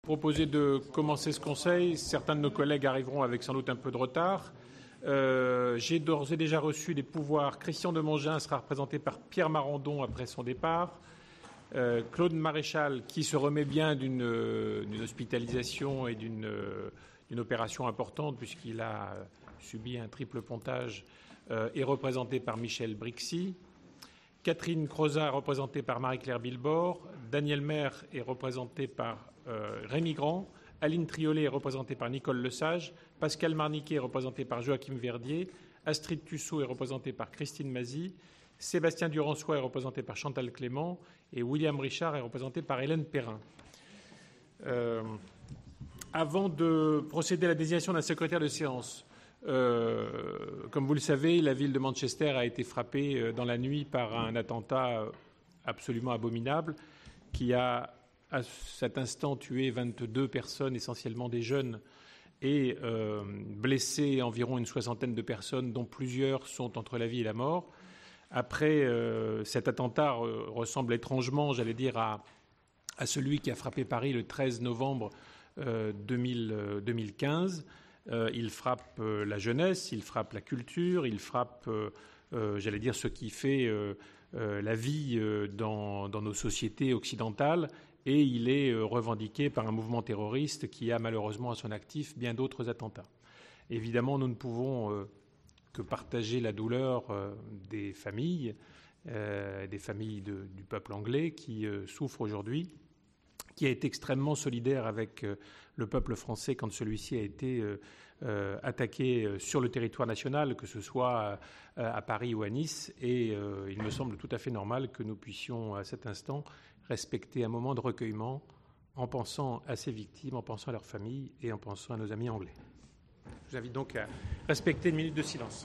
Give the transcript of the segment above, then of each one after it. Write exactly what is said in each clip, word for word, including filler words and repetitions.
Proposé de commencer ce conseil. Certains de nos collègues arriveront avec sans doute un peu de retard. Euh, J'ai d'ores et déjà reçu des pouvoirs. Christian Demongin sera représenté par Pierre Marandon après son départ. Euh, Claude Maréchal, qui se remet bien d'une hospitalisation et d'une opération importante puisqu'il a subi un triple pontage, euh, est représenté par Michel Brixy. Catherine Crozat est représentée par Marie-Claire Bilbord. Daniel Maire est représenté par euh, Rémi Grand. Aline Triolet est représentée par Nicole Lesage. Pascal Marniquet est représenté par Joachim Verdier. Astrid Tussaud est représentée par Christine Mazy. Sébastien Durançois est représenté par Chantal Clément. Et William Richard est représenté par Hélène Perrin. Euh, avant de procéder à la désignation d'un secrétaire de séance, Euh, comme vous le savez, la ville de Manchester a été frappée dans la nuit par un attentat absolument abominable qui a, à cet instant, tué vingt-deux personnes, essentiellement des jeunes, et euh, blessé environ une soixantaine de personnes, dont plusieurs sont entre la vie et la mort. Après, euh, cet attentat ressemble étrangement, j'allais dire, à, à celui qui a frappé Paris le treize novembre euh, deux mille, euh, deux mille quinze. Euh, il frappe euh, la jeunesse, il frappe la culture, il frappe, euh, euh, j'allais dire, ce qui fait euh, euh, la vie euh, dans, dans nos sociétés occidentales, et il est euh, revendiqué par un mouvement terroriste qui a malheureusement à son actif bien d'autres attentats. Évidemment, nous ne pouvons euh, que partager la douleur euh, des familles, euh, des familles de, du peuple anglais qui euh, souffrent aujourd'hui, qui a été extrêmement solidaire avec euh, le peuple français quand celui-ci a été euh, euh, attaqué sur le territoire national, que ce soit euh, à Paris ou à Nice. Et euh, il me semble tout à fait normal que nous puissions, à cet instant, respecter un moment de recueillement en pensant à ces victimes, en pensant à leurs familles et en pensant à nos amis anglais. Je vous invite donc à respecter une minute de silence.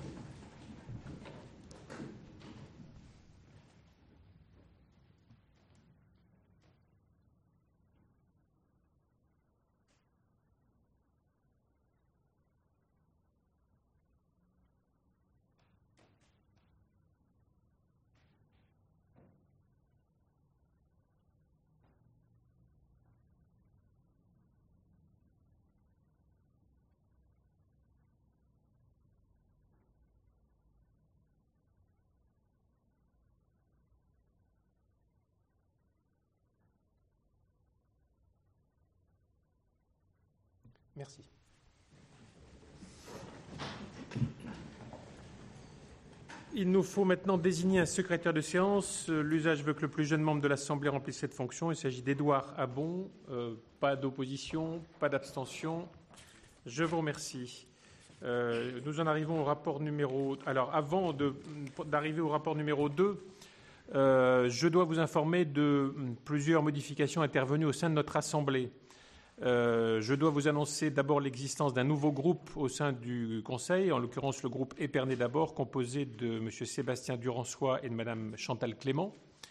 Merci. Il nous faut maintenant désigner un secrétaire de séance. L'usage veut que le plus jeune membre de l'Assemblée remplisse cette fonction. Il s'agit d'Édouard Abon. Euh, pas d'opposition, pas d'abstention. Je vous remercie. Euh, nous en arrivons au rapport numéro... Alors, avant d'arriver au rapport numéro deux, euh, je dois vous informer de plusieurs modifications intervenues au sein de notre Assemblée. Euh, je dois vous annoncer d'abord l'existence d'un nouveau groupe au sein du Conseil, en l'occurrence le groupe Épernay d'abord, composé de M. Sébastien Durançois et de Mme Chantal Clément.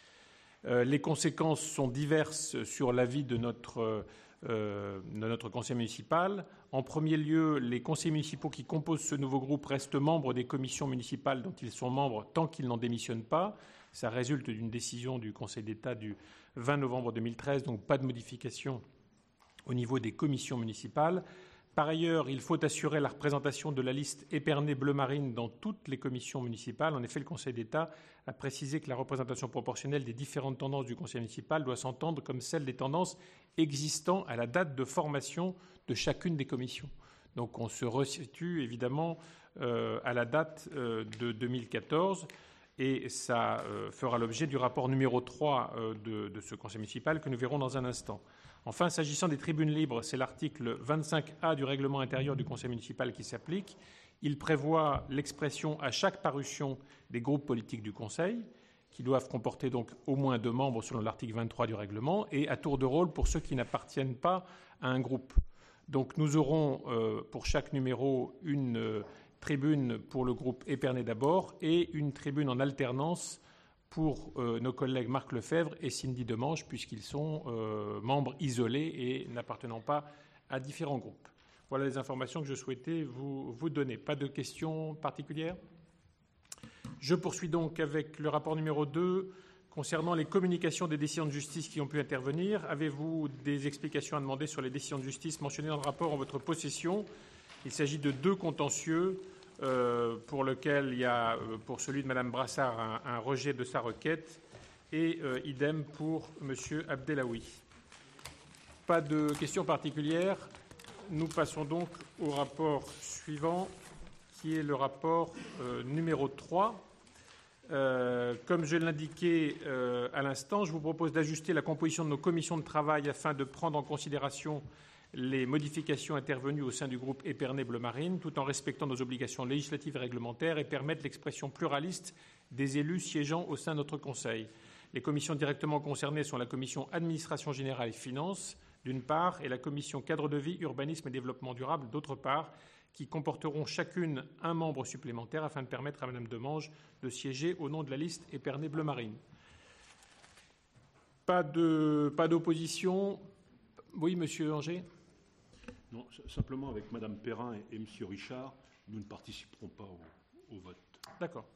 Euh, les conséquences sont diverses sur l'avis de notre, euh, de notre conseil municipal. En premier lieu, les conseillers municipaux qui composent ce nouveau groupe restent membres des commissions municipales dont ils sont membres tant qu'ils n'en démissionnent pas. Ça résulte d'une décision du Conseil d'État du vingt novembre deux mille treize, donc pas de modification au niveau des commissions municipales. Par ailleurs, il faut assurer la représentation de la liste Épernay Bleu Marine dans toutes les commissions municipales. En effet, le Conseil d'État a précisé que la représentation proportionnelle des différentes tendances du Conseil municipal doit s'entendre comme celle des tendances existant à la date de formation de chacune des commissions. Donc on se resitue évidemment euh, à la date euh, de deux mille quatorze et ça euh, fera l'objet du rapport numéro trois euh, de, de ce Conseil municipal que nous verrons dans un instant. Enfin, s'agissant des tribunes libres, c'est l'article vingt-cinq A du règlement intérieur du Conseil municipal qui s'applique. Il prévoit l'expression à chaque parution des groupes politiques du Conseil, qui doivent comporter donc au moins deux membres selon l'article vingt-trois du règlement, et à tour de rôle pour ceux qui n'appartiennent pas à un groupe. Donc nous aurons euh, pour chaque numéro une euh, tribune pour le groupe Épernay d'abord et une tribune en alternance pour euh, nos collègues Marc Lefebvre et Cindy Demange, puisqu'ils sont euh, membres isolés et n'appartenant pas à différents groupes. Voilà les informations que je souhaitais vous, vous donner. Pas de questions particulières ? Je poursuis donc avec le rapport numéro deux Concernant les communications des décisions de justice qui ont pu intervenir, avez-vous des explications à demander sur les décisions de justice mentionnées dans le rapport en votre possession? Il s'agit de deux contentieux euh, pour lesquels il y a, pour celui de Mme Brassard, un, un rejet de sa requête et euh, idem pour M. Abdelaoui. Pas de questions particulières. Nous passons donc au rapport suivant, qui est le rapport euh, numéro trois. Euh, comme je l'indiquais euh, à l'instant, je vous propose d'ajuster la composition de nos commissions de travail afin de prendre en considération les modifications intervenues au sein du groupe Épernay-Bleu Marine, tout en respectant nos obligations législatives et réglementaires et permettre l'expression pluraliste des élus siégeant au sein de notre Conseil. Les commissions directement concernées sont la commission Administration générale et Finances, d'une part, et la commission Cadre de vie, Urbanisme et Développement durable, d'autre part, qui comporteront chacune un membre supplémentaire afin de permettre à Mme Demange de siéger au nom de la liste Épernay-Bleu Marine. Pas de, pas d'opposition. Oui, Monsieur Anger. Non, simplement avec Mme Perrin et, et M. Richard, nous ne participerons pas au, au vote. D'accord.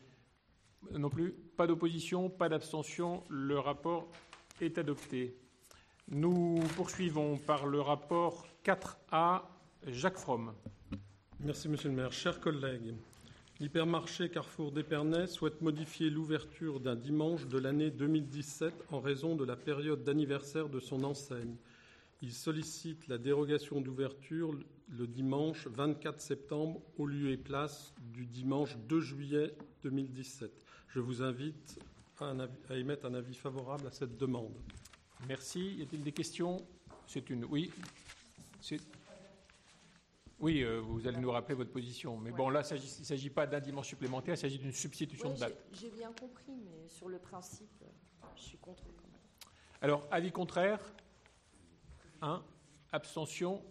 Non plus. Pas d'opposition, pas d'abstention. Le rapport est adopté. Nous poursuivons par le rapport quatre A, Jacques Fromm. Merci, Monsieur le maire. Chers collègues, l'hypermarché Carrefour d'Épernay souhaite modifier l'ouverture d'un dimanche de l'année deux mille dix-sept en raison de la période d'anniversaire de son enseigne. Il sollicite la dérogation d'ouverture le dimanche vingt-quatre septembre au lieu et place du dimanche deux juillet deux mille dix-sept. Je vous invite à, un avis, à émettre un avis favorable à cette demande. Merci. Y a-t-il des questions? C'est une... Oui. C'est... Oui, euh, vous allez nous rappeler votre position. Mais ouais. Bon, là, il ne s'agit pas d'un dimanche supplémentaire, il s'agit d'une substitution ouais, de date. J'ai, j'ai bien compris, mais sur le principe, je suis contre quand même. Alors, avis contraire? Un. Abstention?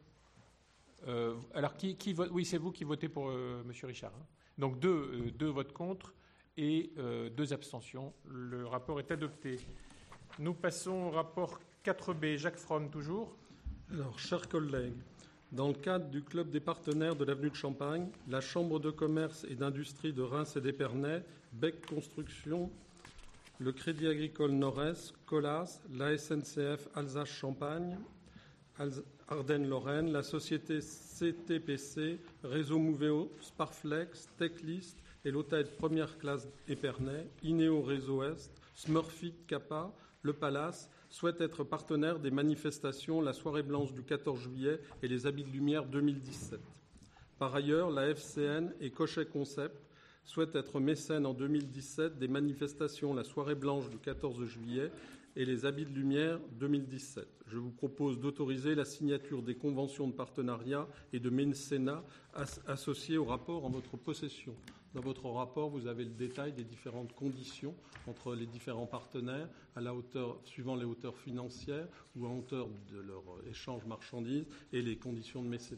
euh, Alors, qui, qui vote? Oui, c'est vous qui votez pour euh, M. Richard. Hein. Donc, deux, euh, deux votes contre et euh, deux abstentions. Le rapport est adopté. Nous passons au rapport quatre B. Jacques Fromm, toujours. Alors, chers collègues, dans le cadre du club des partenaires de l'avenue de Champagne, la Chambre de commerce et d'industrie de Reims et d'Épernay, Bec Construction, le Crédit agricole Nord-Est, Colas, la S N C F Alsace-Champagne, Ardennes-Lorraine, la société C T P C, Réseau Mouveo, Sparflex, Techlist et l'hôtel première classe Épernay, Inéo Réseau Est, Smurfit Kappa, Le Palace, souhaite être partenaire des manifestations La Soirée Blanche du quatorze juillet et les Habits de Lumière deux mille dix-sept. Par ailleurs, la F C N et Cochet Concept souhaitent être mécènes en deux mille dix-sept des manifestations La Soirée Blanche du quatorze juillet et les Habits de Lumière deux mille dix-sept. Je vous propose d'autoriser la signature des conventions de partenariat et de mécénat as- associées au rapport en votre possession. Dans votre rapport, vous avez le détail des différentes conditions entre les différents partenaires, à la hauteur, suivant les hauteurs financières ou en hauteur de leur échange marchandises et les conditions de mécénat.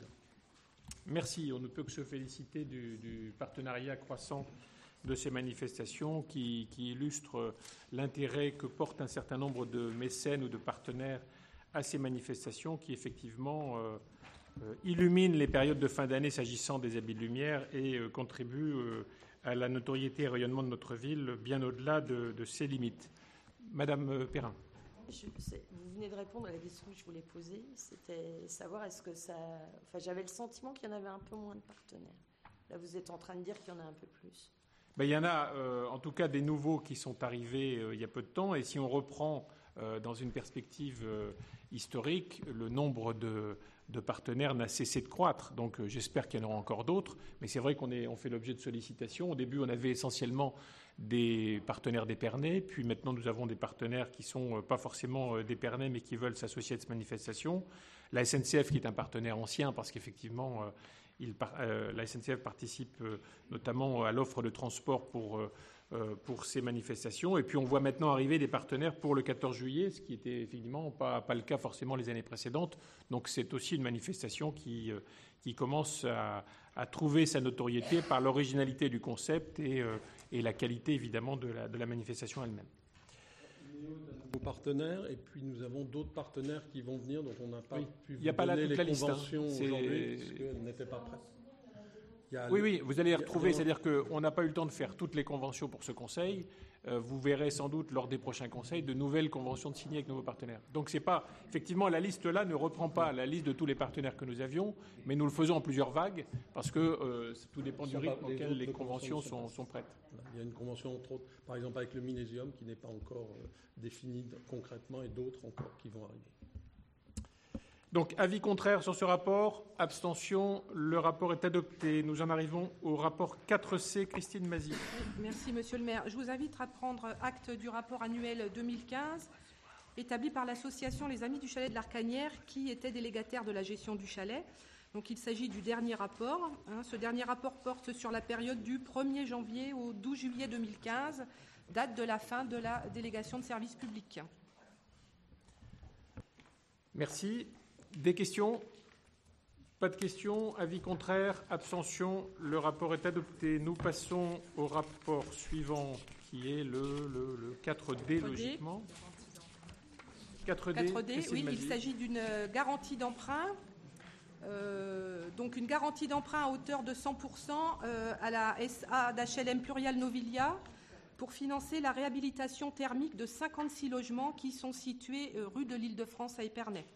Merci. On ne peut que se féliciter du, du partenariat croissant de ces manifestations qui, qui illustrent l'intérêt que porte un certain nombre de mécènes ou de partenaires à ces manifestations qui, effectivement, euh, euh, illuminent les périodes de fin d'année s'agissant des habits de lumière et euh, contribuent euh, à la notoriété et rayonnement de notre ville bien au-delà de, de ses limites. Madame Perrin. Je, vous venez de répondre à la question que je voulais poser. C'était savoir est-ce que ça... Enfin, j'avais le sentiment qu'il y en avait un peu moins de partenaires. Là, vous êtes en train de dire qu'il y en a un peu plus. Ben, il y en a, euh, en tout cas, des nouveaux qui sont arrivés euh, il y a peu de temps. Et si on reprend euh, dans une perspective euh, historique, le nombre de, de partenaires n'a cessé de croître. Donc, euh, j'espère qu'il y en aura encore d'autres. Mais c'est vrai qu'on est, on fait l'objet de sollicitations. Au début, on avait essentiellement des partenaires d'Épernay. Puis maintenant, nous avons des partenaires qui ne sont pas forcément d'Épernay, mais qui veulent s'associer à cette manifestation. La S N C F, qui est un partenaire ancien, parce qu'effectivement, euh, il, euh, la S N C F participe euh, notamment à l'offre de transport pour, euh, pour ces manifestations. Et puis, on voit maintenant arriver des partenaires pour le quatorze juillet, ce qui n'était effectivement pas, pas le cas forcément les années précédentes. Donc, c'est aussi une manifestation qui, euh, qui commence à, à trouver sa notoriété par l'originalité du concept et, euh, et la qualité, évidemment, de la, de la manifestation elle-même. Nos partenaires, et puis nous avons d'autres partenaires qui vont venir, donc on n'a pas oui. pu Il y a vous pas donner là toute les la liste, conventions hein. aujourd'hui, parce qu'elles n'étaient pas prêtes. Il y a Oui, le- oui, vous allez les retrouver, dans- c'est-à-dire qu'on n'a pas eu le temps de faire toutes les conventions pour ce conseil. Euh, vous verrez sans doute lors des prochains conseils de nouvelles conventions de signer avec nouveaux partenaires. Donc c'est pas, effectivement, la liste là ne reprend pas la liste de tous les partenaires que nous avions, mais nous le faisons en plusieurs vagues parce que euh, tout dépend du Sur rythme les auquel autres les conventions conventions sont sont, passées. sont prêtes. Voilà. Il y a une convention, entre autres, par exemple avec le Minésium, qui n'est pas encore euh, définie concrètement, et d'autres encore qui vont arriver. Donc, avis contraire sur ce rapport, abstention, le rapport est adopté. Nous en arrivons au rapport quatre C, Christine Mazy. Merci, Monsieur le maire. Je vous invite à prendre acte du rapport annuel deux mille quinze établi par l'association Les Amis du Chalet de l'Arcanière, qui était délégataire de la gestion du chalet. Donc, il s'agit du dernier rapport. Hein. Ce dernier rapport porte sur la période du premier janvier au douze juillet deux mille quinze, date de la fin de la délégation de service public. Merci. Des questions ? Pas de questions. Avis contraire, abstention. Le rapport est adopté. Nous passons au rapport suivant, qui est le, le, le quatre D, quatre D. logiquement. quatre D, quatre D, Christine oui, il Mazy. s'agit d'une garantie d'emprunt. Euh, donc une garantie d'emprunt à hauteur de cent pour cent euh, à la S A d'H L M Plurial Novilia pour financer la réhabilitation thermique de cinquante-six logements qui sont situés euh, rue de l'Île-de-France à Épernay.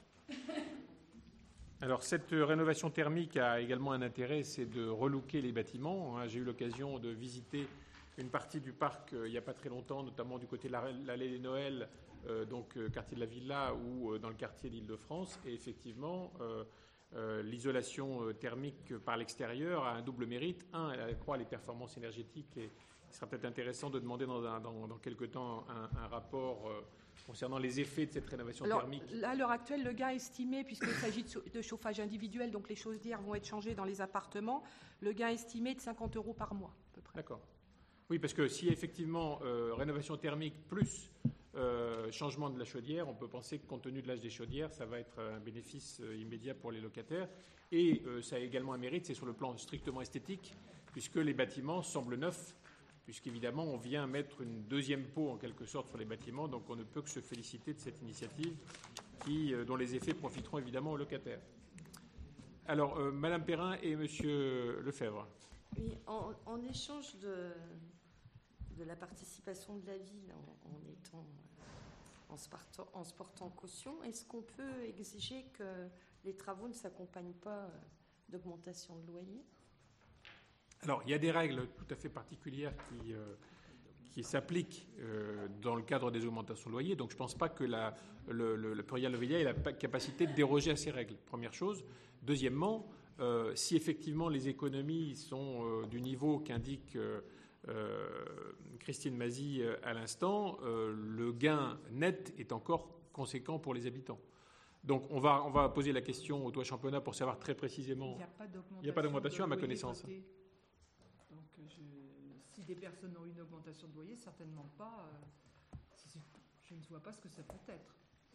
Alors, cette rénovation thermique a également un intérêt, c'est de relooker les bâtiments. J'ai eu l'occasion de visiter une partie du parc euh, il n'y a pas très longtemps, notamment du côté de la- l'allée des Noëls, euh, donc euh, quartier de la Villa ou euh, dans le quartier d'Île-de-France. Et effectivement, euh, euh, l'isolation euh, thermique par l'extérieur a un double mérite. Un, elle accroît les performances énergétiques et il sera peut-être intéressant de demander dans, un- dans, dans quelques temps un, un rapport euh, concernant les effets de cette rénovation Alors, thermique. là, à l'heure actuelle, le gain estimé, puisqu'il s'agit de, chau- de chauffage individuel, donc les chaudières vont être changées dans les appartements, le gain estimé est de cinquante euros par mois, à peu près. D'accord. Oui, parce que si effectivement euh, rénovation thermique plus euh, changement de la chaudière, on peut penser que compte tenu de l'âge des chaudières, ça va être un bénéfice euh, immédiat pour les locataires. Et euh, ça a également un mérite, c'est sur le plan strictement esthétique, puisque les bâtiments semblent neufs, puisqu'évidemment on vient mettre une deuxième peau en quelque sorte sur les bâtiments, donc on ne peut que se féliciter de cette initiative qui, euh, dont les effets profiteront évidemment aux locataires. Alors, euh, Madame Perrin et Monsieur Lefebvre. Oui, en, en échange de, de la participation de la ville en, en étant en se, partant, en se portant en caution, est-ce qu'on peut exiger que les travaux ne s'accompagnent pas euh, d'augmentation de loyer? Alors, il y a des règles tout à fait particulières qui, euh, qui s'appliquent euh, dans le cadre des augmentations de loyer. Donc, je ne pense pas que la, le, le, le Plurial Novilia ait la capacité de déroger à ces règles, première chose. Deuxièmement, euh, si effectivement les économies sont euh, du niveau qu'indique euh, euh, Christine Mazy euh, à l'instant, euh, le gain net est encore conséquent pour les habitants. Donc, on va, on va poser la question au toit championnat pour savoir très précisément. Il n'y a pas d'augmentation. Il n'y a pas d'augmentation, de à ma loyer connaissance. voté. Donc, euh, je- si des personnes ont une augmentation de loyer, certainement pas. euh, si- je ne vois pas ce que ça peut être.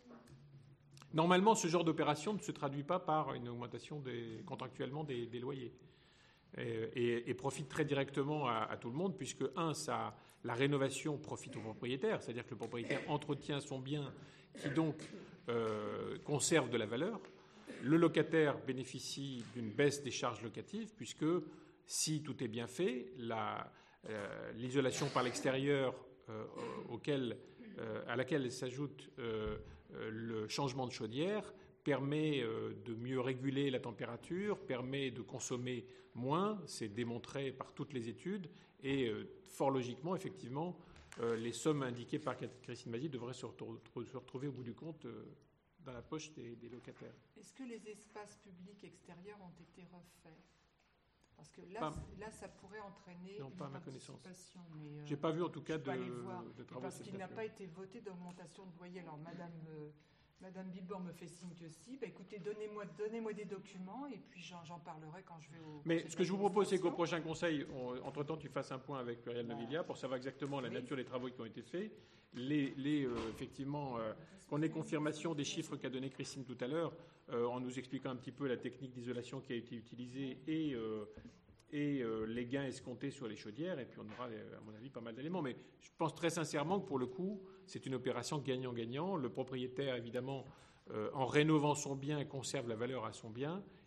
Normalement, ce genre d'opération ne se traduit pas par une augmentation des, contractuellement des, des loyers et, et, et profite très directement à, à tout le monde puisque, un, ça, la rénovation profite au propriétaire, c'est-à-dire que le propriétaire entretient son bien qui donc euh, conserve de la valeur. Le locataire bénéficie d'une baisse des charges locatives puisque, si tout est bien fait, la, euh, l'isolation par l'extérieur euh, auquel, euh, à laquelle s'ajoute euh, le changement de chaudière permet de mieux réguler la température, permet de consommer moins, c'est démontré par toutes les études, et fort logiquement, effectivement, les sommes indiquées par Christine Mazy devraient se retrouver au bout du compte dans la poche des, des locataires. Est-ce que les espaces publics extérieurs ont été refaits? Parce que là, Pas, là, ça pourrait entraîner non, une pas à ma connaissance. participation. Mais, euh, j'ai pas vu en tout cas de, de, de travaux. parce qu'il n'a pas été voté d'augmentation de loyer. Alors, Madame, euh, Madame Bilbord me fait signe que si. Bah, écoutez, donnez-moi, donnez-moi des documents et puis j'en, j'en parlerai quand je vais au. Mais ce que je vous propose, c'est qu'au prochain conseil, on, entre-temps, tu fasses un point avec Plurial Novilia pour savoir exactement la oui. nature des travaux qui ont été faits. Les, les euh, effectivement, euh, qu'on ait confirmation des chiffres qu'a donné Christine tout à l'heure, euh, en nous expliquant un petit peu la technique d'isolation qui a été utilisée et euh, et euh, les gains escomptés sur les chaudières, et puis on aura, à mon avis, pas mal d'éléments. Mais je pense très sincèrement que pour le coup, c'est une opération gagnant-gagnant. Le propriétaire, évidemment, euh, en rénovant son bien, conserve la valeur à son bien,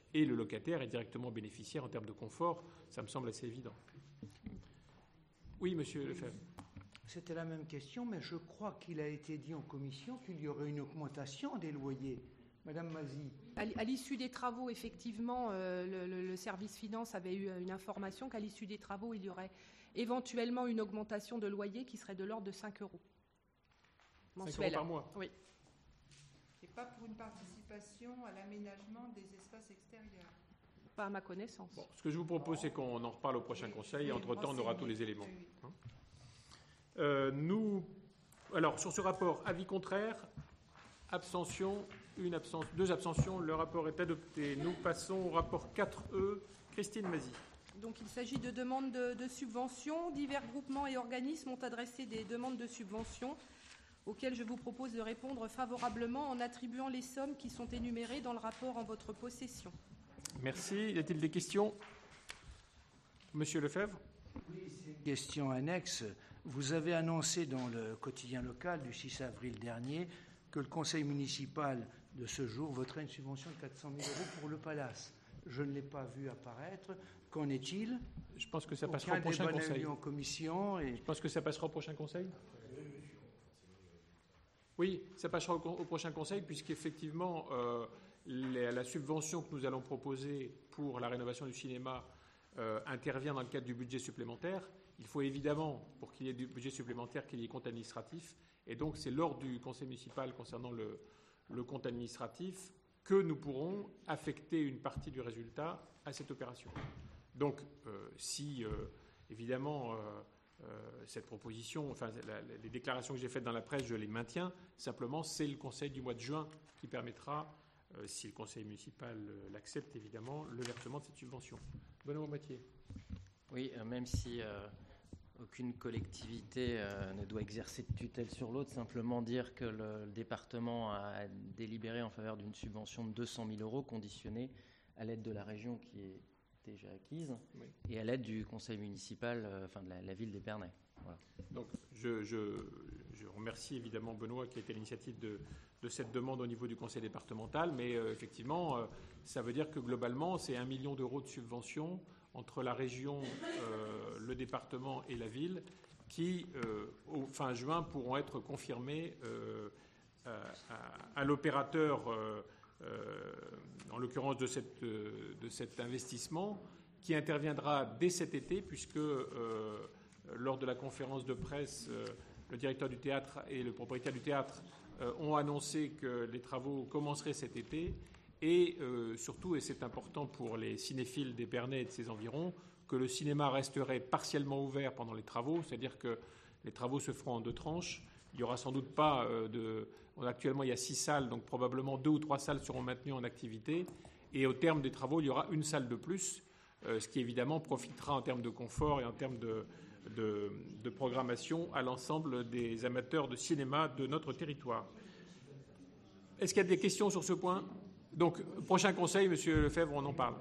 et le locataire est directement bénéficiaire en termes de confort. Ça me semble assez évident. Oui, monsieur Lefebvre. C'était la même question, mais je crois qu'il a été dit en commission qu'il y aurait une augmentation des loyers. Madame Mazy. À l'issue des travaux, effectivement, euh, le, le, le service finance avait eu une information qu'à l'issue des travaux, il y aurait éventuellement une augmentation de loyer qui serait de l'ordre de cinq euros mensuels. cinq euros par mois. Oui. Et pas pour une participation à l'aménagement des espaces extérieurs. Pas à ma connaissance. Bon, ce que je vous propose, c'est qu'on en reparle au prochain Oui, conseil. oui, Et entre-temps, on aura tous les éléments. Oui, oui. Hein euh, nous, alors, sur ce rapport, avis contraire, abstention, une absence, deux abstentions. Le rapport est adopté. Nous passons au rapport quatre E. Christine Mazy. Donc, il s'agit de demandes de, de subventions. Divers groupements et organismes ont adressé des demandes de subventions auxquelles je vous propose de répondre favorablement en attribuant les sommes qui sont énumérées dans le rapport en votre possession. Merci. Y a-t-il des questions? Monsieur Lefebvre. Oui, c'est une question annexe. Vous avez annoncé dans le quotidien local du six avril dernier que le conseil municipal de ce jour voterait une subvention de quatre cent mille euros pour le Palace. Je ne l'ai pas vu apparaître. Qu'en est-il? Je pense que ça passera au Aucun prochain débat n'a eu conseil. lieu en commission. Et... Je pense que ça passera au prochain conseil. Oui, ça passera au, au prochain conseil, puisqu'effectivement, euh, la, la subvention que nous allons proposer pour la rénovation du cinéma euh, intervient dans le cadre du budget supplémentaire. Il faut évidemment, pour qu'il y ait du budget supplémentaire, qu'il y ait compte administratif. Et donc, c'est lors du conseil municipal concernant le, le compte administratif que nous pourrons affecter une partie du résultat à cette opération. Donc, euh, si, euh, évidemment, euh, euh, cette proposition, enfin, la, les déclarations que j'ai faites dans la presse, je les maintiens. Simplement, c'est le conseil du mois de juin qui permettra, euh, si le conseil municipal euh, l'accepte, évidemment, le versement de cette subvention. Benoît Mathieu. Oui, euh, même si euh, aucune collectivité euh, ne doit exercer de tutelle sur l'autre, simplement dire que le, le département a délibéré en faveur d'une subvention de deux cent mille euros conditionnée à l'aide de la région qui est déjà acquise, oui, et à l'aide du conseil municipal, euh, enfin de la, la ville d'Épernay. Voilà. Donc, je, je, je remercie évidemment Benoît qui a été à l'initiative de, de cette demande au niveau du conseil départemental, mais euh, effectivement, euh, ça veut dire que globalement, c'est un million d'euros de subventions entre la région, euh, le département et la ville, qui, euh, au fin juin, pourront être confirmés euh, à, à, à l'opérateur, euh, euh, en l'occurrence de, cette, euh, de cet investissement, qui interviendra dès cet été, puisque euh, lors de la conférence de presse, euh, le directeur du théâtre et le propriétaire du théâtre euh, ont annoncé que les travaux commenceraient cet été. Et euh, surtout, et c'est important pour les cinéphiles d'Épernay et de ses environs, que le cinéma resterait partiellement ouvert pendant les travaux, c'est-à-dire que les travaux se feront en deux tranches. Il n'y aura sans doute pas euh, de... Actuellement, il y a six salles, donc probablement deux ou trois salles seront maintenues en activité. Et au terme des travaux, il y aura une salle de plus, euh, ce qui évidemment profitera en termes de confort et en termes de, de, de programmation à l'ensemble des amateurs de cinéma de notre territoire. Est-ce qu'il y a des questions sur ce point ? Donc, prochain conseil, Monsieur Lefebvre, on en parle.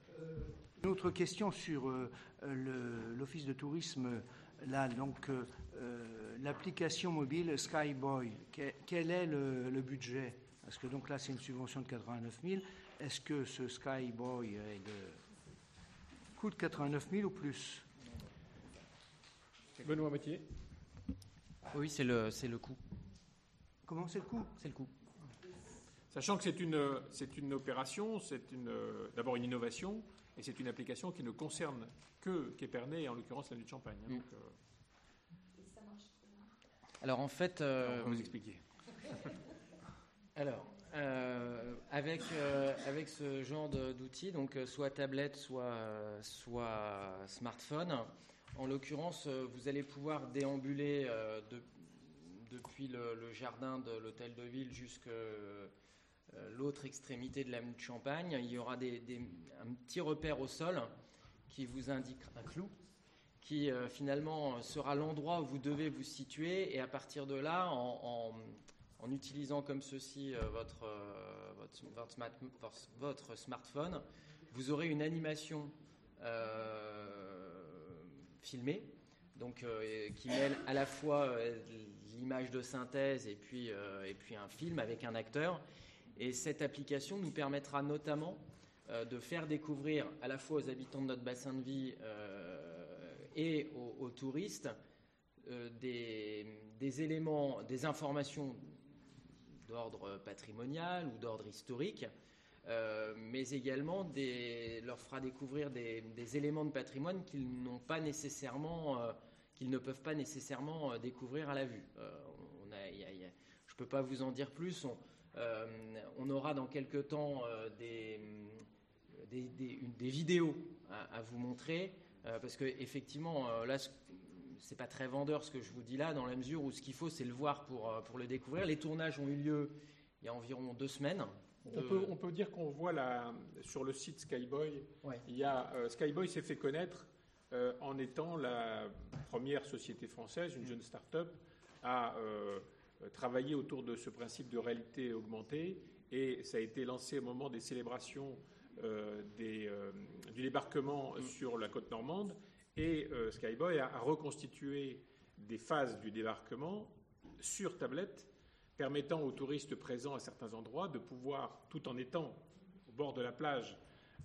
Une autre question sur euh, le, l'office de tourisme. Là, donc, euh, l'application mobile Skyboy, quel est le, le budget? Parce que donc là, c'est une subvention de quatre-vingt-neuf mille. Est-ce que ce Skyboy est de... coûte quatre-vingt-neuf mille ou plus? Benoît Mathieu. Oui, c'est le, c'est le coût. Comment c'est le coût? C'est le coût. Sachant que c'est une, c'est une opération, c'est une, d'abord une innovation, et c'est une application qui ne concerne que qu'Épernay, et en l'occurrence la nuit de Champagne. Hein, mmh. donc, euh... Alors en fait... Euh... Alors, vous expliquer. Alors, euh, avec, euh, avec ce genre de, d'outils, donc soit tablette, soit, soit smartphone, en l'occurrence, vous allez pouvoir déambuler euh, de, depuis le, le jardin de l'hôtel de ville jusqu'à euh, l'autre extrémité de l'avenue de Champagne. Il y aura des, des, un petit repère au sol qui vous indique un clou, qui euh, finalement sera l'endroit où vous devez vous situer, et à partir de là, en, en, en utilisant comme ceci euh, votre, euh, votre, votre, smart, votre smartphone, vous aurez une animation euh, filmée, donc, euh, qui mêle à la fois euh, l'image de synthèse et puis, euh, et puis un film avec un acteur. Et cette application nous permettra notamment euh, de faire découvrir à la fois aux habitants de notre bassin de vie euh, et aux, aux touristes euh, des, des éléments, des informations d'ordre patrimonial ou d'ordre historique, euh, mais également des, leur fera découvrir des, des éléments de patrimoine qu'ils n'ont pas nécessairement, euh, qu'ils ne peuvent pas nécessairement euh, découvrir à la vue. Euh, on a, y a, y a, je ne peux pas vous en dire plus. On, euh, on aura dans quelques temps euh, des, des, des, une, des vidéos à, à vous montrer, euh, parce que effectivement, euh, là, c'est pas très vendeur ce que je vous dis là, dans la mesure où ce qu'il faut, c'est le voir pour, pour le découvrir. Les tournages ont eu lieu il y a environ deux semaines. De... On, peut, on peut dire qu'on voit la, sur le site Skyboy, ouais. il y a, euh, Skyboy s'est fait connaître euh, en étant la première société française, une mmh. jeune start-up, à euh, travailler autour de ce principe de réalité augmentée. Et ça a été lancé au moment des célébrations euh, des, euh, du débarquement mmh. sur la côte normande. Et euh, Skyboy a, a reconstitué des phases du débarquement sur tablette, permettant aux touristes présents à certains endroits de pouvoir, tout en étant au bord de la plage,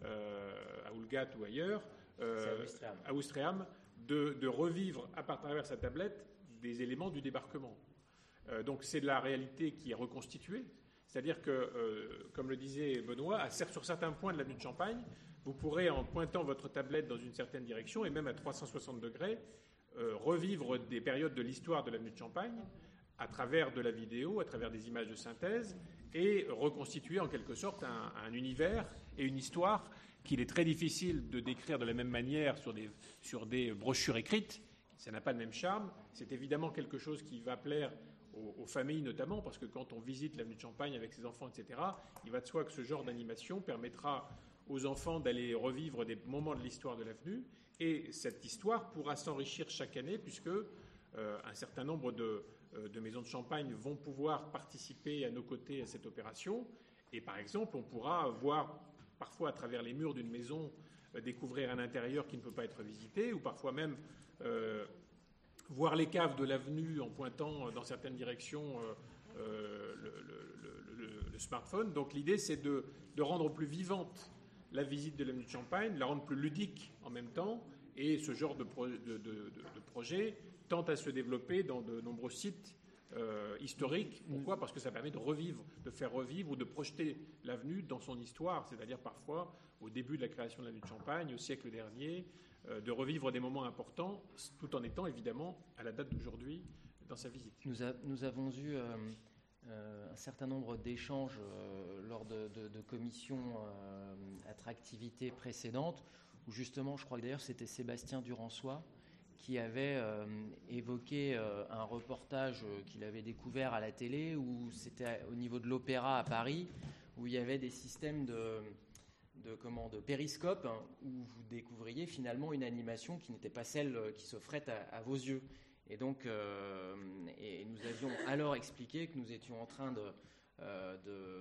euh, à Oulgat ou ailleurs, euh, à Ouistreham, de, de revivre à travers sa tablette des éléments du débarquement. Euh, donc c'est de la réalité qui est reconstituée. C'est-à-dire que, euh, comme le disait Benoît, sur certains points de l'avenue de Champagne, vous pourrez, en pointant votre tablette dans une certaine direction, et même à trois cent soixante degrés, euh, revivre des périodes de l'histoire de l'avenue de Champagne à travers de la vidéo, à travers des images de synthèse, et reconstituer en quelque sorte un, un univers et une histoire qu'il est très difficile de décrire de la même manière sur des, sur des brochures écrites. Ça n'a pas le même charme. C'est évidemment quelque chose qui va plaire aux, aux familles notamment, parce que quand on visite l'avenue de Champagne avec ses enfants, et cetera, il va de soi que ce genre d'animation permettra aux enfants d'aller revivre des moments de l'histoire de l'avenue, et cette histoire pourra s'enrichir chaque année, puisque euh, un certain nombre de, euh, de maisons de Champagne vont pouvoir participer à nos côtés à cette opération. Et par exemple, on pourra voir parfois à travers les murs d'une maison euh, découvrir un intérieur qui ne peut pas être visité, ou parfois même euh, voir les caves de l'avenue en pointant dans certaines directions euh, euh, le, le, le, le, le smartphone. Donc l'idée, c'est de, de rendre plus vivante la visite de l'avenue de Champagne, la rendre plus ludique en même temps, et ce genre de, pro, de, de, de, de projet tente à se développer dans de nombreux sites euh, historiques. Pourquoi ? Parce que ça permet de revivre, de faire revivre ou de projeter l'avenue dans son histoire, c'est-à-dire parfois au début de la création de l'avenue de Champagne, au siècle dernier, euh, de revivre des moments importants, tout en étant évidemment à la date d'aujourd'hui dans sa visite. Nous, a, nous avons eu euh, euh, un certain nombre d'échanges euh, lors de, de, de commissions euh, attractivité précédentes, où justement, je crois que d'ailleurs c'était Sébastien Durançois qui avait euh, évoqué euh, un reportage euh, qu'il avait découvert à la télé, où c'était au niveau de l'Opéra à Paris, où il y avait des systèmes de, de, comment, de périscope, hein, où vous découvriez finalement une animation qui n'était pas celle qui s'offrait à, à vos yeux. Et donc, euh, et nous avions alors expliqué que nous étions en train de, euh,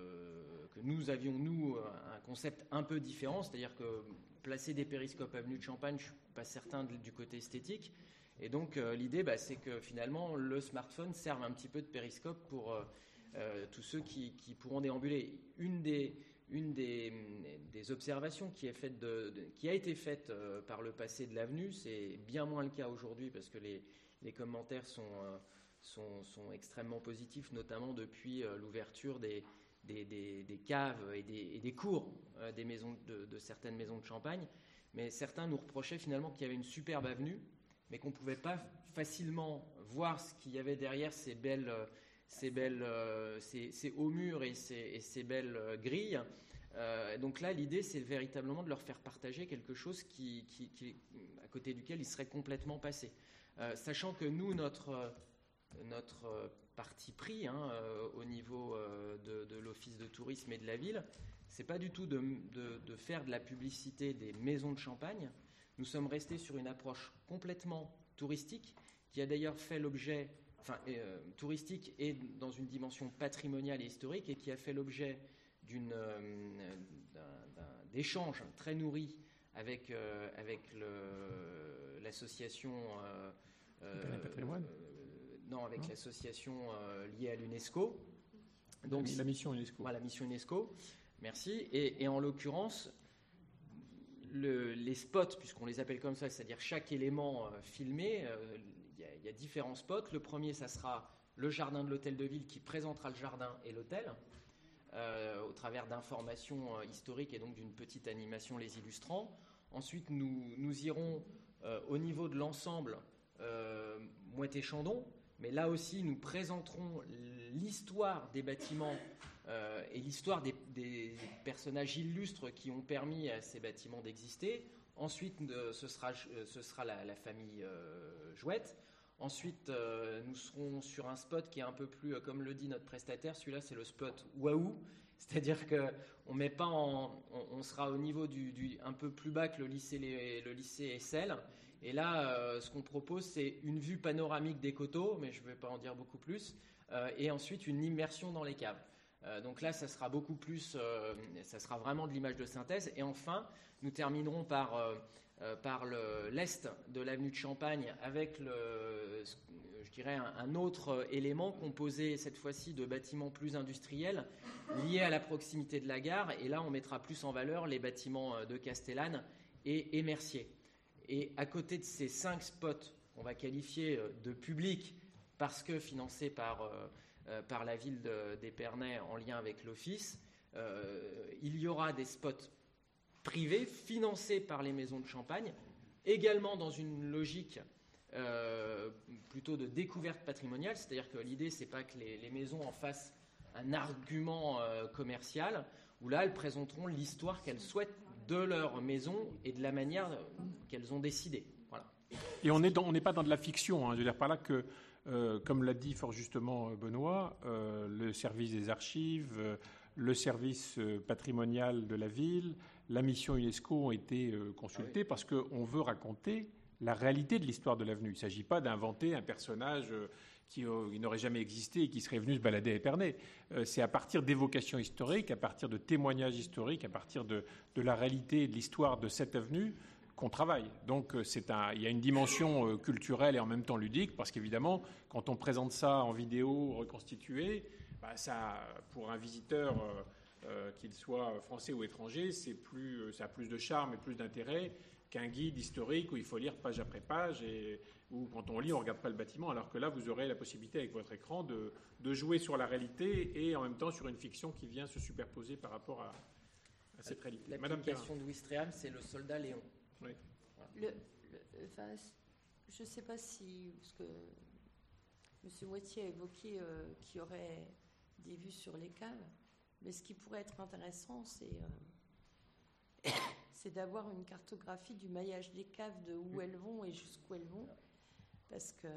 de que nous avions nous un concept un peu différent, c'est-à-dire que placer des périscopes avenue de Champagne, je ne suis pas certain de, du côté esthétique. Et donc, euh, l'idée, bah, c'est que finalement, le smartphone serve un petit peu de périscope pour euh, euh, tous ceux qui, qui pourront déambuler. Une des, une des, des observations qui, est faite de, de, qui a été faite euh, par le passé de l'avenue, c'est bien moins le cas aujourd'hui parce que les, les commentaires sont, euh, sont, sont extrêmement positifs, notamment depuis euh, l'ouverture des Des, des, des caves et des, et des cours euh, des maisons de, de certaines maisons de Champagne, mais certains nous reprochaient finalement qu'il y avait une superbe avenue, mais qu'on ne pouvait pas facilement voir ce qu'il y avait derrière ces belles, ces belles, euh, ces, ces hauts murs et ces, et ces belles euh, grilles. Euh, donc là, l'idée, c'est véritablement de leur faire partager quelque chose qui, qui, qui, à côté duquel ils seraient complètement passés. Euh, sachant que nous, notre, notre parti pris hein, euh, au niveau euh, de, de l'office de tourisme et de la ville, c'est pas du tout de, de, de faire de la publicité des maisons de Champagne. Nous sommes restés sur une approche complètement touristique, qui a d'ailleurs fait l'objet, enfin euh, touristique et dans une dimension patrimoniale et historique, et qui a fait l'objet d'une, euh, d'un, d'un, d'échanges très nourris avec, euh, avec le, l'association euh, euh, patrimoine. Non, avec non. l'association euh, liée à l'UNESCO. Donc, la mission UNESCO. Voilà, la mission UNESCO. Merci. Et, et en l'occurrence, le, les spots, puisqu'on les appelle comme ça, c'est-à-dire chaque élément euh, filmé, euh, il y, y a différents spots. Le premier, ça sera le jardin de l'hôtel de ville qui présentera le jardin et l'hôtel, euh, au travers d'informations euh, historiques et donc d'une petite animation les illustrant. Ensuite, nous, nous irons euh, au niveau de l'ensemble euh, Mouette et Chandon, mais là aussi, nous présenterons l'histoire des bâtiments euh, et l'histoire des, des personnages illustres qui ont permis à ces bâtiments d'exister. Ensuite, euh, ce sera, euh, ce sera la, la famille euh, Jouette. Ensuite, euh, nous serons sur un spot qui est un peu plus, euh, comme le dit notre prestataire, celui-là, c'est le spot waouh. C'est-à-dire qu'on met pas en, on, on sera au niveau du, du un peu plus bas que le lycée, les, le lycée Essel. Et là, euh, ce qu'on propose, c'est une vue panoramique des coteaux, mais je ne vais pas en dire beaucoup plus, euh, et ensuite une immersion dans les caves. Euh, donc là, ça sera beaucoup plus, euh, ça sera vraiment de l'image de synthèse. Et enfin, nous terminerons par, euh, euh, par le, l'est de l'avenue de Champagne avec, le, je dirais, un, un autre élément composé cette fois-ci de bâtiments plus industriels liés à la proximité de la gare. Et là, on mettra plus en valeur les bâtiments de Castellane et, et Mercier. Et à côté de ces cinq spots qu'on va qualifier de publics parce que financés par, euh, par la ville de, d'Épernay en lien avec l'office, euh, il y aura des spots privés financés par les maisons de Champagne, également dans une logique euh, plutôt de découverte patrimoniale, c'est-à-dire que l'idée, c'est pas que les, les maisons en fassent un argument euh, commercial, où là, elles présenteront l'histoire qu'elles souhaitent de leur maison et de la manière qu'elles ont décidé. Voilà. Et on n'est pas dans de la fiction. Hein. Je veux dire par là que, euh, comme l'a dit fort justement Benoît, euh, le service des archives, euh, le service euh, patrimonial de la ville, la mission UNESCO ont été euh, consultés ah oui. parce qu'on veut raconter la réalité de l'histoire de l'avenue. Il ne s'agit pas d'inventer un personnage euh, qui, euh, qui n'aurait jamais existé et qui serait venu se balader à Épernay. Euh, c'est à partir d'évocations historiques, à partir de témoignages historiques, à partir de, de la réalité et de l'histoire de cette avenue qu'on travaille. Donc c'est un, il y a une dimension euh, culturelle et en même temps ludique, parce qu'évidemment, quand on présente ça en vidéo reconstituée, bah, ça, pour un visiteur, euh, euh, qu'il soit français ou étranger, c'est plus, ça a plus de charme et plus d'intérêt qu'un guide historique où il faut lire page après page et où quand on lit, on ne regarde pas le bâtiment, alors que là, vous aurez la possibilité avec votre écran de, de jouer sur la réalité et en même temps sur une fiction qui vient se superposer par rapport à, à cette réalité. L'application de Ouistreham, c'est le soldat Léon. Oui. Le, le, enfin, je ne sais pas si, parce que M. Moitié a évoqué euh, qu'il y aurait des vues sur les caves, mais ce qui pourrait être intéressant, c'est... Euh, c'est d'avoir une cartographie du maillage des caves, de où elles vont et jusqu'où elles vont, parce que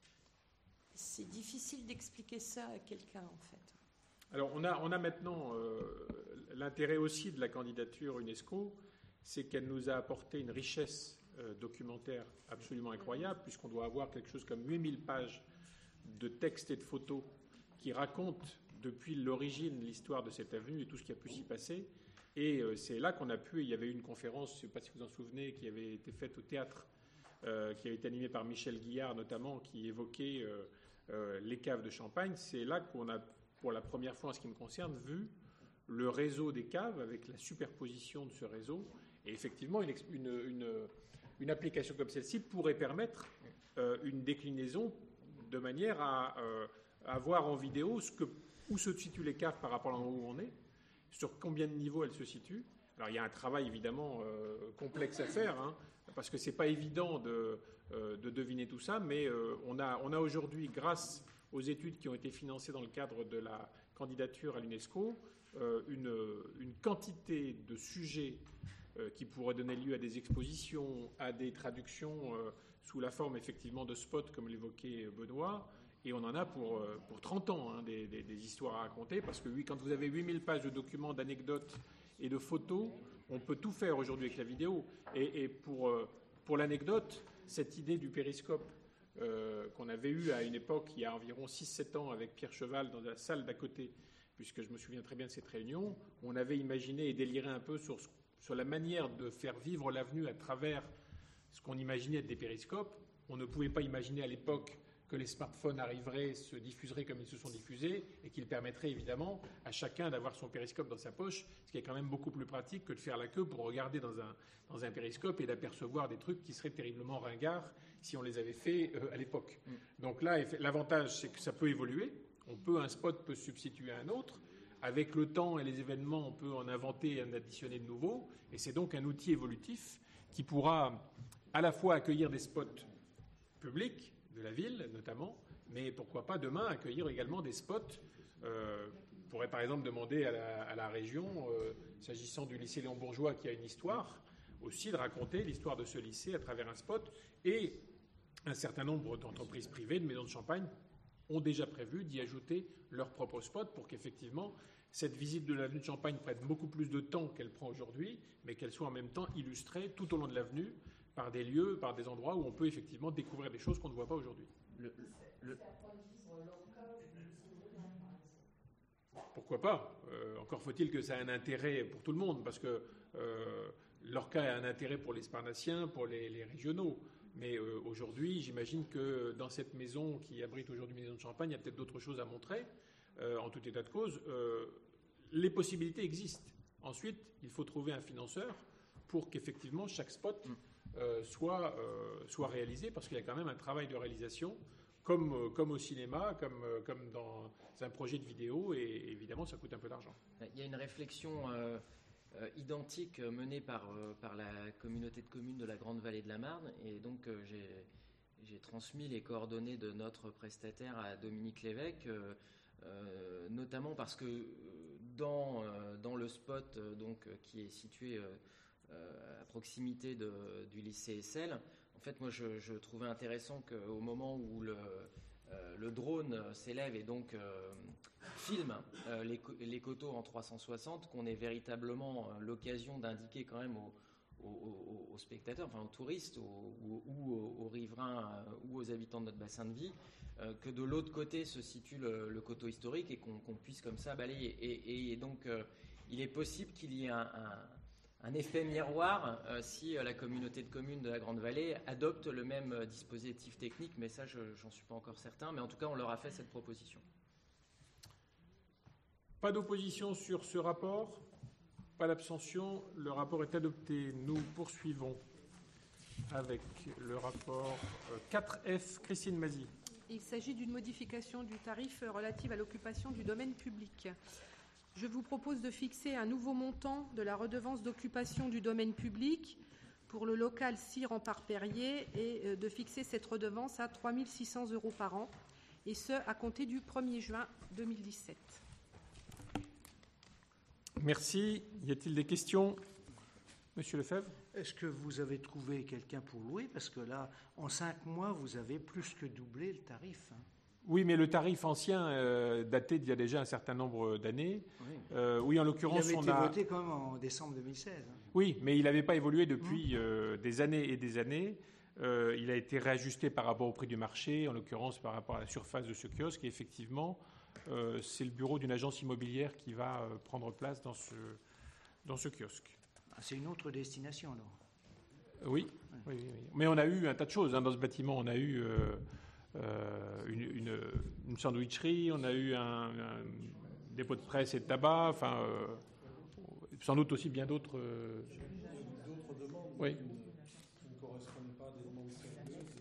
c'est difficile d'expliquer ça à quelqu'un, en fait. Alors, on a, on a maintenant euh, l'intérêt aussi de la candidature UNESCO, c'est qu'elle nous a apporté une richesse euh, documentaire absolument incroyable, puisqu'on doit avoir quelque chose comme huit mille pages de textes et de photos qui racontent depuis l'origine l'histoire de cette avenue et tout ce qui a pu s'y passer. Et euh, c'est là qu'on a pu, il y avait eu une conférence, je ne sais pas si vous en souvenez, qui avait été faite au théâtre, euh, qui avait été animée par Michel Guillard notamment, qui évoquait euh, euh, les caves de Champagne. C'est là qu'on a, pour la première fois en ce qui me concerne, vu le réseau des caves avec la superposition de ce réseau. Et effectivement, une, une, une, une application comme celle-ci pourrait permettre euh, une déclinaison de manière à, euh, à voir en vidéo ce que, où se situent les caves par rapport à l'endroit où on est, sur combien de niveaux elles se situent. Alors il y a un travail évidemment euh, complexe à faire, hein, parce que c'est pas évident de, euh, de deviner tout ça, mais euh, on a, on a aujourd'hui, grâce aux études qui ont été financées dans le cadre de la candidature à l'UNESCO, euh, une, une quantité de sujets euh, qui pourraient donner lieu à des expositions, à des traductions euh, sous la forme effectivement de spots, comme l'évoquait Benoît. Et on en a pour, pour trente ans, hein, des, des, des histoires à raconter, parce que oui, quand vous avez huit mille pages de documents, d'anecdotes et de photos, on peut tout faire aujourd'hui avec la vidéo. Et, et pour, pour l'anecdote, cette idée du périscope euh, qu'on avait eue à une époque, il y a environ six sept ans, avec Pierre Cheval dans la salle d'à côté, puisque je me souviens très bien de cette réunion, on avait imaginé et déliré un peu sur, sur la manière de faire vivre l'avenue à travers ce qu'on imaginait être des périscopes. On ne pouvait pas imaginer à l'époque que les smartphones arriveraient, se diffuseraient comme ils se sont diffusés et qu'ils permettraient évidemment à chacun d'avoir son périscope dans sa poche, ce qui est quand même beaucoup plus pratique que de faire la queue pour regarder dans un, dans un périscope et d'apercevoir des trucs qui seraient terriblement ringards si on les avait fait euh, à l'époque. Mm. Donc là, l'avantage, c'est que ça peut évoluer. On peut, un spot peut se substituer à un autre. Avec le temps et les événements, on peut en inventer et en additionner de nouveaux. Et c'est donc un outil évolutif qui pourra à la fois accueillir des spots publics, de la ville notamment, mais pourquoi pas demain accueillir également des spots. Euh, on pourrait par exemple demander à la, à la région, euh, s'agissant du lycée Léon Bourgeois qui a une histoire, aussi de raconter l'histoire de ce lycée à travers un spot. Et un certain nombre d'entreprises privées, de maisons de champagne, ont déjà prévu d'y ajouter leur propre spot pour qu'effectivement cette visite de l'avenue de Champagne prenne beaucoup plus de temps qu'elle prend aujourd'hui, mais qu'elle soit en même temps illustrée tout au long de l'avenue par des lieux, par des endroits où on peut effectivement découvrir des choses qu'on ne voit pas aujourd'hui. Le, le... Pourquoi pas euh, Encore faut-il que ça ait un intérêt pour tout le monde, parce que euh, l'Orca a un intérêt pour les Sparnassiens, pour les, les régionaux. Mais euh, aujourd'hui, j'imagine que dans cette maison qui abrite aujourd'hui Maison de Champagne, il y a peut-être d'autres choses à montrer. Euh, en tout état de cause, euh, les possibilités existent. Ensuite, il faut trouver un financeur pour qu'effectivement chaque spot euh, soit, euh, soit réalisé, parce qu'il y a quand même un travail de réalisation, comme, euh, comme au cinéma, comme, euh, comme dans un projet de vidéo, et évidemment, ça coûte un peu d'argent. Il y a une réflexion euh, euh, identique menée par, euh, par la communauté de communes de la Grande Vallée de la Marne, et donc euh, j'ai, j'ai transmis les coordonnées de notre prestataire à Dominique Lévesque, euh, Euh, notamment parce que dans, euh, dans le spot euh, donc, qui est situé euh, euh, à proximité de, du lycée Essel, en fait, moi, je, je trouvais intéressant qu'au moment où le, euh, le drone s'élève et donc euh, filme euh, les, les coteaux en trois cent soixante, qu'on ait véritablement euh, l'occasion d'indiquer quand même aux, aux, aux spectateurs, enfin aux touristes, aux, ou, ou aux, aux riverains euh, ou aux habitants de notre bassin de vie, euh, que de l'autre côté se situe le, le coteau historique et qu'on, qu'on puisse comme ça balayer. Et, et, et donc, euh, il est possible qu'il y ait un, un, un effet miroir euh, si euh, la communauté de communes de la Grande Vallée adopte le même euh, dispositif technique, mais ça, je, j'en suis pas encore certain. Mais en tout cas, on leur a fait cette proposition. Pas d'opposition sur ce rapport ? Pas d'abstention, le rapport est adopté. Nous poursuivons avec le rapport quatre F, Christine Mazy. Il s'agit d'une modification du tarif relative à l'occupation du domaine public. Je vous propose de fixer un nouveau montant de la redevance d'occupation du domaine public pour le local six Rempart Perrier et de fixer cette redevance à trois mille six cents euros par an, et ce, à compter du premier juin deux mille dix-sept. Merci. Y a-t-il des questions ? Monsieur Lefebvre ? Est-ce que vous avez trouvé quelqu'un pour louer ? Parce que là, en cinq mois, vous avez plus que doublé le tarif. Hein. Oui, mais le tarif ancien euh, datait d'il y a déjà un certain nombre d'années. Oui, euh, oui en l'occurrence, il avait on été a... voté quand même en décembre deux mille seize. Hein. Oui, mais il n'avait pas évolué depuis mmh. euh, des années et des années. Euh, il a été réajusté par rapport au prix du marché, en l'occurrence par rapport à la surface de ce kiosque. Et effectivement, euh, c'est le bureau d'une agence immobilière qui va euh, prendre place dans ce, dans ce kiosque. Ah, c'est une autre destination, alors. Oui, oui, oui, oui. Mais on a eu un tas de choses hein, dans ce bâtiment. On a eu euh, euh, une, une, une sandwicherie, on a eu un, un dépôt de presse et de tabac, enfin, euh, sans doute aussi bien d'autres. Euh... D'autres demandes oui. qui ne correspondent pas à des demandes sérieuses.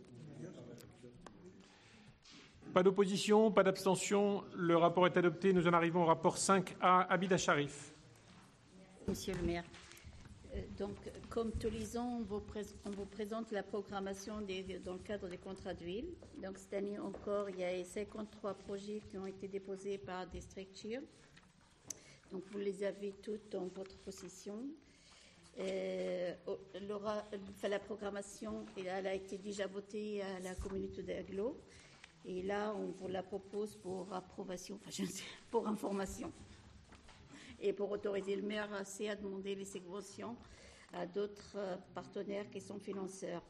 Pas d'opposition, pas d'abstention. Le rapport est adopté. Nous en arrivons au rapport cinq A, Abida Sharif. Monsieur le maire. Donc, comme tous les ans, on vous, pré- on vous présente la programmation des, dans le cadre des contrats de ville. Donc, cette année encore, il y a cinquante-trois projets qui ont été déposés par District Cheer. Donc, vous les avez toutes dans votre possession. Euh, enfin, la programmation, elle a été déjà votée à la communauté d'Aglo. Et là, on vous la propose pour approbation, enfin, je ne sais, pour information. Et pour autoriser le maire assez à demander les subventions à d'autres partenaires qui sont financeurs.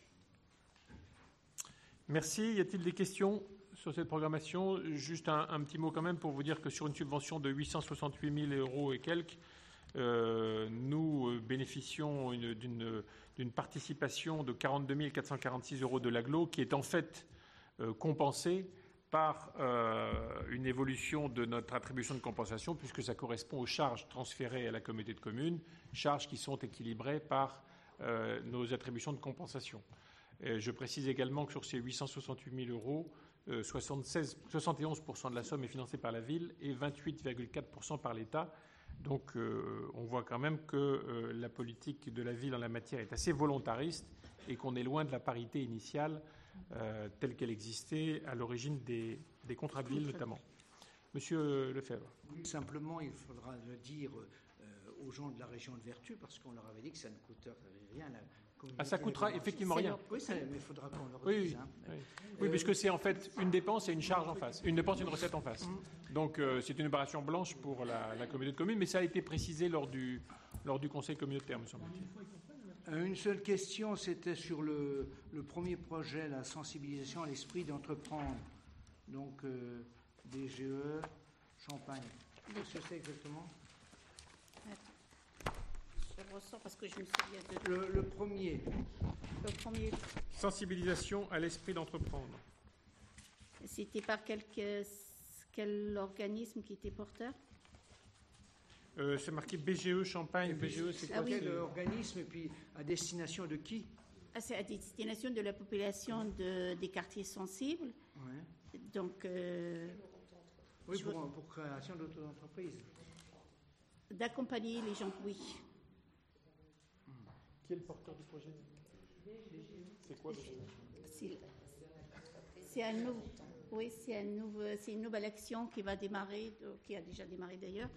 Merci. Y a-t-il des questions sur cette programmation ? Juste un, un petit mot quand même pour vous dire que sur une subvention de huit cent soixante-huit mille euros et quelques, euh, nous bénéficions une, d'une, d'une participation de quarante-deux mille quatre cent quarante-six euros de l'Aglo, qui est en fait euh, compensée par euh, une évolution de notre attribution de compensation, puisque ça correspond aux charges transférées à la communauté de communes, charges qui sont équilibrées par euh, nos attributions de compensation. Et je précise également que sur ces huit cent soixante-huit mille euros, euh, soixante-seize, soixante et onze pour cent de la somme est financée par la ville et vingt-huit virgule quatre pour cent par l'État. Donc euh, on voit quand même que euh, la politique de la ville en la matière est assez volontariste et qu'on est loin de la parité initiale euh, telle qu'elle existait à l'origine des, des contrats de ville notamment. Monsieur Lefebvre. Oui, simplement, il faudra le dire euh, aux gens de la région de Vertus, parce qu'on leur avait dit que ça ne coûterait rien. La ah, ça coûtera effectivement rien. Oui, ça, mais il faudra qu'on leur oui, dise. Hein. Oui, oui euh, puisque c'est en fait une dépense et une charge en face. Une dépense et une recette en face. Donc euh, c'est une opération blanche pour la, la communauté de communes, mais ça a été précisé lors du, lors du conseil communautaire, me semble-t-il. Une seule question, c'était sur le, le premier projet, la sensibilisation à l'esprit d'entreprendre. Donc, euh, D G E, Champagne. Qu'est-ce que c'est exactement ? Je ressors parce que je me souviens de... Le, le premier. Le premier. Sensibilisation à l'esprit d'entreprendre. C'était par quelque, quel organisme qui était porteur ? Euh, c'est marqué B G E Champagne. B G E, c'est quoi ah, oui. Quel organisme et puis à destination de qui ? ah, C'est à destination de la population de, des quartiers sensibles. Ouais. Donc, euh, oui, pour, veux... pour création d'auto-entreprise. D'accompagner les gens, oui. Hmm. Qui est le porteur du projet ? C'est quoi B G E ? C'est, c'est un nouveau, oui, c'est un nouveau, c'est une nouvelle action qui va démarrer, qui a déjà démarré d'ailleurs.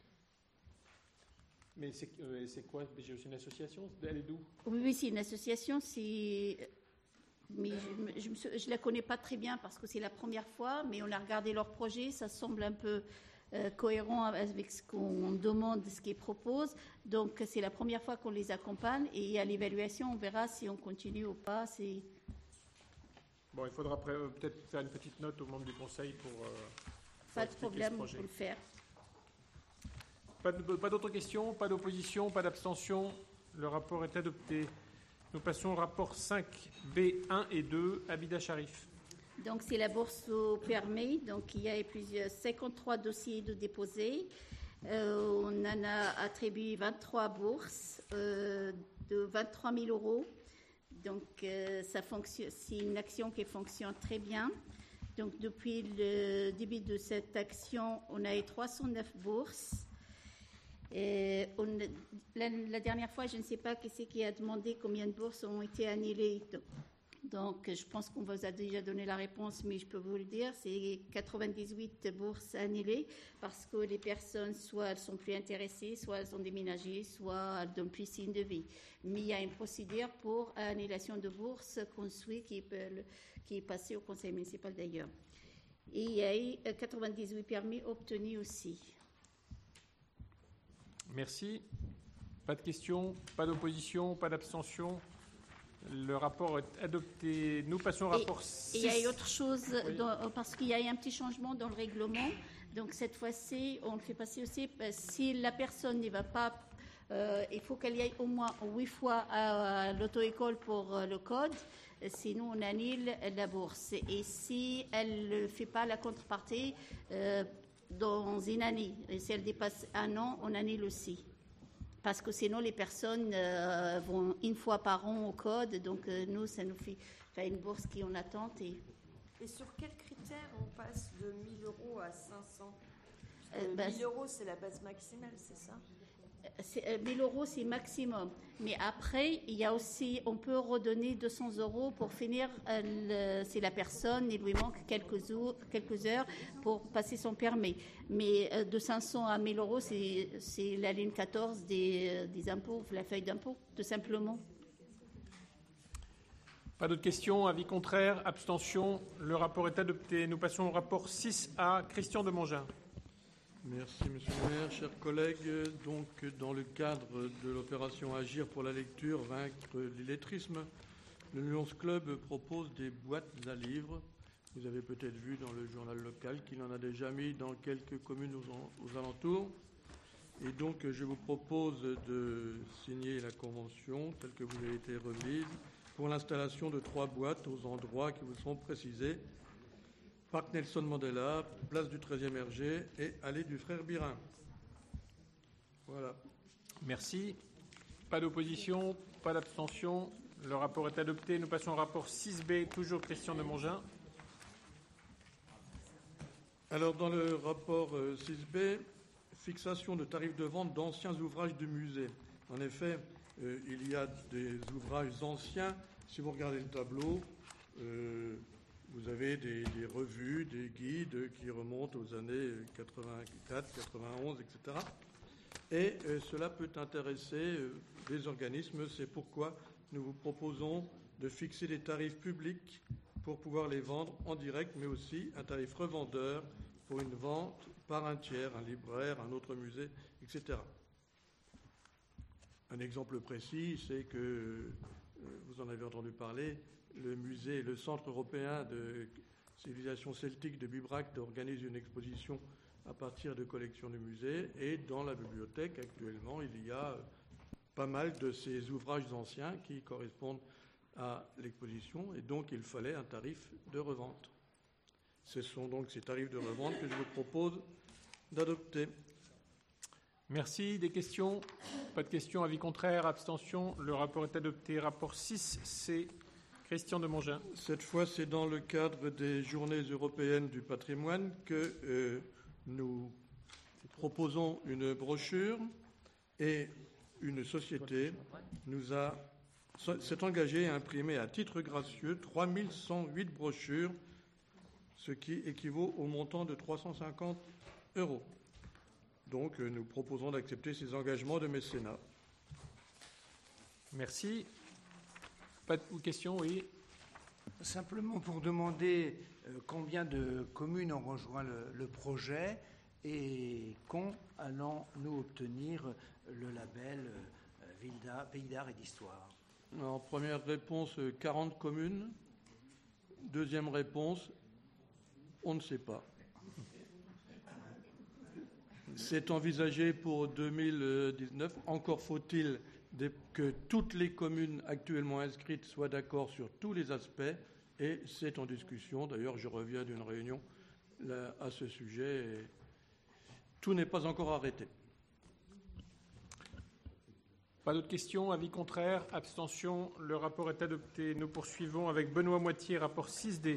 Mais c'est, euh, c'est quoi B G E ? C'est une association ? Elle est d'où ? Oui, oui, c'est une association. C'est... Mais je ne la connais pas très bien parce que c'est la première fois, mais on a regardé leur projet. Ça semble un peu euh, cohérent avec ce qu'on demande, ce qu'ils proposent. Donc, c'est la première fois qu'on les accompagne. Et à l'évaluation, on verra si on continue ou pas. C'est... Bon, il faudra après, euh, peut-être faire une petite note aux membres du conseil pour... Euh, pour pas de problème, on peut le faire. Pas, de, pas d'autres questions, pas d'opposition, pas d'abstention. Le rapport est adopté. Nous passons au rapport cinq B un et deux, Abida Sharif. Donc, c'est la bourse au permis. Donc, il y a plusieurs cinquante-trois dossiers de déposés. Euh, on en a attribué vingt-trois bourses euh, de vingt-trois mille euros. Donc, euh, ça fonctionne, c'est une action qui fonctionne très bien. Donc, depuis le début de cette action, on a eu trois cent neuf bourses. Et on, la, la dernière fois, je ne sais pas qui c'est qui a demandé combien de bourses ont été annulées. Donc, donc, je pense qu'on vous a déjà donné la réponse, mais je peux vous le dire, c'est quatre-vingt-dix-huit bourses annulées parce que les personnes, soit elles sont plus intéressées, soit elles ont déménagé, soit elles donnent plus signe de vie. Mais il y a une procédure pour annulation de bourse qu'on suit, qui, peut, qui est passée au conseil municipal d'ailleurs. Et il y a eu quatre-vingt-dix-huit permis obtenus aussi. Merci. Pas de questions, pas d'opposition, pas d'abstention. Le rapport est adopté. Nous passons au rapport et, six. Et il y a autre chose, oui. dans, parce qu'il y a eu un petit changement dans le règlement. Donc cette fois-ci, on le fait passer aussi. Si la personne n'y va pas, euh, il faut qu'elle y aille au moins huit fois à l'auto-école pour euh, le code. Sinon, on annule la bourse. Et si elle ne fait pas la contrepartie, euh, dans une année. Et si elle dépasse un an, on annule aussi. Parce que sinon, les personnes euh, vont une fois par an au code. Donc, euh, nous, ça nous fait, fait une bourse qui est en attente. Et, et sur quels critères on passe de mille euros à cinq cents euh, bah, mille euros, c'est la base maximale, c'est ça ? c'est, euh, mille euros, c'est maximum. Mais après, il y a aussi, on peut redonner deux cents euros pour finir, euh, le, si la personne, il lui manque quelques, ou, quelques heures pour passer son permis. Mais euh, de cinq cents à mille euros, c'est, c'est la ligne quatorze des, des impôts, la feuille d'impôt, tout simplement. Pas d'autres questions, avis contraire, abstention. Le rapport est adopté. Nous passons au rapport six A, Christian Demongin. Merci, Monsieur le maire. Chers collègues, donc, dans le cadre de l'opération Agir pour la lecture, vaincre l'illettrisme, le Nuance Club propose des boîtes à livres. Vous avez peut-être vu dans le journal local qu'il en a déjà mis dans quelques communes aux, en, aux alentours. Et donc, je vous propose de signer la convention telle que vous avez été remise pour l'installation de trois boîtes aux endroits qui vous seront précisés. Parc Nelson Mandela, place du treizième R G et allée du Frère Birin. Voilà. Merci. Pas d'opposition, pas d'abstention. Le rapport est adopté. Nous passons au rapport six B, toujours Christian de Mongin. Alors, dans le rapport six B, fixation de tarifs de vente d'anciens ouvrages de musée. En effet, euh, il y a des ouvrages anciens. Si vous regardez le tableau, euh, vous avez des, des revues, des guides qui remontent aux années quatre-vingt-quatre, quatre-vingt-onze, et cetera. Et euh, cela peut intéresser euh, des organismes. C'est pourquoi nous vous proposons de fixer des tarifs publics pour pouvoir les vendre en direct, mais aussi un tarif revendeur pour une vente par un tiers, un libraire, un autre musée, et cetera. Un exemple précis, c'est que, euh, vous en avez entendu parler, le musée, le Centre européen de civilisation celtique de Bibracte organise une exposition à partir de collections du musée, et dans la bibliothèque, actuellement, il y a pas mal de ces ouvrages anciens qui correspondent à l'exposition, et donc il fallait un tarif de revente. Ce sont donc ces tarifs de revente que je vous propose d'adopter. Merci. Des questions? Pas de questions. Avis contraire? Abstention? Le rapport est adopté. Rapport six C, Christian de Mongin. Cette fois, c'est dans le cadre des Journées européennes du patrimoine que euh, nous proposons une brochure, et une société nous a s'est engagée à imprimer à titre gracieux trois mille cent huit brochures, ce qui équivaut au montant de trois cent cinquante euros. Donc, nous proposons d'accepter ces engagements de mécénat. Merci. Pas de questions, oui. Simplement pour demander euh, combien de communes ont rejoint le, le projet et quand allons-nous obtenir le label euh, Ville d'Art, Pays d'Art et d'Histoire. En première réponse, quarante communes. Deuxième réponse, on ne sait pas. C'est envisagé pour deux mille dix-neuf. Encore faut-il que toutes les communes actuellement inscrites soient d'accord sur tous les aspects, et c'est en discussion. D'ailleurs, je reviens d'une réunion là, à ce sujet, et tout n'est pas encore arrêté. Pas d'autres questions? Avis contraire? Abstention? Le rapport est adopté. Nous poursuivons avec Benoît Moitié, rapport six D.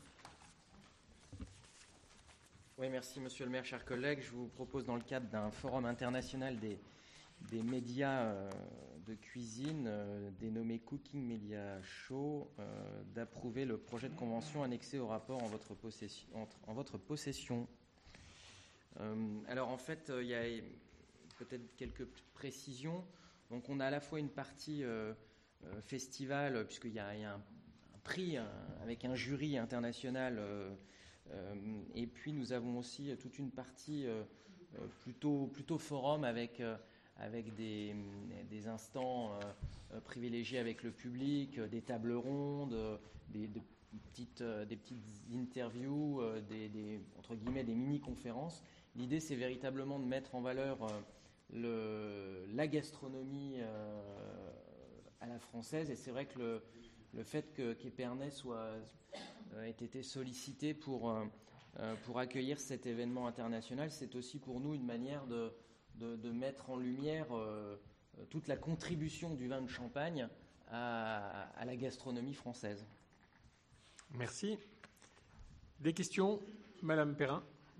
Oui, merci Monsieur le maire, chers collègues. Je vous propose, dans le cadre d'un forum international des, des médias euh, de cuisine euh, dénommé Cooking Media Show, euh, d'approuver le projet de convention annexé au rapport en votre possession. En, en votre possession. Euh, alors en fait, il y a peut-être quelques précisions. Donc on a à la fois une partie euh, euh, festival, puisqu'il y a, il y a un, un prix un, avec un jury international, euh, euh, et puis nous avons aussi toute une partie euh, plutôt, plutôt forum avec, euh, avec des, des instants euh, privilégiés avec le public, des tables rondes, des, des, petites, des petites interviews, des, des, entre guillemets des mini-conférences. L'idée, c'est véritablement de mettre en valeur euh, Le, la gastronomie euh, à la française, et c'est vrai que le, le fait que qu'Épernay soit euh, ait été sollicité pour euh, pour accueillir cet événement international, c'est aussi pour nous une manière de de, de mettre en lumière euh, toute la contribution du vin de Champagne à, à la gastronomie française. Merci. Des questions, Madame Perrin?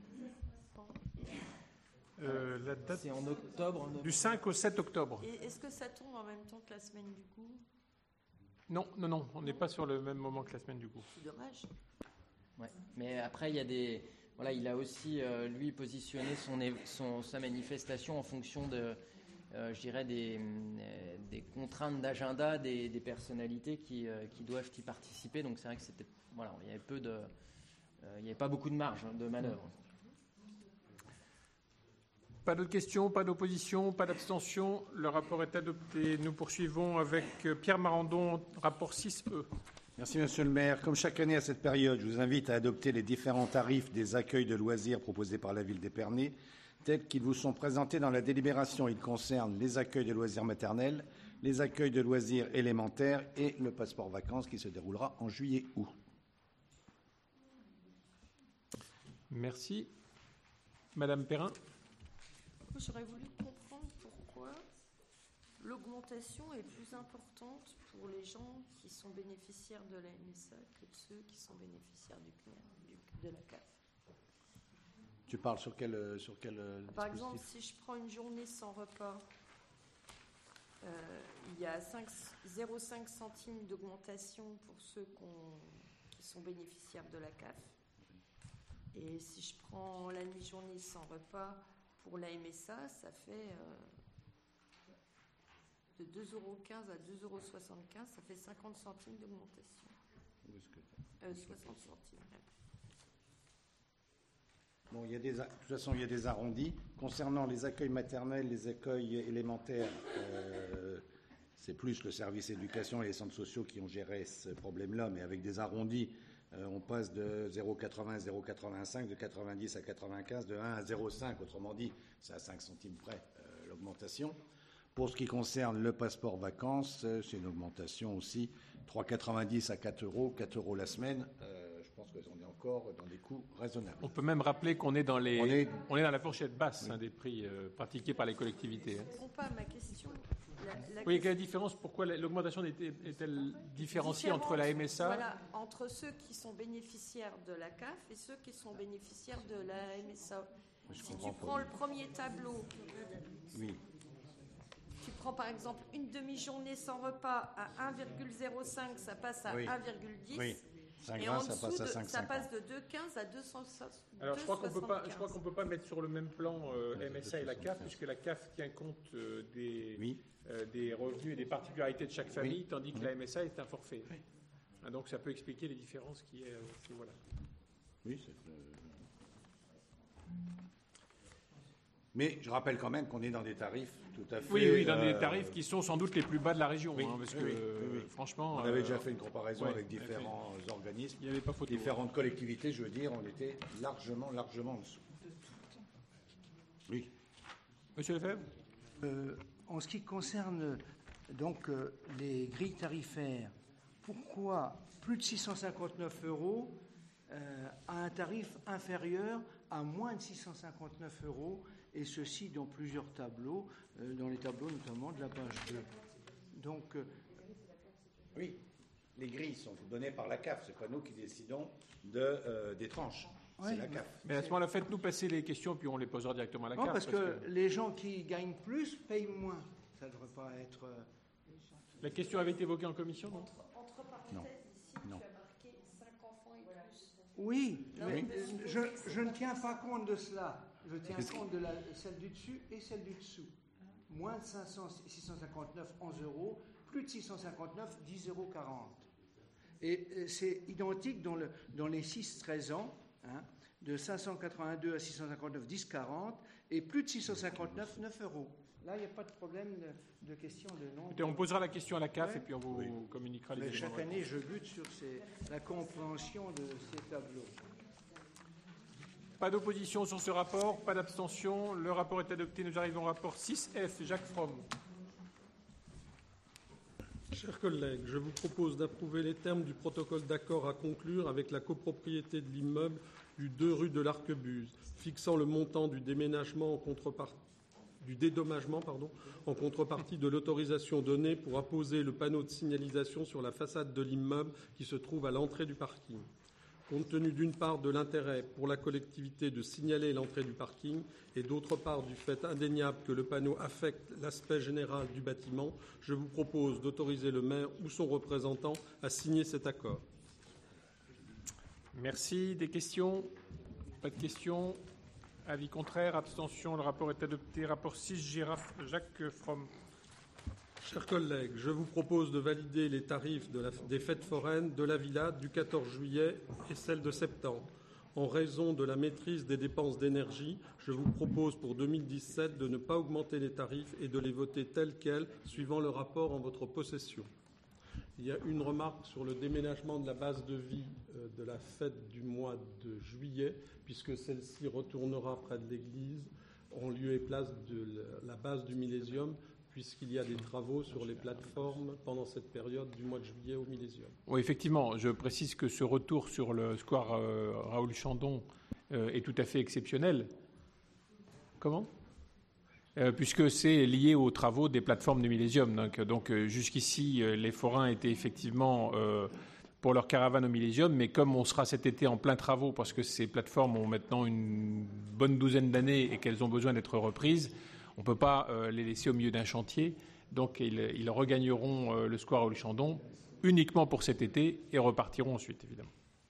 Euh, la date, c'est en octobre, en octobre. Du cinq au sept octobre. Et est-ce que ça tombe en même temps que la semaine du goût? Non, non, non, on n'est pas sur le même moment que la semaine du goût. C'est dommage. Ouais. Mais après, il y a des, voilà, il a aussi euh, lui positionné son, son sa manifestation en fonction de, euh, je dirais des, des contraintes d'agenda des, des personnalités qui, euh, qui doivent y participer. Donc c'est vrai que c'était, voilà, il y avait peu de, euh, il n'y avait pas beaucoup de marge de manœuvre. Pas d'autres questions, pas d'opposition, pas d'abstention. Le rapport est adopté. Nous poursuivons avec Pierre Marandon, rapport six E. Merci, Monsieur le maire. Comme chaque année à cette période, je vous invite à adopter les différents tarifs des accueils de loisirs proposés par la ville d'Épernay, tels qu'ils vous sont présentés dans la délibération. Ils concernent les accueils de loisirs maternels, les accueils de loisirs élémentaires et le passeport vacances qui se déroulera en juillet-août. Merci. Madame Perrin. J'aurais voulu comprendre pourquoi l'augmentation est plus importante pour les gens qui sont bénéficiaires de la M S A que de ceux qui sont bénéficiaires du C N R, du, de la C A F. Tu parles sur quel, sur quel Par exemple, si je prends une journée sans repas, euh, il y a zéro virgule cinq centimes d'augmentation pour ceux qui sont bénéficiaires de la C A F. Et si je prends la demi-journée sans repas pour la M S A, ça fait euh, de deux euros quinze à deux euros soixante-quinze, ça fait cinquante centimes d'augmentation. Euh, soixante centimes. Bon, il y a des, de toute façon, il y a des arrondis. Concernant les accueils maternels, les accueils élémentaires, euh, c'est plus le service éducation et les centres sociaux qui ont géré ce problème-là, mais avec des arrondis, euh, on passe de zéro virgule quatre-vingts à zéro virgule quatre-vingt-cinq, de quatre-vingt-dix à quatre-vingt-quinze, de un à zéro virgule cinq, autrement dit, c'est à cinq centimes près euh, l'augmentation. Pour ce qui concerne le passeport vacances, euh, c'est une augmentation aussi, trois virgule quatre-vingt-dix à quatre euros, quatre euros la semaine. Euh, Je pense qu'on est encore dans des coûts raisonnables. On peut même rappeler qu'on est dans les, on est, on est dans la fourchette basse, oui, hein, des prix euh, pratiqués par les collectivités. Je ne comprends pas ma question. La, la oui, question... quelle est la différence? Pourquoi l'augmentation est-elle différenciée entre la M S A? Voilà, entre ceux qui sont bénéficiaires de la C A F et ceux qui sont bénéficiaires de la M S A. Je si tu prends pas. Le premier tableau, oui. Tu prends par exemple une demi-journée sans repas à un virgule zéro cinq, ça passe à oui. un virgule dix. Oui. Et en ça passe, à cinq, de, ça passe de deux virgule quinze à deux cent soixante-quinze. Alors, je crois qu'on peut pas, je crois qu'on peut pas mettre sur le même plan euh, M S A et la C A F, puisque la C A F tient compte euh, des, oui. euh, des revenus et des particularités de chaque famille, oui. tandis que oui. la M S A est un forfait. Oui. Ah, donc, ça peut expliquer les différences qui est. Euh, qui, voilà. Oui, c'est. Euh... Mais je rappelle quand même qu'on est dans des tarifs tout à fait... Oui, oui, dans euh, des tarifs qui sont sans doute les plus bas de la région. Oui, hein, parce oui, que, oui, oui. franchement... On avait euh, déjà fait une comparaison ouais, avec différents oui. organismes, il n'y avait pas photo, différentes ouais. collectivités, je veux dire, on était largement, largement en dessous. Oui. Monsieur Lefebvre euh, En ce qui concerne donc euh, les grilles tarifaires, pourquoi plus de six cent cinquante-neuf euros euh, à un tarif inférieur à moins de six cent cinquante-neuf euros, et ceci dans plusieurs tableaux, euh, dans les tableaux notamment de la page deux. Donc, euh, oui, les grilles sont données par la C A F, c'est pas nous qui décidons de, euh, des tranches, ouais, c'est la C A F. Mais à ce moment-là, faites-nous passer les questions, puis on les posera directement à la non, C A F. Parce, parce que, que les gens qui gagnent plus payent moins. Ça ne devrait pas être... Euh... La question avait été évoquée en commission, non? Entre, entre parenthèses, non. Ici, non. Tu as marqué cinq enfants et plus. Oui, non, mais je, je ne tiens pas compte de cela. Je tiens compte de la, celle du dessus et celle du dessous. Moins de cinq cents, six cent cinquante-neuf, onze euros. Plus de six cent cinquante-neuf, dix euros quarante. Et c'est identique dans, le, dans les six treize ans, hein, de cinq cent quatre-vingt-deux à six cent cinquante-neuf, dix quarante. Et plus de six cent cinquante-neuf, neuf euros. Là, il n'y a pas de problème de, de question de nombre. Écoutez, on posera la question à la C A F ouais. et puis on vous oui. communiquera les Mais éléments. Chaque année, je bute sur ces, la compréhension de ces tableaux. Pas d'opposition sur ce rapport, pas d'abstention. Le rapport est adopté. Nous arrivons au rapport six F. Jacques Fromm. Chers collègues, je vous propose d'approuver les termes du protocole d'accord à conclure avec la copropriété de l'immeuble du deux rue de l'Arquebuse, fixant le montant du déménagement en contrepartie. du dédommagement pardon, en contrepartie de l'autorisation donnée pour apposer le panneau de signalisation sur la façade de l'immeuble qui se trouve à l'entrée du parking. Compte tenu d'une part de l'intérêt pour la collectivité de signaler l'entrée du parking et d'autre part du fait indéniable que le panneau affecte l'aspect général du bâtiment, je vous propose d'autoriser le maire ou son représentant à signer cet accord. Merci. Des questions? Pas de questions. Avis contraire, abstention, le rapport est adopté. Rapport six, Girafe, Jacques Fromm. Chers collègues, je vous propose de valider les tarifs de la, des fêtes foraines de la Villa du quatorze juillet et celles de septembre. En raison de la maîtrise des dépenses d'énergie, je vous propose pour deux mille dix-sept de ne pas augmenter les tarifs et de les voter tels quels, suivant le rapport en votre possession. Il y a une remarque sur le déménagement de la base de vie euh, de la fête du mois de juillet, puisque celle-ci retournera près de l'église. en lieu et place de la base du Millésium, puisqu'il y a des travaux sur les plateformes pendant cette période du mois de juillet au Millésium. Oui, effectivement, je précise que ce retour sur le square euh, Raoul Chandon euh, est tout à fait exceptionnel. Comment euh, Puisque c'est lié aux travaux des plateformes du Millésium. Donc, donc euh, jusqu'ici, euh, les forains étaient effectivement euh, pour leur caravane au Millésium, mais comme on sera cet été en plein travaux, parce que ces plateformes ont maintenant une bonne douzaine d'années et qu'elles ont besoin d'être reprises, on ne peut pas euh, les laisser au milieu d'un chantier. Donc, ils, ils regagneront euh, le square Raoul Chandon uniquement pour cet été et repartiront ensuite, évidemment.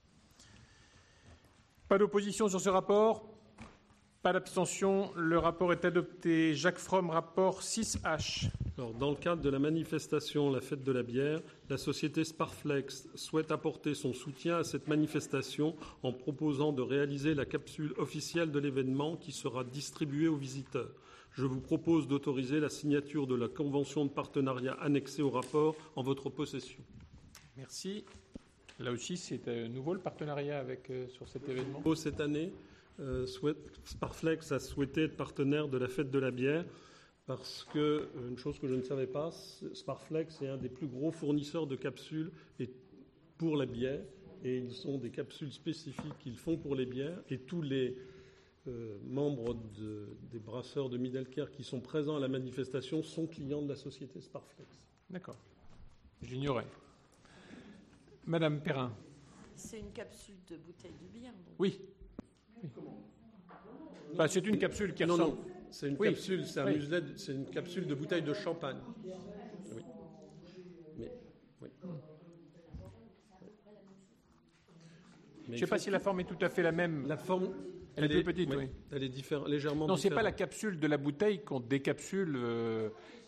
Pas d'opposition sur ce rapport. Pas d'abstention. Le rapport est adopté. Jacques Fromm, rapport six H. Alors, dans le cadre de la manifestation La Fête de la Bière, la société Sparflex souhaite apporter son soutien à cette manifestation en proposant de réaliser la capsule officielle de l'événement qui sera distribuée aux visiteurs. Je vous propose d'autoriser la signature de la convention de partenariat annexée au rapport en votre possession. Merci. Là aussi, c'est euh, nouveau le partenariat avec, euh, sur cet événement. Cette année, euh, souhaite, Sparflex a souhaité être partenaire de la Fête de la Bière parce que, euh, une chose que je ne savais pas, Sparflex est un des plus gros fournisseurs de capsules et pour la bière. Et ils sont des capsules spécifiques qu'ils font pour les bières. Et tous les euh, membres de, des brasseurs de Middelker qui sont présents à la manifestation sont clients de la société Sparflex. D'accord. J'ignorais. Madame Perrin. C'est une capsule de bouteille de bière, donc. Oui. oui. Bah, c'est une capsule qui non, ressemble. Non, c'est une oui. capsule, c'est un oui. muselet, c'est une capsule de bouteille de champagne. Oui. Mais, oui. Je ne sais pas si la forme est tout à fait la même. La forme, elle, elle est plus petite, oui. oui. Elle est diffère, légèrement non, différente. Non, ce n'est pas la capsule de la bouteille qu'on décapsule. Euh...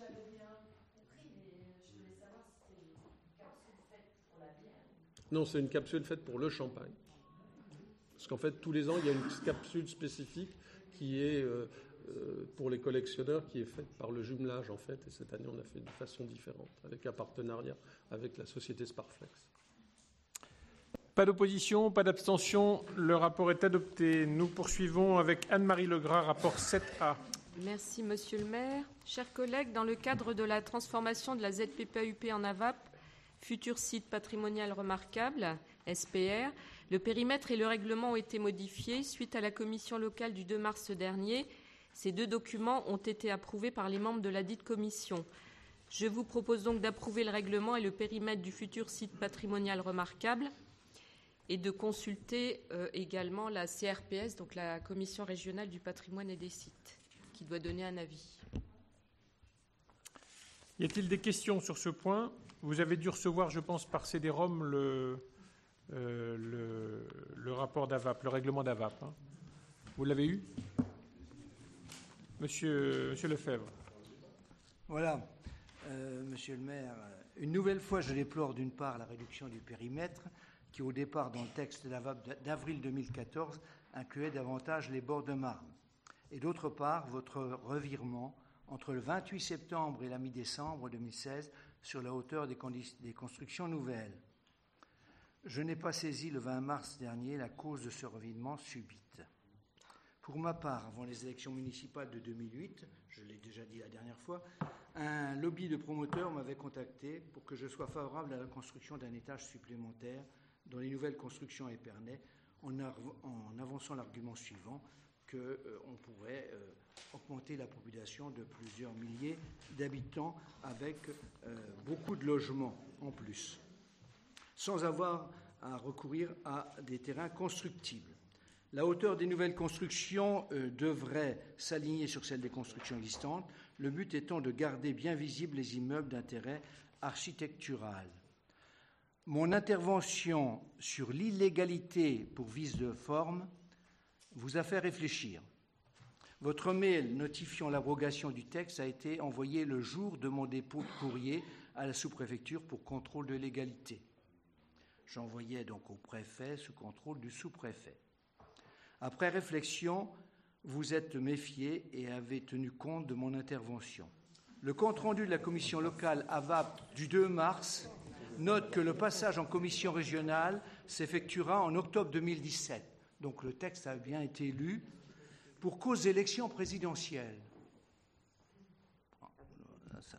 Non, c'est une capsule faite pour le champagne. Parce qu'en fait, tous les ans, il y a une capsule spécifique qui est, euh, euh, pour les collectionneurs, qui est faite par le jumelage, en fait. Et cette année, on a fait de façon différente, avec un partenariat avec la société Sparflex. Pas d'opposition, pas d'abstention. Le rapport est adopté. Nous poursuivons avec Anne-Marie Legras, rapport sept A. Merci, Monsieur le maire. Chers collègues, dans le cadre de la transformation de la Z P P A U P en A V A P, futur site patrimonial remarquable, S P R, le périmètre et le règlement ont été modifiés suite à la commission locale du deux mars dernier. Ces deux documents ont été approuvés par les membres de la dite commission. Je vous propose donc d'approuver le règlement et le périmètre du futur site patrimonial remarquable et de consulter euh, également la C R P S, donc la Commission régionale du patrimoine et des sites, qui doit donner un avis. Y a-t-il des questions sur ce point ? Vous avez dû recevoir, je pense, par C D R O M le, euh, le, le rapport d'A V A P, le règlement d'A V A P. Hein. Vous l'avez eu ? Monsieur, Monsieur Lefebvre. Voilà, euh, Monsieur le maire. Une nouvelle fois, je déplore d'une part la réduction du périmètre qui, au départ, dans le texte d'A V A P d'avril deux mille quatorze, incluait davantage les bords de Marne. Et d'autre part, votre revirement entre le vingt-huit septembre et la mi-décembre deux mille seize sur la hauteur des, condi- des constructions nouvelles. Je n'ai pas saisi le vingt mars dernier la cause de ce revirement subite. Pour ma part, avant les élections municipales de deux mille huit, je l'ai déjà dit la dernière fois, un lobby de promoteurs m'avait contacté pour que je sois favorable à la construction d'un étage supplémentaire dans les nouvelles constructions à Épernay, en, av- en avançant l'argument suivant, qu'on euh, pourrait euh, augmenter la population de plusieurs milliers d'habitants avec euh, beaucoup de logements en plus, sans avoir à recourir à des terrains constructibles. La hauteur des nouvelles constructions euh, devrait s'aligner sur celle des constructions existantes, le but étant de garder bien visibles les immeubles d'intérêt architectural. Mon intervention sur l'illégalité pour vice de forme vous a fait réfléchir. Votre mail notifiant l'abrogation du texte a été envoyé le jour de mon dépôt de courrier à la sous-préfecture pour contrôle de légalité. J'envoyais donc au préfet sous contrôle du sous-préfet. Après réflexion, vous êtes méfié et avez tenu compte de mon intervention. Le compte-rendu de la commission locale A V A P du deux mars note que le passage en commission régionale s'effectuera en octobre deux mille dix-sept. Donc le texte a bien été lu. pour cause d'élection présidentielle. Ça,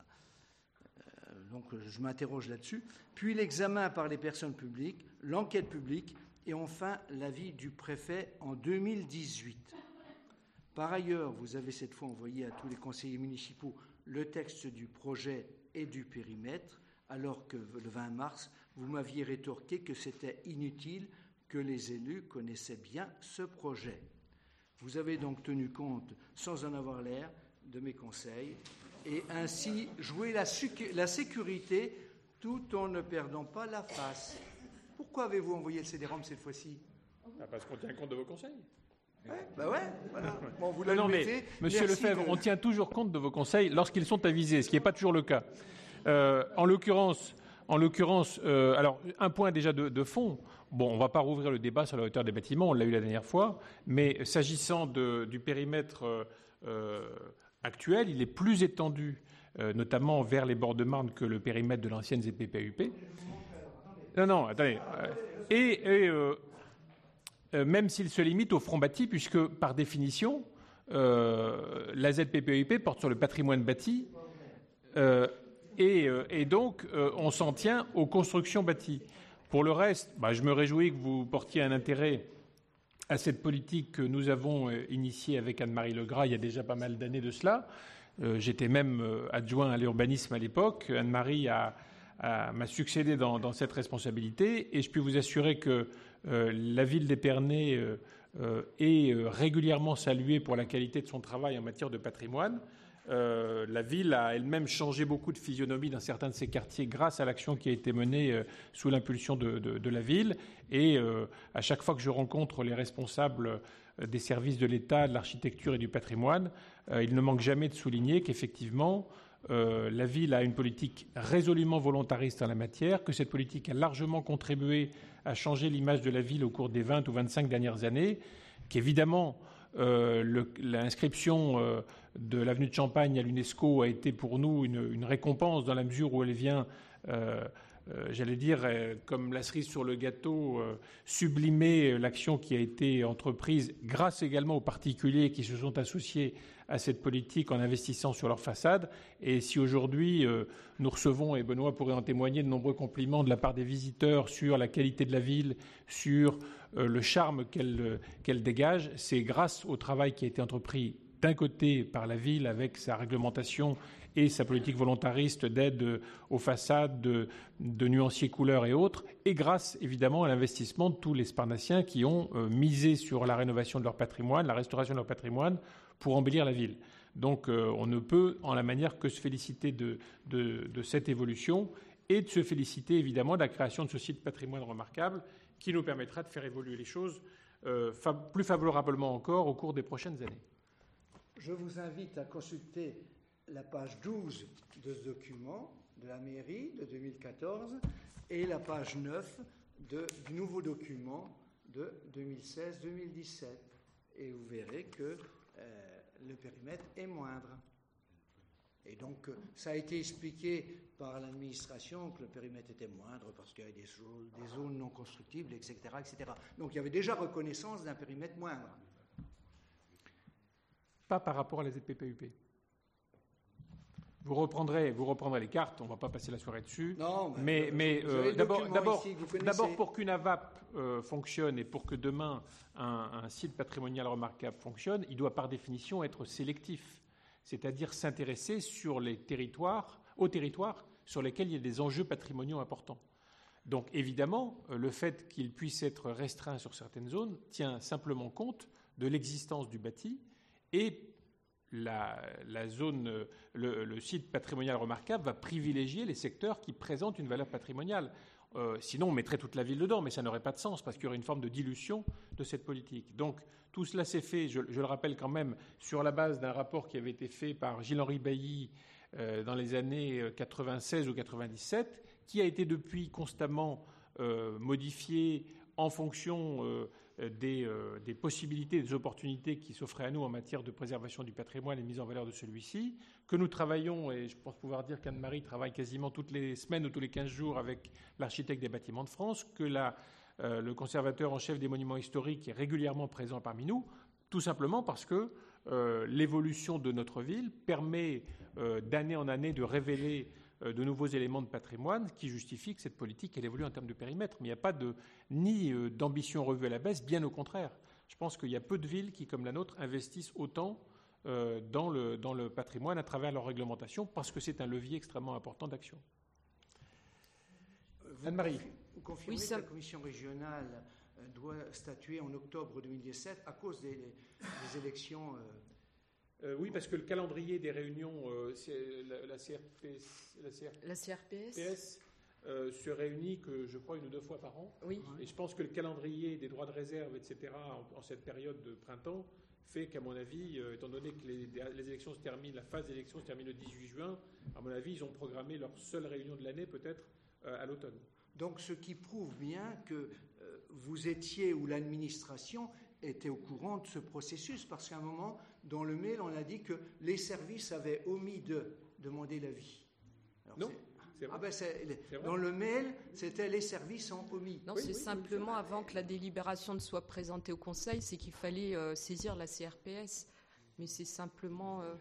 euh, donc je m'interroge là-dessus. Puis l'examen par les personnes publiques, l'enquête publique et enfin l'avis du préfet en deux mille dix-huit. Par ailleurs, vous avez cette fois envoyé à tous les conseillers municipaux le texte du projet et du périmètre, alors que le vingt mars, vous m'aviez rétorqué que c'était inutile, que les élus connaissaient bien ce projet. Vous avez donc tenu compte, sans en avoir l'air, de mes conseils, et ainsi joué la, la sécurité tout en ne perdant pas la face. Pourquoi avez-vous envoyé le C D R O M cette fois-ci ? Ah, parce qu'on tient compte de vos conseils. Ouais, bah ouais, voilà. Bon, vous non, non, mais, mettez. Monsieur Merci Lefebvre, de... on tient toujours compte de vos conseils lorsqu'ils sont avisés, ce qui n'est pas toujours le cas. Euh, en l'occurrence, en l'occurrence euh, alors, un point déjà de, de fond. Bon, on ne va pas rouvrir le débat sur la hauteur des bâtiments, on l'a eu la dernière fois, mais s'agissant de, du périmètre euh, euh, actuel, il est plus étendu, euh, notamment vers les bords de Marne, que le périmètre de l'ancienne Z P P A U P. Non, non, attendez. Et... et euh, Euh, même s'il se limite au front bâti, puisque, par définition, euh, la Z P P A U P porte sur le patrimoine bâti, euh, et, euh, et donc euh, on s'en tient aux constructions bâties. Pour le reste, bah, je me réjouis que vous portiez un intérêt à cette politique que nous avons euh, initiée avec Anne-Marie Legras il y a déjà pas mal d'années de cela. Euh, j'étais même euh, adjoint à l'urbanisme à l'époque. Anne-Marie a, a, m'a succédé dans, dans cette responsabilité, et je puis vous assurer que Euh, la ville d'Épernay euh, euh, est euh, régulièrement saluée pour la qualité de son travail en matière de patrimoine. Euh, la ville a elle-même changé beaucoup de physionomie dans certains de ses quartiers grâce à l'action qui a été menée euh, sous l'impulsion de, de, de la ville. Et euh, à chaque fois que je rencontre les responsables euh, des services de l'État, de l'architecture et du patrimoine, euh, il ne manque jamais de souligner qu'effectivement, Euh, la ville a une politique résolument volontariste en la matière, que cette politique a largement contribué à changer l'image de la ville au cours des vingt ou vingt-cinq dernières années, qu'évidemment euh, le, l'inscription euh, de l'avenue de Champagne à l'UNESCO a été pour nous une, une récompense dans la mesure où elle vient, euh, euh, j'allais dire, euh, comme la cerise sur le gâteau, euh, sublimer l'action qui a été entreprise grâce également aux particuliers qui se sont associés à cette politique en investissant sur leur façade. Et si aujourd'hui euh, nous recevons, et Benoît pourrait en témoigner, de nombreux compliments de la part des visiteurs sur la qualité de la ville, sur euh, le charme qu'elle, euh, qu'elle dégage, c'est grâce au travail qui a été entrepris d'un côté par la ville avec sa réglementation et sa politique volontariste d'aide aux façades, de, de nuanciers couleurs et autres, et grâce évidemment à l'investissement de tous les Sparnassiens qui ont euh, misé sur la rénovation de leur patrimoine, la restauration de leur patrimoine, pour embellir la ville. Donc euh, on ne peut en la manière que se féliciter de, de, de cette évolution et de se féliciter évidemment de la création de ce site patrimoine remarquable qui nous permettra de faire évoluer les choses euh, fab- plus favorablement encore au cours des prochaines années. Je vous invite à consulter la page douze de ce document de la mairie de deux mille quatorze et la page neuf de, du nouveau document de deux mille seize deux mille dix-sept. Et vous verrez que Euh, le périmètre est moindre. Et donc, euh, ça a été expliqué par l'administration que le périmètre était moindre parce qu'il y avait des, choses, des zones non constructibles, et cetera, et cetera. Donc, il y avait déjà reconnaissance d'un périmètre moindre. Pas par rapport à la Z P P A U P. Vous reprendrez, vous reprendrez les cartes, on ne va pas passer la soirée dessus. Non, ben, mais, mais vous euh, avez le d'abord, document d'abord, ici que vous connaissez. d'abord, pour qu'une A V A P euh, fonctionne et pour que demain un, un site patrimonial remarquable fonctionne, il doit par définition être sélectif, c'est-à-dire s'intéresser sur les territoires, aux territoires sur lesquels il y a des enjeux patrimoniaux importants. Donc évidemment, le fait qu'il puisse être restreint sur certaines zones tient simplement compte de l'existence du bâti et La, la zone, le, le site patrimonial remarquable va privilégier les secteurs qui présentent une valeur patrimoniale. Euh, sinon, on mettrait toute la ville dedans, mais ça n'aurait pas de sens parce qu'il y aurait une forme de dilution de cette politique. Donc, tout cela s'est fait, je, je le rappelle quand même, sur la base d'un rapport qui avait été fait par Gilles-Henri Bailly euh, dans les années quatre-vingt-seize ou quatre-vingt-dix-sept, qui a été depuis constamment euh, modifié en fonction euh, Des, euh, des possibilités, des opportunités qui s'offraient à nous en matière de préservation du patrimoine et de mise en valeur de celui-ci, que nous travaillons, et je pense pouvoir dire qu'Anne-Marie travaille quasiment toutes les semaines ou tous les quinze jours avec l'architecte des bâtiments de France, que la, euh, le conservateur en chef des monuments historiques est régulièrement présent parmi nous, Tout simplement parce que euh, l'évolution de notre ville permet euh, d'année en année de révéler euh, de nouveaux éléments de patrimoine qui justifient que cette politique elle évolue en termes de périmètre. Mais il n'y a pas de, ni euh, d'ambition revue à la baisse, bien au contraire. Je pense qu'il y a peu de villes qui, comme la nôtre, investissent autant euh, dans, le, dans le patrimoine à travers leur réglementation parce que c'est un levier extrêmement important d'action. Anne-Marie. Vous confirmez oui, ça... que la commission régionale doit statuer en octobre deux mille dix-sept à cause des, des élections euh... Euh, oui, parce que le calendrier des réunions, euh, c'est la, la, C R P S, la, C R... la C R P S, P S euh, se réunit que je crois une ou deux fois par an. Oui. Et je pense que le calendrier des droits de réserve, et cetera, en, en cette période de printemps, fait qu'à mon avis, euh, étant donné que les, les élections se terminent, la phase d'élection se termine le dix-huit juin, à mon avis, ils ont programmé leur seule réunion de l'année peut-être euh, à l'automne. Donc, ce qui prouve bien que euh, vous étiez ou l'administration était au courant de ce processus, parce qu'à un moment, dans le mail, on a dit que les services avaient omis de demander l'avis. Alors, non, c'est, c'est vrai. Ah ben c'est, c'est dans le mail, c'était les services ont omis. Non, oui, c'est oui, simplement oui. avant que la délibération ne soit présentée au Conseil, c'est qu'il fallait euh, saisir la C R P S. Mais c'est simplement... Euh...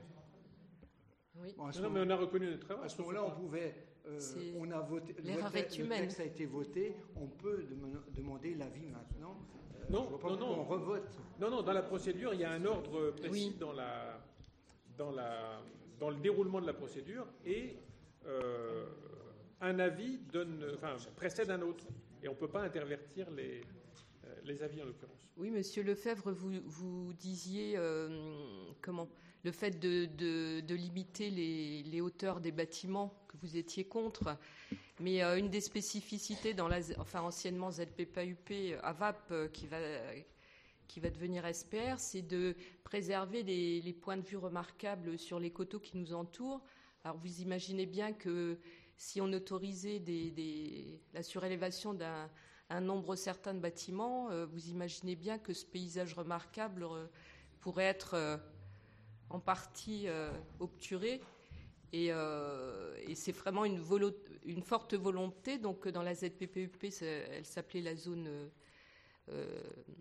Oui. Bon, non, mais on a reconnu notre erreur. À ce moment-là, on pouvait... Euh, on a voté, l'erreur le, est le humaine. texte a été voté, on peut dem- demander l'avis maintenant. Euh, non, je vois pas non, non. On revote. Non, non, dans la procédure, il y a un ordre précis oui. dans, la, dans, la, dans le déroulement de la procédure et euh, un avis donne, enfin, précède un autre. Et on ne peut pas intervertir les, euh, les avis en l'occurrence. Oui, Monsieur Lefebvre, vous, vous disiez euh, comment le fait de, de, de limiter les, les hauteurs des bâtiments, que vous étiez contre. Mais euh, une des spécificités dans la, enfin anciennement Z P P A U P, A V A P, euh, qui va, qui va devenir S P R, c'est de préserver les, les points de vue remarquables sur les coteaux qui nous entourent. Alors vous imaginez bien que si on autorisait des, des, la surélévation d'un un nombre certain de bâtiments, euh, vous imaginez bien que ce paysage remarquable euh, pourrait être... Euh, en partie euh, obturée et, euh, et c'est vraiment une, volo- une forte volonté. Donc dans la Z P P U P, elle s'appelait la zone, euh,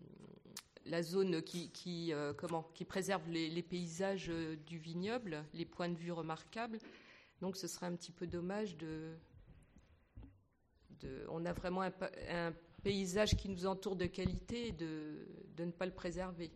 la zone qui, qui, euh, comment, qui préserve les, les paysages du vignoble, les points de vue remarquables. Donc ce serait un petit peu dommage de... de on a vraiment un, un paysage qui nous entoure de qualité et de, de ne pas le préserver.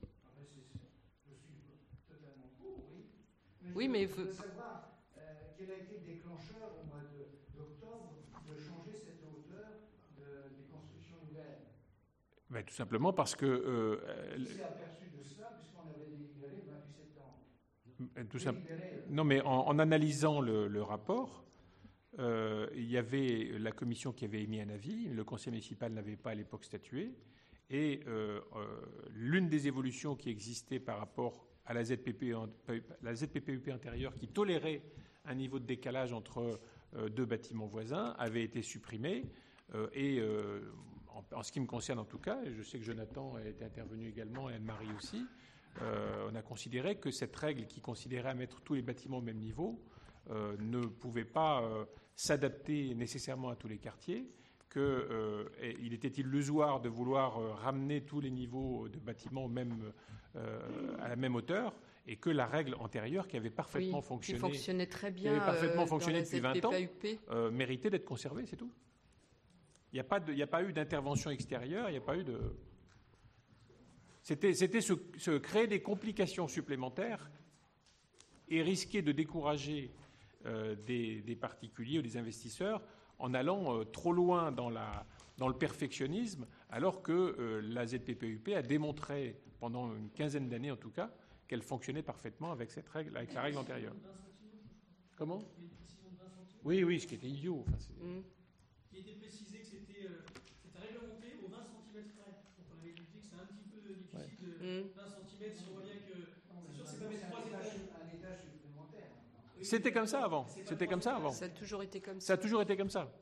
Oui, mais je veux savoir euh, quel a été le déclencheur au mois de, d'octobre de changer cette hauteur de, des constructions nouvelles. Ben, tout simplement parce que... Euh, Il s'est aperçu de cela puisqu'on avait délibéré le vingt-huit septembre. Tout simple. Non, mais en, en analysant le, le rapport, euh, il y avait la commission qui avait émis un avis, le conseil municipal n'avait pas à l'époque statué, et euh, euh, l'une des évolutions qui existait par rapport à la Z P P, la Z P P U P antérieure qui tolérait un niveau de décalage entre euh, deux bâtiments voisins avait été supprimée. Euh, et euh, en, en ce qui me concerne en tout cas, et je sais que Jonathan a été intervenu également et Anne-Marie aussi, euh, on a considéré que cette règle qui considérait à mettre tous les bâtiments au même niveau euh, ne pouvait pas euh, s'adapter nécessairement à tous les quartiers, qu'il euh, était illusoire de vouloir euh, ramener tous les niveaux de bâtiments au même Euh, à la même hauteur, et que la règle antérieure qui avait parfaitement oui, fonctionné, qui fonctionnait très bien, qui avait parfaitement euh, fonctionné depuis vingt ans, euh, méritait d'être conservée, c'est tout. Il n'y a pas de, il n'y a pas eu d'intervention extérieure, il n'y a pas eu de. C'était, c'était se, se créer des complications supplémentaires et risquer de décourager euh, des, des particuliers ou des investisseurs en allant euh, trop loin dans la dans le perfectionnisme, alors que euh, la Z P P U P a démontré, pendant une quinzaine d'années en tout cas, qu'elle fonctionnait parfaitement avec cette règle, avec la règle antérieure. Comment ? Oui, oui, ce qui était idiot. Enfin, c'est... Mmh. Qui était précisé que c'était, euh, c'était réglementé aux vingt centimètres carrés. Donc on avait dit que c'est un petit peu difficile ouais. de mmh. vingt centimètres si on voit bien que... C'est sûr, c'est pas mettre trois étages. Un étage supplémentaire. C'était comme ça avant. C'était comme ça avant. Ça a toujours été comme ça. Ça a toujours été comme ça.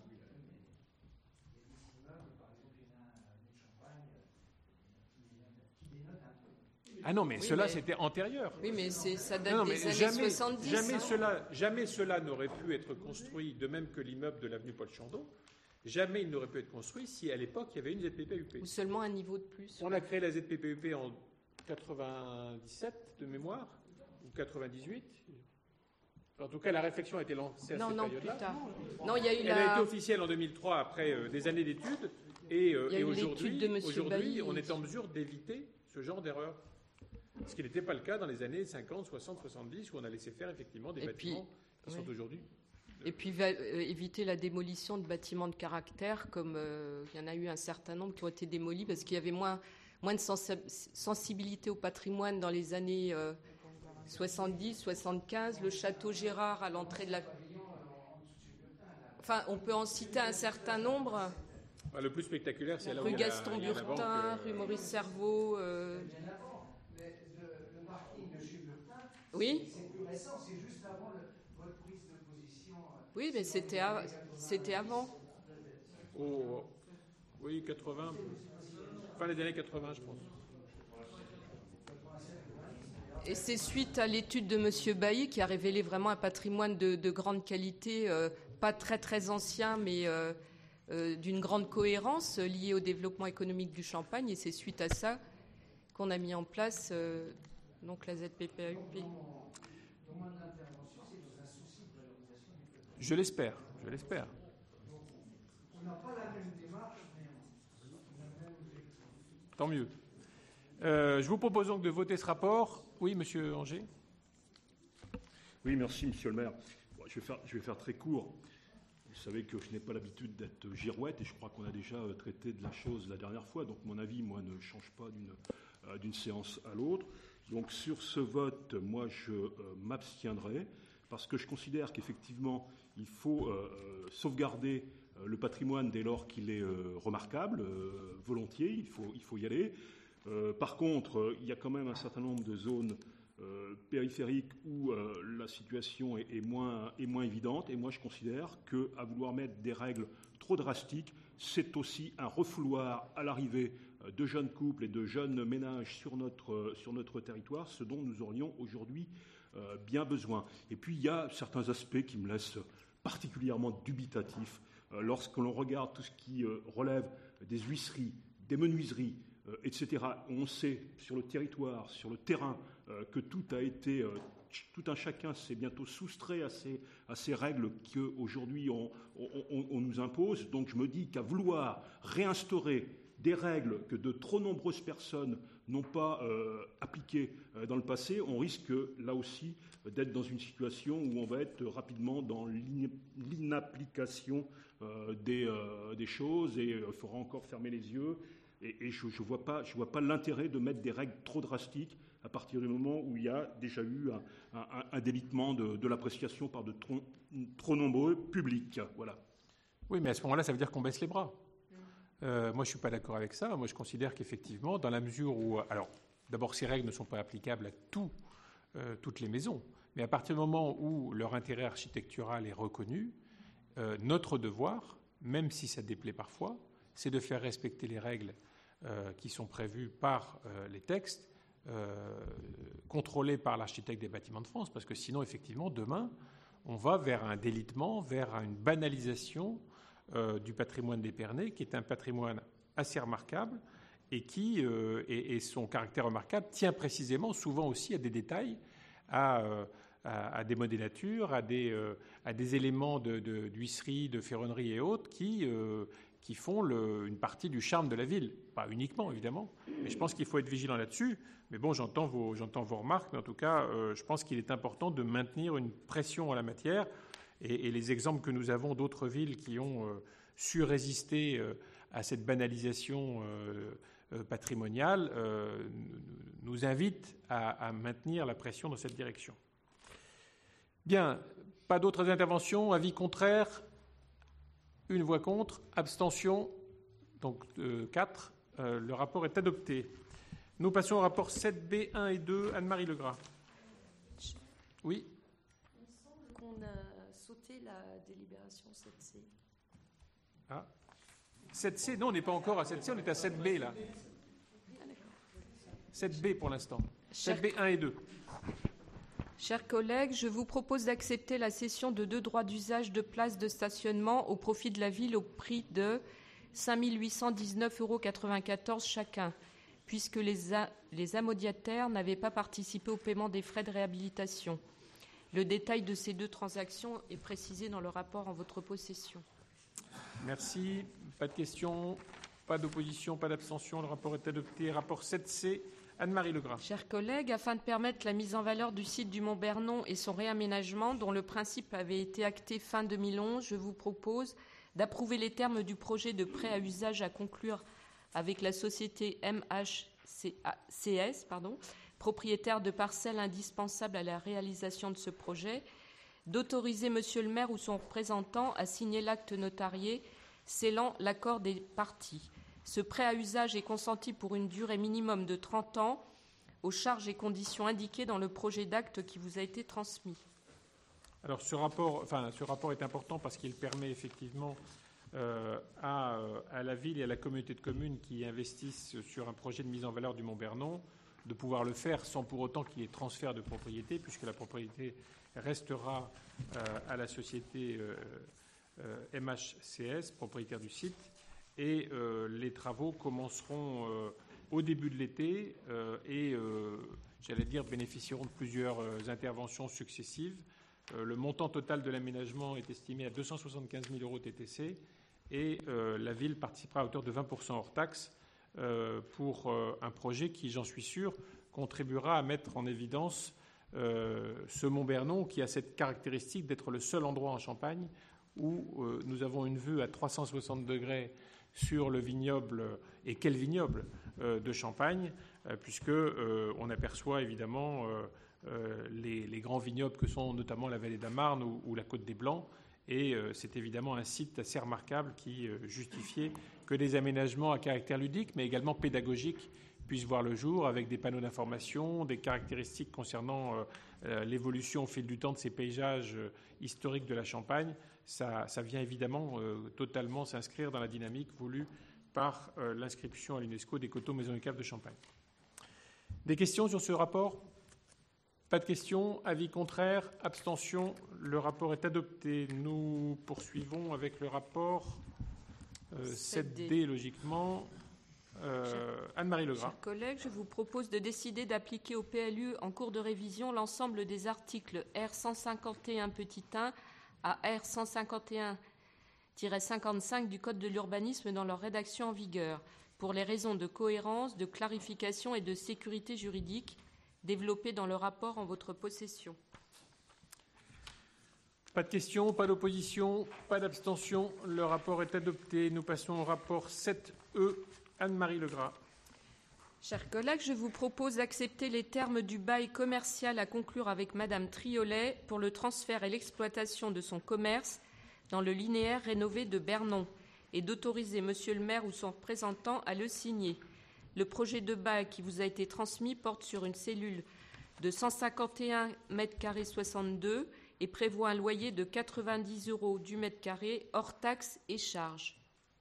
Ah non, mais oui, cela, mais... c'était antérieur. Oui, mais c'est, ça date non, non, des années jamais, soixante-dix. Jamais, hein. cela, jamais cela n'aurait pu être construit, de même que l'immeuble de l'avenue Paul Chandon. Jamais il n'aurait pu être construit si, à l'époque, il y avait une Z P P U P. Ou seulement un niveau de plus. On a créé la Z P P U P en quatre-vingt-dix-sept de mémoire, ou quatre-vingt-dix-huit. En tout cas, la réflexion a été lancée à non, cette non, période-là. plus tard. Non, il y a eu Elle la... a été officielle en deux mille trois après euh, des années d'études. Et, euh, il y a et eu aujourd'hui, l'étude de M. aujourd'hui Bailly. on est en mesure d'éviter ce genre d'erreur. Ce qui n'était pas le cas dans les années cinquante, soixante, soixante-dix, où on a laissé faire effectivement des et bâtiments puis, qui oui. sont aujourd'hui... Et puis va, euh, éviter la démolition de bâtiments de caractère, comme euh, il y en a eu un certain nombre qui ont été démolis parce qu'il y avait moins, moins de sensi- sensibilité au patrimoine dans les années euh, soixante-dix, soixante-quinze. Le château Gérard à l'entrée de la... Enfin, on peut en citer un certain nombre. Ah, le plus spectaculaire, c'est là où Rue il y a la- Gaston il y a la banque, Burtin, euh, rue Maurice Cerveau. euh, Le parking de chez Burtin, Oui. c'est plus récent, c'est juste avant le- votre prise de position. Oui, mais c'était, à- c'était avant. Oh, oui, quatre-vingts. Fin des années quatre-vingts, je pense. Et c'est suite à l'étude de M. Bailly qui a révélé vraiment un patrimoine de, de grande qualité, euh, pas très très ancien, mais euh, euh, d'une grande cohérence euh, liée au développement économique du Champagne. Et c'est suite à ça qu'on a mis en place euh, donc la Z P P A U P. Je l'espère, je l'espère. On n'a pas la même démarche, mais Tant mieux. Euh, je vous propose donc de voter ce rapport. Oui, Monsieur Angers. Oui, merci, Monsieur le maire. Bon, je, vais faire, je vais faire très court. Vous savez que je n'ai pas l'habitude d'être girouette et je crois qu'on a déjà traité de la chose la dernière fois. Donc mon avis, moi, ne change pas d'une, euh, d'une séance à l'autre. Donc sur ce vote, moi, je euh, m'abstiendrai parce que je considère qu'effectivement, il faut euh, sauvegarder euh, le patrimoine dès lors qu'il est euh, remarquable, euh, volontiers, il faut, il faut y aller. Euh, par contre, euh, il y a quand même un certain nombre de zones euh, périphériques où euh, la situation est, est, moins, est moins évidente. Et moi, je considère qu'à vouloir mettre des règles trop drastiques, c'est aussi un refouloir à l'arrivée euh, de jeunes couples et de jeunes ménages sur notre, euh, sur notre territoire, ce dont nous aurions aujourd'hui euh, bien besoin. Et puis, il y a certains aspects qui me laissent particulièrement dubitatifs. Euh, lorsque l'on regarde tout ce qui euh, relève des huisseries, des menuiseries, et cetera. On sait sur le territoire, sur le terrain, euh, que tout a été, euh, tout un chacun s'est bientôt soustrait à ces, à ces règles qu'aujourd'hui on, on, on nous impose. Donc je me dis qu'à vouloir réinstaurer des règles que de trop nombreuses personnes n'ont pas euh, appliquées euh, dans le passé, on risque là aussi d'être dans une situation où on va être rapidement dans l'inapplication euh, des, euh, des choses et il euh, faudra encore fermer les yeux. Et, et je ne vois pas, je vois pas l'intérêt de mettre des règles trop drastiques à partir du moment où il y a déjà eu un, un, un délitement de, de l'appréciation par de trop, trop nombreux publics. Voilà. Oui, mais à ce moment-là, ça veut dire qu'on baisse les bras. Euh, moi, je ne suis pas d'accord avec ça. Moi, je considère qu'effectivement, dans la mesure où... Alors, d'abord, ces règles ne sont pas applicables à tout, euh, toutes les maisons. Mais à partir du moment où leur intérêt architectural est reconnu, euh, notre devoir, même si ça déplaît parfois, c'est de faire respecter les règles Euh, qui sont prévus par euh, les textes, euh, contrôlés par l'architecte des bâtiments de France, parce que sinon, effectivement, demain, on va vers un délitement, vers une banalisation euh, du patrimoine d'Épernay, qui est un patrimoine assez remarquable et qui, euh, et, et son caractère remarquable, tient précisément, souvent aussi, à des détails, à, euh, à, à des modélatures, à des, euh, à des éléments de, de, d'huisserie, de ferronnerie et autres qui... Euh, qui font le, une partie du charme de la ville. Pas uniquement, évidemment, mais je pense qu'il faut être vigilant là-dessus. Mais bon, j'entends vos, j'entends vos remarques, mais en tout cas, euh, je pense qu'il est important de maintenir une pression en la matière. Et, et les exemples que nous avons d'autres villes qui ont euh, su résister euh, à cette banalisation euh, euh, patrimoniale euh, nous invitent à, à maintenir la pression dans cette direction. Bien, pas d'autres interventions, avis contraire? Une voix contre, abstention, donc euh, quatre. Euh, le rapport est adopté. Nous passons au rapport sept B un et deux. Anne-Marie Legras. Oui. Il me semble qu'on a sauté la délibération sept C. Ah. sept C, non, on n'est pas encore à sept C, on est à sept B là. Ah, d'accord. sept B pour l'instant. sept B un et deux. Chers collègues, je vous propose d'accepter la cession de deux droits d'usage de places de stationnement au profit de la ville au prix de cinq mille huit cent dix-neuf euros quatre-vingt-quatorze chacun. puisque les, a, les amodiataires n'avaient pas participé au paiement des frais de réhabilitation. Le détail de ces deux transactions est précisé dans le rapport en votre possession. Merci. Pas de questions, pas d'opposition, pas d'abstention. Le rapport est adopté. Rapport sept C, Anne-Marie Legras. Chers collègues, afin de permettre la mise en valeur du site du Mont-Bernon et son réaménagement, dont le principe avait été acté fin deux mille onze, je vous propose d'approuver les termes du projet de prêt à usage à conclure avec la société M H C S, pardon, propriétaire de parcelles indispensables à la réalisation de ce projet, d'autoriser Monsieur le maire ou son représentant à signer l'acte notarié scellant l'accord des parties. Ce prêt à usage est consenti pour une durée minimum de trente ans aux charges et conditions indiquées dans le projet d'acte qui vous a été transmis. Alors ce rapport, enfin, ce rapport est important parce qu'il permet effectivement euh, à, à la ville et à la communauté de communes qui investissent sur un projet de mise en valeur du Mont-Bernon de pouvoir le faire sans pour autant qu'il y ait transfert de propriété, puisque la propriété restera euh, à la société euh, euh, M H C S, propriétaire du site, et euh, les travaux commenceront euh, au début de l'été euh, et, euh, j'allais dire, bénéficieront de plusieurs euh, interventions successives. Euh, le montant total de l'aménagement est estimé à deux cent soixante-quinze mille euros T T C et euh, la ville participera à hauteur de vingt pour cent hors taxe euh, pour euh, un projet qui, j'en suis sûr, contribuera à mettre en évidence euh, ce Mont-Bernon qui a cette caractéristique d'être le seul endroit en Champagne où euh, nous avons une vue à trois cent soixante degrés sur le vignoble, et quel vignoble, euh, de Champagne, euh, puisque euh, on aperçoit évidemment euh, euh, les, les grands vignobles que sont notamment la vallée de la Marne ou, ou la Côte des Blancs, et euh, c'est évidemment un site assez remarquable qui euh, justifiait que des aménagements à caractère ludique, mais également pédagogique, puissent voir le jour avec des panneaux d'information, des caractéristiques concernant euh, euh, l'évolution au fil du temps de ces paysages euh, historiques de la Champagne. Ça, ça vient évidemment euh, totalement s'inscrire dans la dynamique voulue par euh, l'inscription à l'UNESCO des coteaux maisons et caves de Champagne. Des questions sur ce rapport ? Pas de questions. Avis contraire, abstention. Le rapport est adopté. Nous poursuivons avec le rapport euh, sept D, logiquement. Euh, Anne-Marie Legras. Chers collègues, je vous propose de décider d'appliquer au P L U en cours de révision l'ensemble des articles R cent cinquante et un petit un à R cent cinquante et un tiret cinquante-cinq du Code de l'urbanisme dans leur rédaction en vigueur, pour les raisons de cohérence, de clarification et de sécurité juridique développées dans le rapport en votre possession. Pas de questions, pas d'opposition, pas d'abstention. Le rapport est adopté. Nous passons au rapport sept E. Anne-Marie Legras. Chers collègues, je vous propose d'accepter les termes du bail commercial à conclure avec Madame Triolet pour le transfert et l'exploitation de son commerce dans le linéaire rénové de Bernon et d'autoriser Monsieur le maire ou son représentant à le signer. Le projet de bail qui vous a été transmis porte sur une cellule de cent cinquante et un mètres carrés soixante-deux et prévoit un loyer de quatre-vingt-dix euros du mètre carré hors taxes et charges.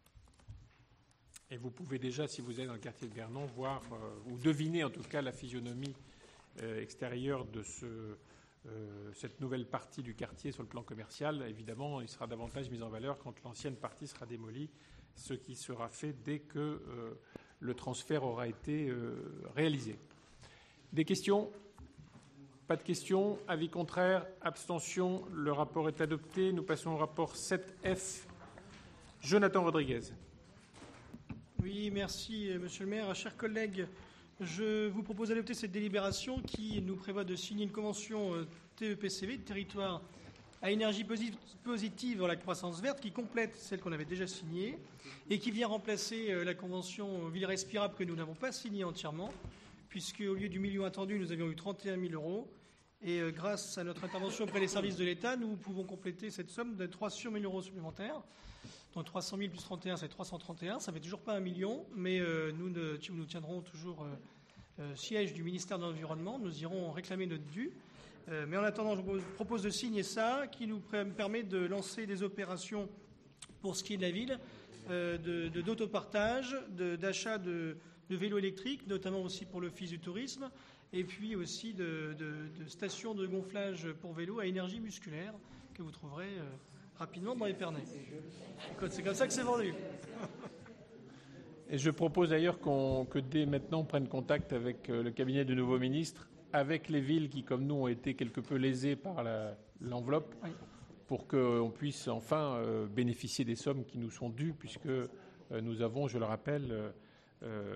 Et vous pouvez déjà, si vous êtes dans le quartier de Bernon, voir euh, ou deviner en tout cas la physionomie euh, extérieure de ce, euh, cette nouvelle partie du quartier sur le plan commercial. Évidemment, il sera davantage mis en valeur quand l'ancienne partie sera démolie, ce qui sera fait dès que euh, le transfert aura été euh, réalisé. Des questions ? Pas de questions. Avis contraire, abstention. Le rapport est adopté. Nous passons au rapport sept F. Jonathan Rodriguez. Oui, merci, Monsieur le maire. Chers collègues, je vous propose d'adopter cette délibération qui nous prévoit de signer une convention T E P C V, territoire à énergie positive dans la croissance verte, qui complète celle qu'on avait déjà signée et qui vient remplacer la convention Ville respirable que nous n'avons pas signée entièrement, puisque au lieu du million attendu, nous avions eu trente et un mille euros. Et euh, grâce à notre intervention auprès des services de l'État, nous pouvons compléter cette somme de trois cent mille euros supplémentaires. Donc trois cent mille plus trente et un, c'est trois cent trente et un. Ça ne fait toujours pas un million, mais euh, nous, ne, nous tiendrons toujours euh, euh, siège du ministère de l'Environnement. Nous irons réclamer notre dû. Euh, mais en attendant, je vous propose de signer ça, qui nous permet de lancer des opérations pour ce qui est de la ville, euh, de, de, d'autopartage, de, d'achat de, de vélos électriques, notamment aussi pour l'Office du tourisme, et puis aussi de, de, de stations de gonflage pour vélos à énergie musculaire que vous trouverez euh, rapidement dans Épernay. C'est comme ça que c'est vendu. Et je propose d'ailleurs qu'on, que dès maintenant on prenne contact avec le cabinet du nouveau ministre, avec les villes qui, comme nous, ont été quelque peu lésées par la, l'enveloppe, oui. pour qu'on puisse enfin euh, bénéficier des sommes qui nous sont dues, puisque euh, nous avons, je le rappelle, euh, euh,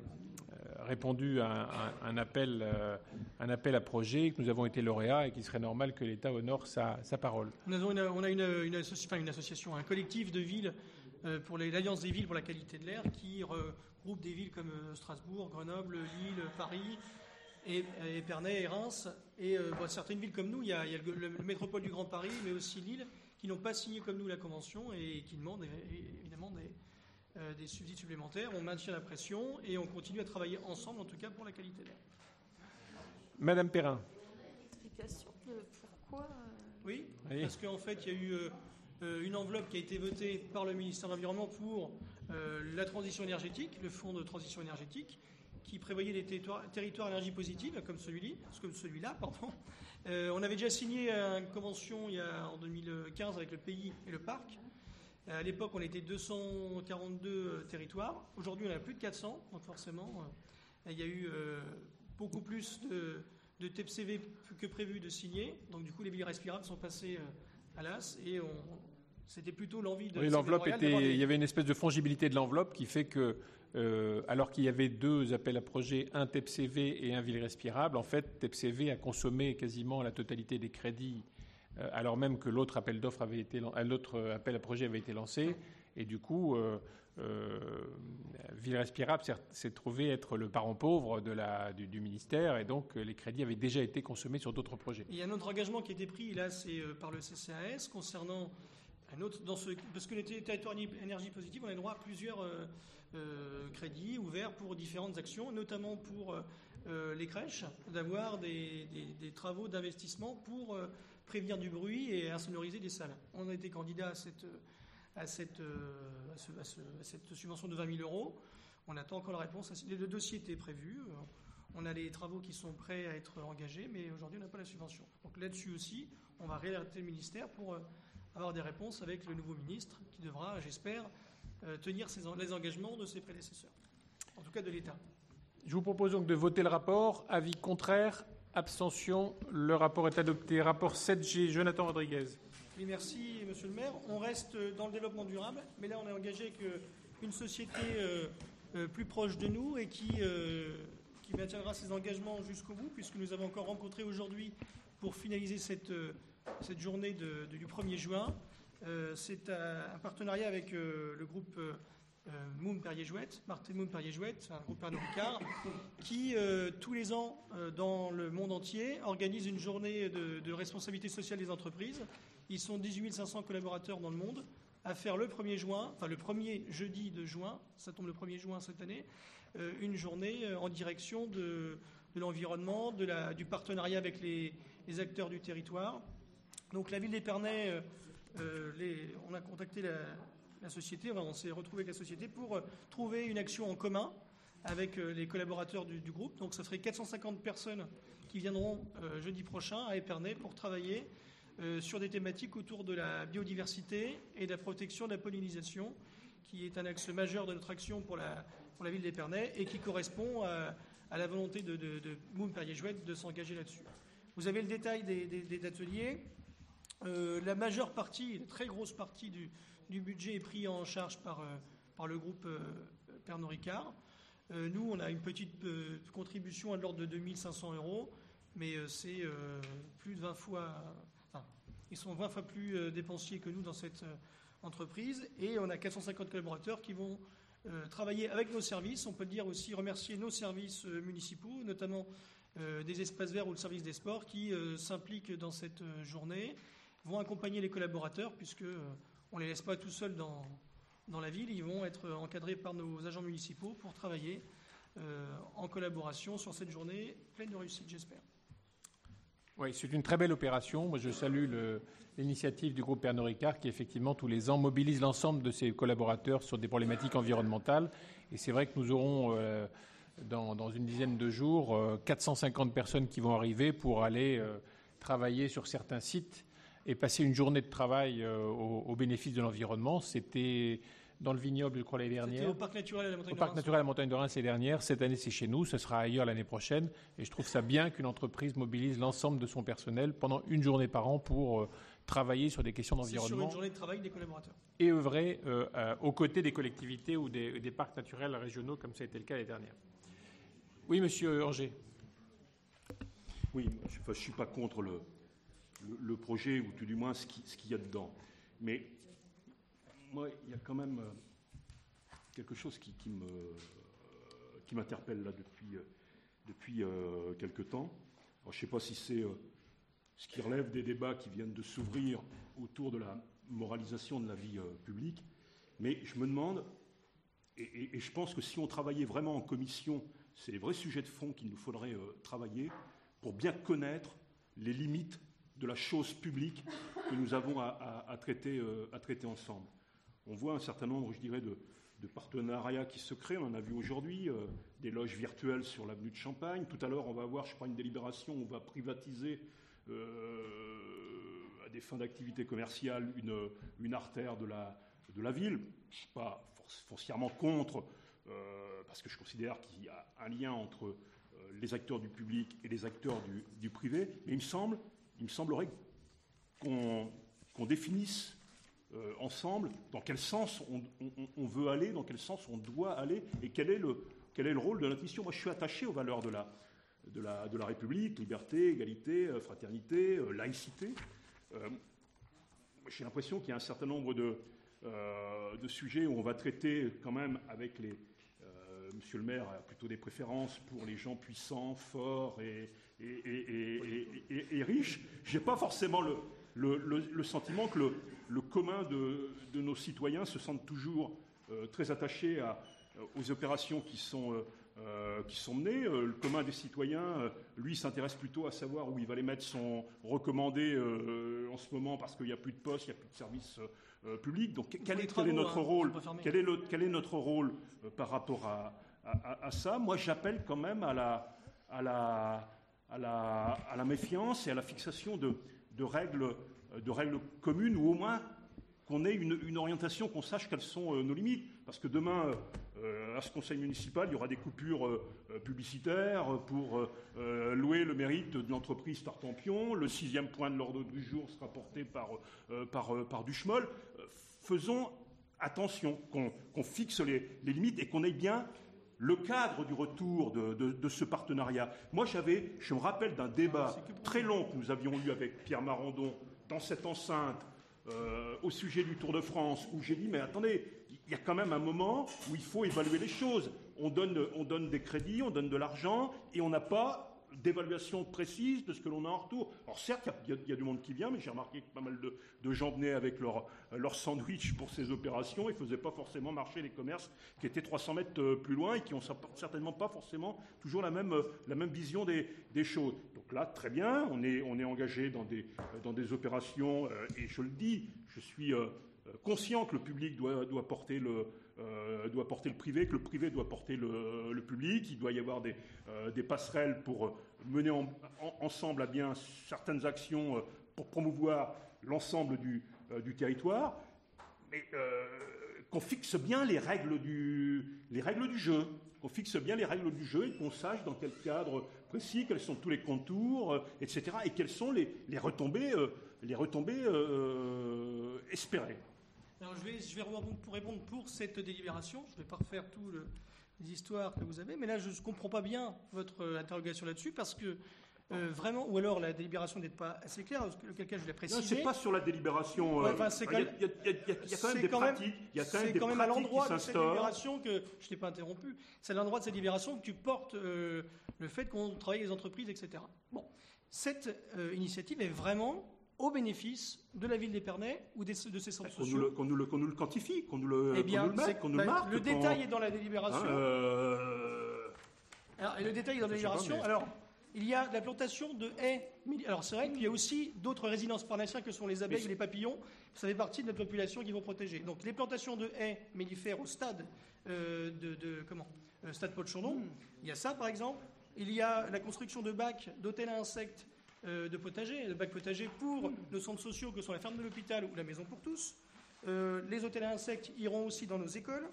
répondu à un, un, appel, euh, un appel à projet, que nous avons été lauréats et qu'il serait normal que l'État honore sa, sa parole. Nous avons une, on a une, une, associ, enfin une association, un collectif de villes euh, pour les, l'Alliance des villes pour la qualité de l'air qui regroupe des villes comme euh, Strasbourg, Grenoble, Lille, Paris, et, et Épernay et Reims. Et euh, bon, certaines villes comme nous, il y a, il y a le, le, le métropole du Grand Paris, mais aussi Lille, qui n'ont pas signé comme nous la convention et qui demandent évidemment des... Euh, des subsides supplémentaires, on maintient la pression et on continue à travailler ensemble, en tout cas pour la qualité de l'air. Madame Perrin. Explication de pourquoi euh... Oui, oui, parce qu'en fait, il y a eu euh, une enveloppe qui a été votée par le ministère de l'Environnement pour euh, la transition énergétique, le fonds de transition énergétique, qui prévoyait des territoires, territoires énergie positive, comme celui-là, comme celui-là pardon. Euh, on avait déjà signé une convention il y a, en deux mille quinze avec le pays et le parc. À l'époque, on était deux cent quarante-deux territoires. Aujourd'hui, on a plus de quatre cents. Donc forcément, il y a eu beaucoup plus de, de T P C V que prévu de signer. Donc du coup, les villes respirables sont passées à l'A S et on, c'était plutôt l'envie de... Oui, l'enveloppe était... Des... Il y avait une espèce de fongibilité de l'enveloppe qui fait que, euh, alors qu'il y avait deux appels à projets, un T P C V et un ville respirable, en fait, T P C V a consommé quasiment la totalité des crédits alors même que l'autre appel d'offres avait été, l'autre appel à projet avait été lancé, et du coup, euh, euh, Ville Respirable s'est, s'est trouvé être le parent pauvre de la, du, du ministère, et donc les crédits avaient déjà été consommés sur d'autres projets. Il y a un autre engagement qui a été pris, là, c'est par le C C A S, concernant un autre, dans ce, parce que les territoires énergie positive, on a droit à plusieurs euh, euh, crédits ouverts pour différentes actions, notamment pour euh, les crèches, d'avoir des, des, des travaux d'investissement pour... Euh, prévenir du bruit et insonoriser des salles. On a été candidat à cette, à cette, à ce, à ce, à cette subvention de vingt mille euros. On attend encore la réponse. Le dossier était prévu. On a les travaux qui sont prêts à être engagés, mais aujourd'hui, on n'a pas la subvention. Donc là-dessus aussi, on va réalerter le ministère pour avoir des réponses avec le nouveau ministre qui devra, j'espère, tenir ses, les engagements de ses prédécesseurs, en tout cas de l'État. Je vous propose donc de voter le rapport. Avis contraire ? Abstention. Le rapport est adopté. Rapport sept G, Jonathan Rodriguez. Oui, merci, monsieur le maire. On reste dans le développement durable, mais là, on est engagé avec une société euh, euh, plus proche de nous et qui, euh, qui maintiendra ses engagements jusqu'au bout, puisque nous avons encore rencontré aujourd'hui pour finaliser cette, euh, cette journée de, de, du premier juin. Euh, c'est un, un partenariat avec euh, le groupe... Euh, Euh, Moon Perrier-Jouët, Martin Moon Perrier-Jouët, un groupe Pernod Ricard, qui euh, tous les ans euh, dans le monde entier organise une journée de, de responsabilité sociale des entreprises. Ils sont dix-huit mille cinq cents collaborateurs dans le monde à faire le premier juin, enfin le premier jeudi de juin, ça tombe le premier juin cette année, euh, une journée euh, en direction de, de l'environnement, de la, du partenariat avec les, les acteurs du territoire. Donc la ville d'Épernay, euh, euh, les, on a contacté la la société, on s'est retrouvé avec la société pour trouver une action en commun avec les collaborateurs du, du groupe. Donc ça ferait quatre cent cinquante personnes qui viendront euh, jeudi prochain à Épernay pour travailler euh, sur des thématiques autour de la biodiversité et de la protection de la pollinisation, qui est un axe majeur de notre action pour la, pour la ville d'Épernay et qui correspond à, à la volonté de, de, de Moon Perrier-Jouët de s'engager là-dessus. Vous avez le détail des, des, des ateliers. Euh, la majeure partie, la très grosse partie du du budget est pris en charge par, euh, par le groupe euh, Pernod Ricard. Euh, nous, on a une petite euh, contribution à l'ordre de deux mille cinq cents euros, mais euh, c'est euh, plus de vingt fois... Enfin, ils sont vingt fois plus euh, dépensiers que nous dans cette euh, entreprise. Et on a quatre cent cinquante collaborateurs qui vont euh, travailler avec nos services. On peut dire aussi remercier nos services euh, municipaux, notamment euh, des espaces verts ou le service des sports, qui euh, s'impliquent dans cette euh, journée, vont accompagner les collaborateurs, puisque... Euh, on ne les laisse pas tout seuls dans, dans la ville. Ils vont être encadrés par nos agents municipaux pour travailler euh, en collaboration sur cette journée pleine de réussite, j'espère. Oui, c'est une très belle opération. Moi, je salue le, l'initiative du groupe Pernod Ricard qui, effectivement, tous les ans, mobilise l'ensemble de ses collaborateurs sur des problématiques environnementales. Et c'est vrai que nous aurons, euh, dans, dans une dizaine de jours, euh, quatre cent cinquante personnes qui vont arriver pour aller euh, travailler sur certains sites et passer une journée de travail euh, au, au bénéfice de l'environnement. C'était dans le vignoble, je crois, l'année dernière. C'était au Parc naturel à la Montagne Au de Parc Reims. naturel à la Montagne de Reims l'année dernière. Cette année, c'est chez nous. Ce sera ailleurs l'année prochaine. Et je trouve ça bien qu'une entreprise mobilise l'ensemble de son personnel pendant une journée par an pour euh, travailler sur des questions C'est sur d'environnement une journée de travail des collaborateurs. et œuvrer euh, euh, aux côtés des collectivités ou des, des parcs naturels régionaux, comme ça a été le cas l'année dernière. Oui, monsieur Angers. Oui, je ne suis pas contre le, le, le projet, ou tout du moins ce, qui, ce qu'il y a dedans. Mais moi, il y a quand même quelque chose qui, qui, me, qui m'interpelle là depuis, depuis euh, quelque temps. Alors, je ne sais pas si c'est euh, ce qui relève des débats qui viennent de s'ouvrir autour de la moralisation de la vie euh, publique, mais je me demande, et, et, et je pense que si on travaillait vraiment en commission, c'est les vrais sujets de fond qu'il nous faudrait euh, travailler pour bien connaître les limites de la chose publique que nous avons à, à, à, traiter, euh, à traiter ensemble. On voit un certain nombre, je dirais, de, de partenariats qui se créent. On en a vu aujourd'hui, euh, des loges virtuelles sur l'avenue de Champagne. Tout à l'heure, on va avoir, je crois, une délibération où on va privatiser euh, à des fins d'activité commerciale une, une artère de la, de la ville. Je ne suis pas foncièrement contre, euh, parce que je considère qu'il y a un lien entre euh, les acteurs du public et les acteurs du, du privé, mais il me semble, il me semblerait qu'on, qu'on définisse euh, ensemble dans quel sens on, on, on veut aller, dans quel sens on doit aller, et quel est le, quel est le rôle de notre mission. Moi, je suis attaché aux valeurs de la, de la, de la République, liberté, égalité, euh, fraternité, euh, laïcité. Euh, j'ai l'impression qu'il y a un certain nombre de, euh, de sujets où on va traiter quand même avec les... Euh, monsieur le maire a plutôt des préférences pour les gens puissants, forts et, et, et, et, et, et riches. Je n'ai pas forcément le, le, le, le sentiment que le, le commun de, de nos citoyens se sentent toujours euh, très attachés à, aux opérations qui sont... Euh, Euh, qui sont menés. Euh, le commun des citoyens, euh, lui, s'intéresse plutôt à savoir où il va les mettre son recommandé euh, en ce moment parce qu'il n'y a plus de poste, il n'y a plus de service euh, public. Donc quel est, quel est notre rôle quel est, le, quel est notre rôle euh, par rapport à, à, à ça? Moi, j'appelle quand même à la, à, la, à, la, à la méfiance et à la fixation de, de, règles, de règles communes, ou au moins qu'on ait une, une orientation, qu'on sache quelles sont euh, nos limites. Parce que demain, euh, à ce conseil municipal, il y aura des coupures euh, publicitaires pour euh, louer le mérite de l'entreprise Tartampion. Le sixième point de l'ordre du jour sera porté par, euh, par, euh, par Duchemol. Euh, faisons attention, qu'on, qu'on fixe les, les limites et qu'on ait bien le cadre du retour de, de, de ce partenariat. Moi, j'avais, je me rappelle d'un débat très long que nous avions eu avec Pierre Marandon dans cette enceinte, Euh, au sujet du Tour de France, où j'ai dit, mais attendez, il y a quand même un moment où il faut évaluer les choses. On donne, on donne des crédits, on donne de l'argent, et on n'a pas d'évaluation précise de ce que l'on a en retour. Alors certes, il y, y, y a du monde qui vient, mais j'ai remarqué que pas mal de, de gens venaient avec leur, leur sandwich pour ces opérations et ne faisaient pas forcément marcher les commerces qui étaient trois cents mètres plus loin et qui n'ont certainement pas forcément toujours la même, la même vision des, des choses. Donc là, très bien, on est, on est engagé dans des, dans des opérations, euh, et je le dis, je suis euh, conscient que le public doit, doit porter le... Euh, doit porter le privé, que le privé doit porter le, le public. Il doit y avoir des, euh, des passerelles pour mener en, en, ensemble à bien certaines actions euh, pour promouvoir l'ensemble du, euh, du territoire, mais euh, qu'on fixe bien les règles du, les règles du jeu, qu'on fixe bien les règles du jeu et qu'on sache dans quel cadre précis, quels sont tous les contours, euh, et cetera, et quelles sont les, les retombées, euh, les retombées euh, espérées. Alors, je vais, je vais pour répondre pour cette délibération. Je ne vais pas refaire toutes les histoires que vous avez, mais là, je ne comprends pas bien votre interrogation là-dessus, parce que euh, vraiment, ou alors la délibération n'est pas assez claire, auquel cas je l'ai précisé. Non, c'est pas sur la délibération. Ouais, enfin, c'est il, y a, il, y a, il, y a, il y a quand même des pratiques. Il y a quand même des quand même pratiques à l'endroit qui de cette délibération que je t'ai pas interrompu. C'est à l'endroit de cette délibération que tu portes euh, le fait qu'on travaille avec les entreprises, et cetera. Bon, cette euh, initiative est vraiment au bénéfice de la ville d'Épernay ou des, de ses centres qu'on sociaux. Nous le, qu'on, nous le, qu'on nous le quantifie, qu'on nous le, eh bien, qu'on nous le mette, qu'on nous bah, le marque. Le détail est dans la délibération. Hein, euh... Alors, et le détail est dans la délibération. Pas, mais... Alors, il y a la plantation de haies. Alors, c'est vrai qu'il y a aussi d'autres résidences parnassiennes que sont les abeilles mais... et les papillons. Ça fait partie de notre population qu'il faut protéger. Donc, les plantations de haies mellifères au stade euh, de, de comment euh, stade Paul-Chandon. Hmm. Il y a ça, par exemple. Il y a la construction de bacs, d'hôtels à insectes, Euh, de potager, de bacs potagers pour nos centres sociaux que sont la ferme de l'hôpital ou la maison pour tous. Euh, les hôtels à insectes iront aussi dans nos écoles.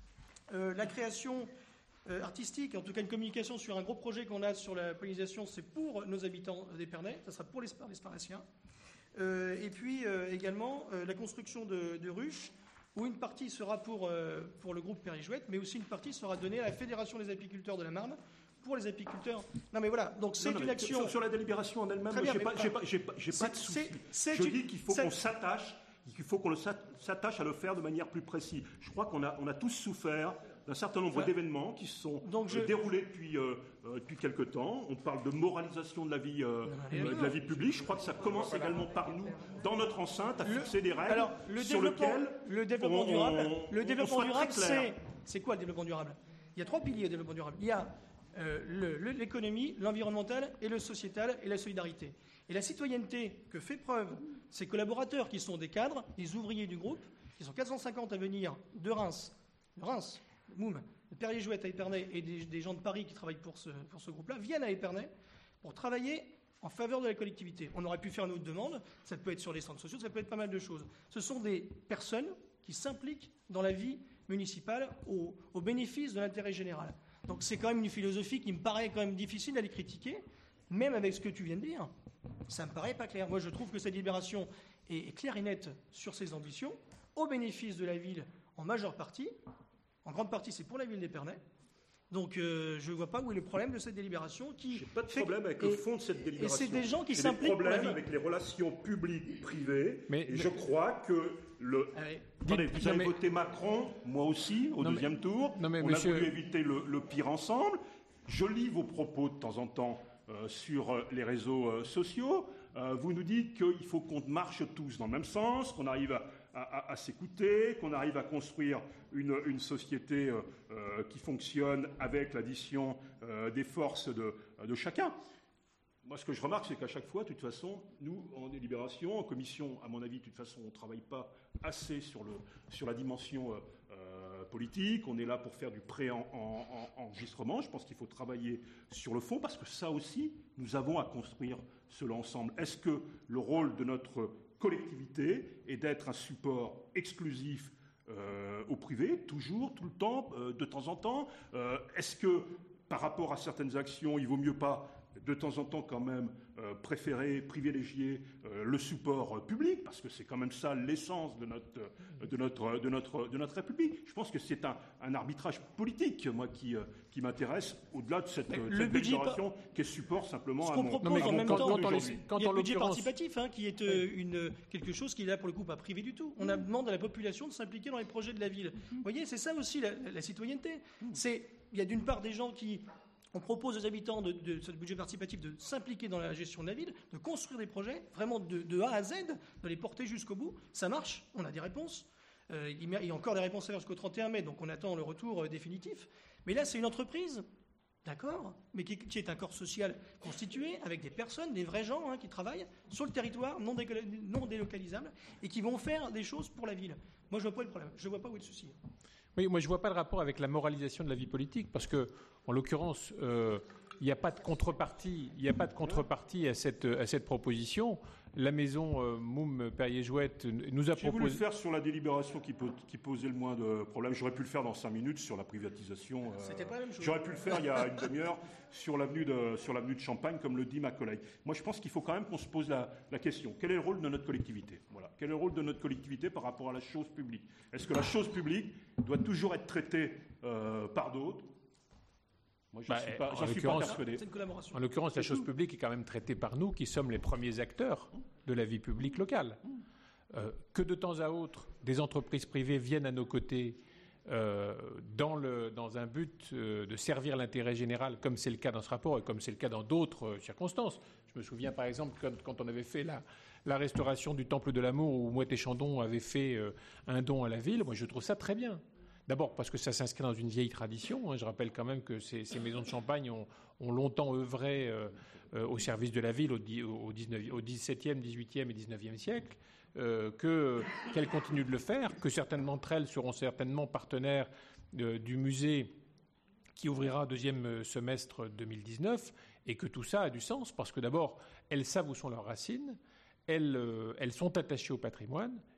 Euh, la création euh, artistique, en tout cas une communication sur un gros projet qu'on a sur la pollinisation, c'est pour nos habitants d'Épernay, ça sera pour les, les Sparlaciens. Euh, et puis euh, également euh, la construction de, de ruches, où une partie sera pour, euh, pour le groupe Perrichouette, mais aussi une partie sera donnée à la Fédération des apiculteurs de la Marne, pour les apiculteurs. Non mais voilà, donc c'est une action... Sur, sur la délibération en elle-même, je n'ai pas, pas, pas, pas de souci. Je dis qu'il faut qu'on s'attache, qu'il faut qu'on s'attache à le faire de manière plus précise. Je crois qu'on a, on a tous souffert d'un certain nombre ouais. d'événements qui se sont donc je... déroulés depuis, euh, depuis quelque temps. On parle de moralisation de la vie, euh, euh, de la vie publique. Je crois que ça commence également par nous, dans notre enceinte, à fixer le, des règles alors, le sur lesquelles le développement on, durable, on, le développement on durable, c'est, c'est quoi le développement durable? Il y a trois piliers au développement durable. Il y a euh, le, le, l'économie, l'environnemental et le sociétal et la solidarité. Et la citoyenneté que fait preuve ces collaborateurs qui sont des cadres, des ouvriers du groupe, qui sont quatre cent cinquante à venir de Reims, de Reims, Moum, de Perrier-Jouët à Épernay et des, des gens de Paris qui travaillent pour ce, pour ce groupe-là, viennent à Épernay pour travailler en faveur de la collectivité. On aurait pu faire une autre demande, ça peut être sur les centres sociaux, ça peut être pas mal de choses. Ce sont des personnes qui s'impliquent dans la vie municipale au, au bénéfice de l'intérêt général. Donc c'est quand même une philosophie qui me paraît quand même difficile à les critiquer, même avec ce que tu viens de dire. Ça me paraît pas clair. Moi je trouve que cette libération est, est claire et nette sur ses ambitions, au bénéfice de la ville en majeure partie. En grande partie, c'est pour la ville d'Épernay. Donc, euh, je ne vois pas où est le problème de cette délibération. Qui J'ai pas de problème avec et, le fond de cette délibération. Et c'est des gens qui J'ai s'impliquent pour la vie. Avec les relations publiques-privées. Mais, et mais... je crois que le... Allez. Attendez, vous avez mais... voté Macron, moi aussi, au non, deuxième mais... tour. Non, mais On monsieur... a voulu éviter le, le pire ensemble. Je lis vos propos de temps en temps euh, sur les réseaux euh, sociaux. Euh, vous nous dites qu'il faut qu'on marche tous dans le même sens, qu'on arrive à... À, à, à s'écouter, qu'on arrive à construire une, une société euh, euh, qui fonctionne avec l'addition euh, des forces de, de chacun. Moi, ce que je remarque, c'est qu'à chaque fois, de toute façon, nous, en délibération, en commission, à mon avis, de toute façon, on ne travaille pas assez sur, le, sur la dimension euh, politique. On est là pour faire du pré-enregistrement. Je pense qu'il faut travailler sur le fond, parce que ça aussi, nous avons à construire cela ensemble. Est-ce que le rôle de notre collectivité est d'être un support exclusif euh, au privé, toujours, tout le temps, euh, de temps en temps euh, Est-ce que, par rapport à certaines actions, il ne vaut mieux pas, de temps en temps, quand même, euh, préférer, privilégier euh, le support euh, public, parce que c'est quand même ça l'essence de notre, euh, de notre, de notre, de notre République. Je pense que c'est un, un arbitrage politique, moi, qui, euh, qui m'intéresse, au-delà de cette, euh, cette déclaration par... qui est support simplement Ce à qu'on mon... propose non, mais en même quand, temps, quand, quand les, quand il y a le budget participatif, hein, qui est euh, une, quelque chose qui est là, pour le coup, pas privé du tout. On a demandé à la population de s'impliquer dans les projets de la ville. Vous mm-hmm. voyez, c'est ça aussi, la, la citoyenneté. Mm-hmm. C'est, il y a d'une part des gens qui... On propose aux habitants de, de ce budget participatif de s'impliquer dans la gestion de la ville, de construire des projets, vraiment de, de A à Z, de les porter jusqu'au bout. Ça marche, on a des réponses. Euh, il y a encore des réponses à faire jusqu'au trente et un mai, donc on attend le retour euh, définitif. Mais là, c'est une entreprise, d'accord, mais qui, qui est un corps social constitué avec des personnes, des vrais gens hein, qui travaillent sur le territoire, non, dé, non délocalisables, et qui vont faire des choses pour la ville. Moi, je ne vois pas le problème, je ne vois pas où est le souci. Oui, moi je ne vois pas le rapport avec la moralisation de la vie politique, parce que, en l'occurrence, euh, il n'y a pas de contrepartie, il n'y a pas de contrepartie à cette, à cette proposition. La maison euh, Moum Perrier-Jouët nous a proposé... J'ai voulu le faire sur la délibération qui, peut, qui posait le moins de problèmes. J'aurais pu le faire dans cinq minutes sur la privatisation. Euh, C'était pas la même chose. J'aurais pu le faire il y a une demi-heure sur l'avenue de, sur l'avenue de Champagne, comme le dit ma collègue. Moi, je pense qu'il faut quand même qu'on se pose la, la question. Quel est le rôle de notre collectivité ? Voilà. Quel est le rôle de notre collectivité par rapport à la chose publique ? Est-ce que la chose publique doit toujours être traitée euh, par d'autres ? Moi, je bah, suis pas, j'en suis pas persuadé. En l'occurrence, la chose publique est quand même traitée par nous, qui sommes les premiers acteurs de la vie publique locale. Euh, que de temps à autre, des entreprises privées viennent à nos côtés euh, dans, le, dans un but euh, de servir l'intérêt général, comme c'est le cas dans ce rapport et comme c'est le cas dans d'autres euh, circonstances. Je me souviens, par exemple, quand, quand on avait fait la, la restauration du Temple de l'Amour, où Mouette et Chandon avait fait euh, un don à la ville. Moi, je trouve ça très bien. D'abord parce que ça s'inscrit dans une vieille tradition. Je rappelle quand même que ces, ces maisons de champagne ont, ont longtemps œuvré euh, euh, au service de la ville au, au, dix-neuvième, au dix-septième, dix-huitième et dix-neuvième siècle, euh, que, qu'elles continuent de le faire, que certaines d'entre elles seront certainement partenaires euh, du musée qui ouvrira deuxième semestre deux mille dix-neuf, et que tout ça a du sens parce que d'abord, elles savent où sont leurs racines, elles, euh, elles sont attachées au patrimoine,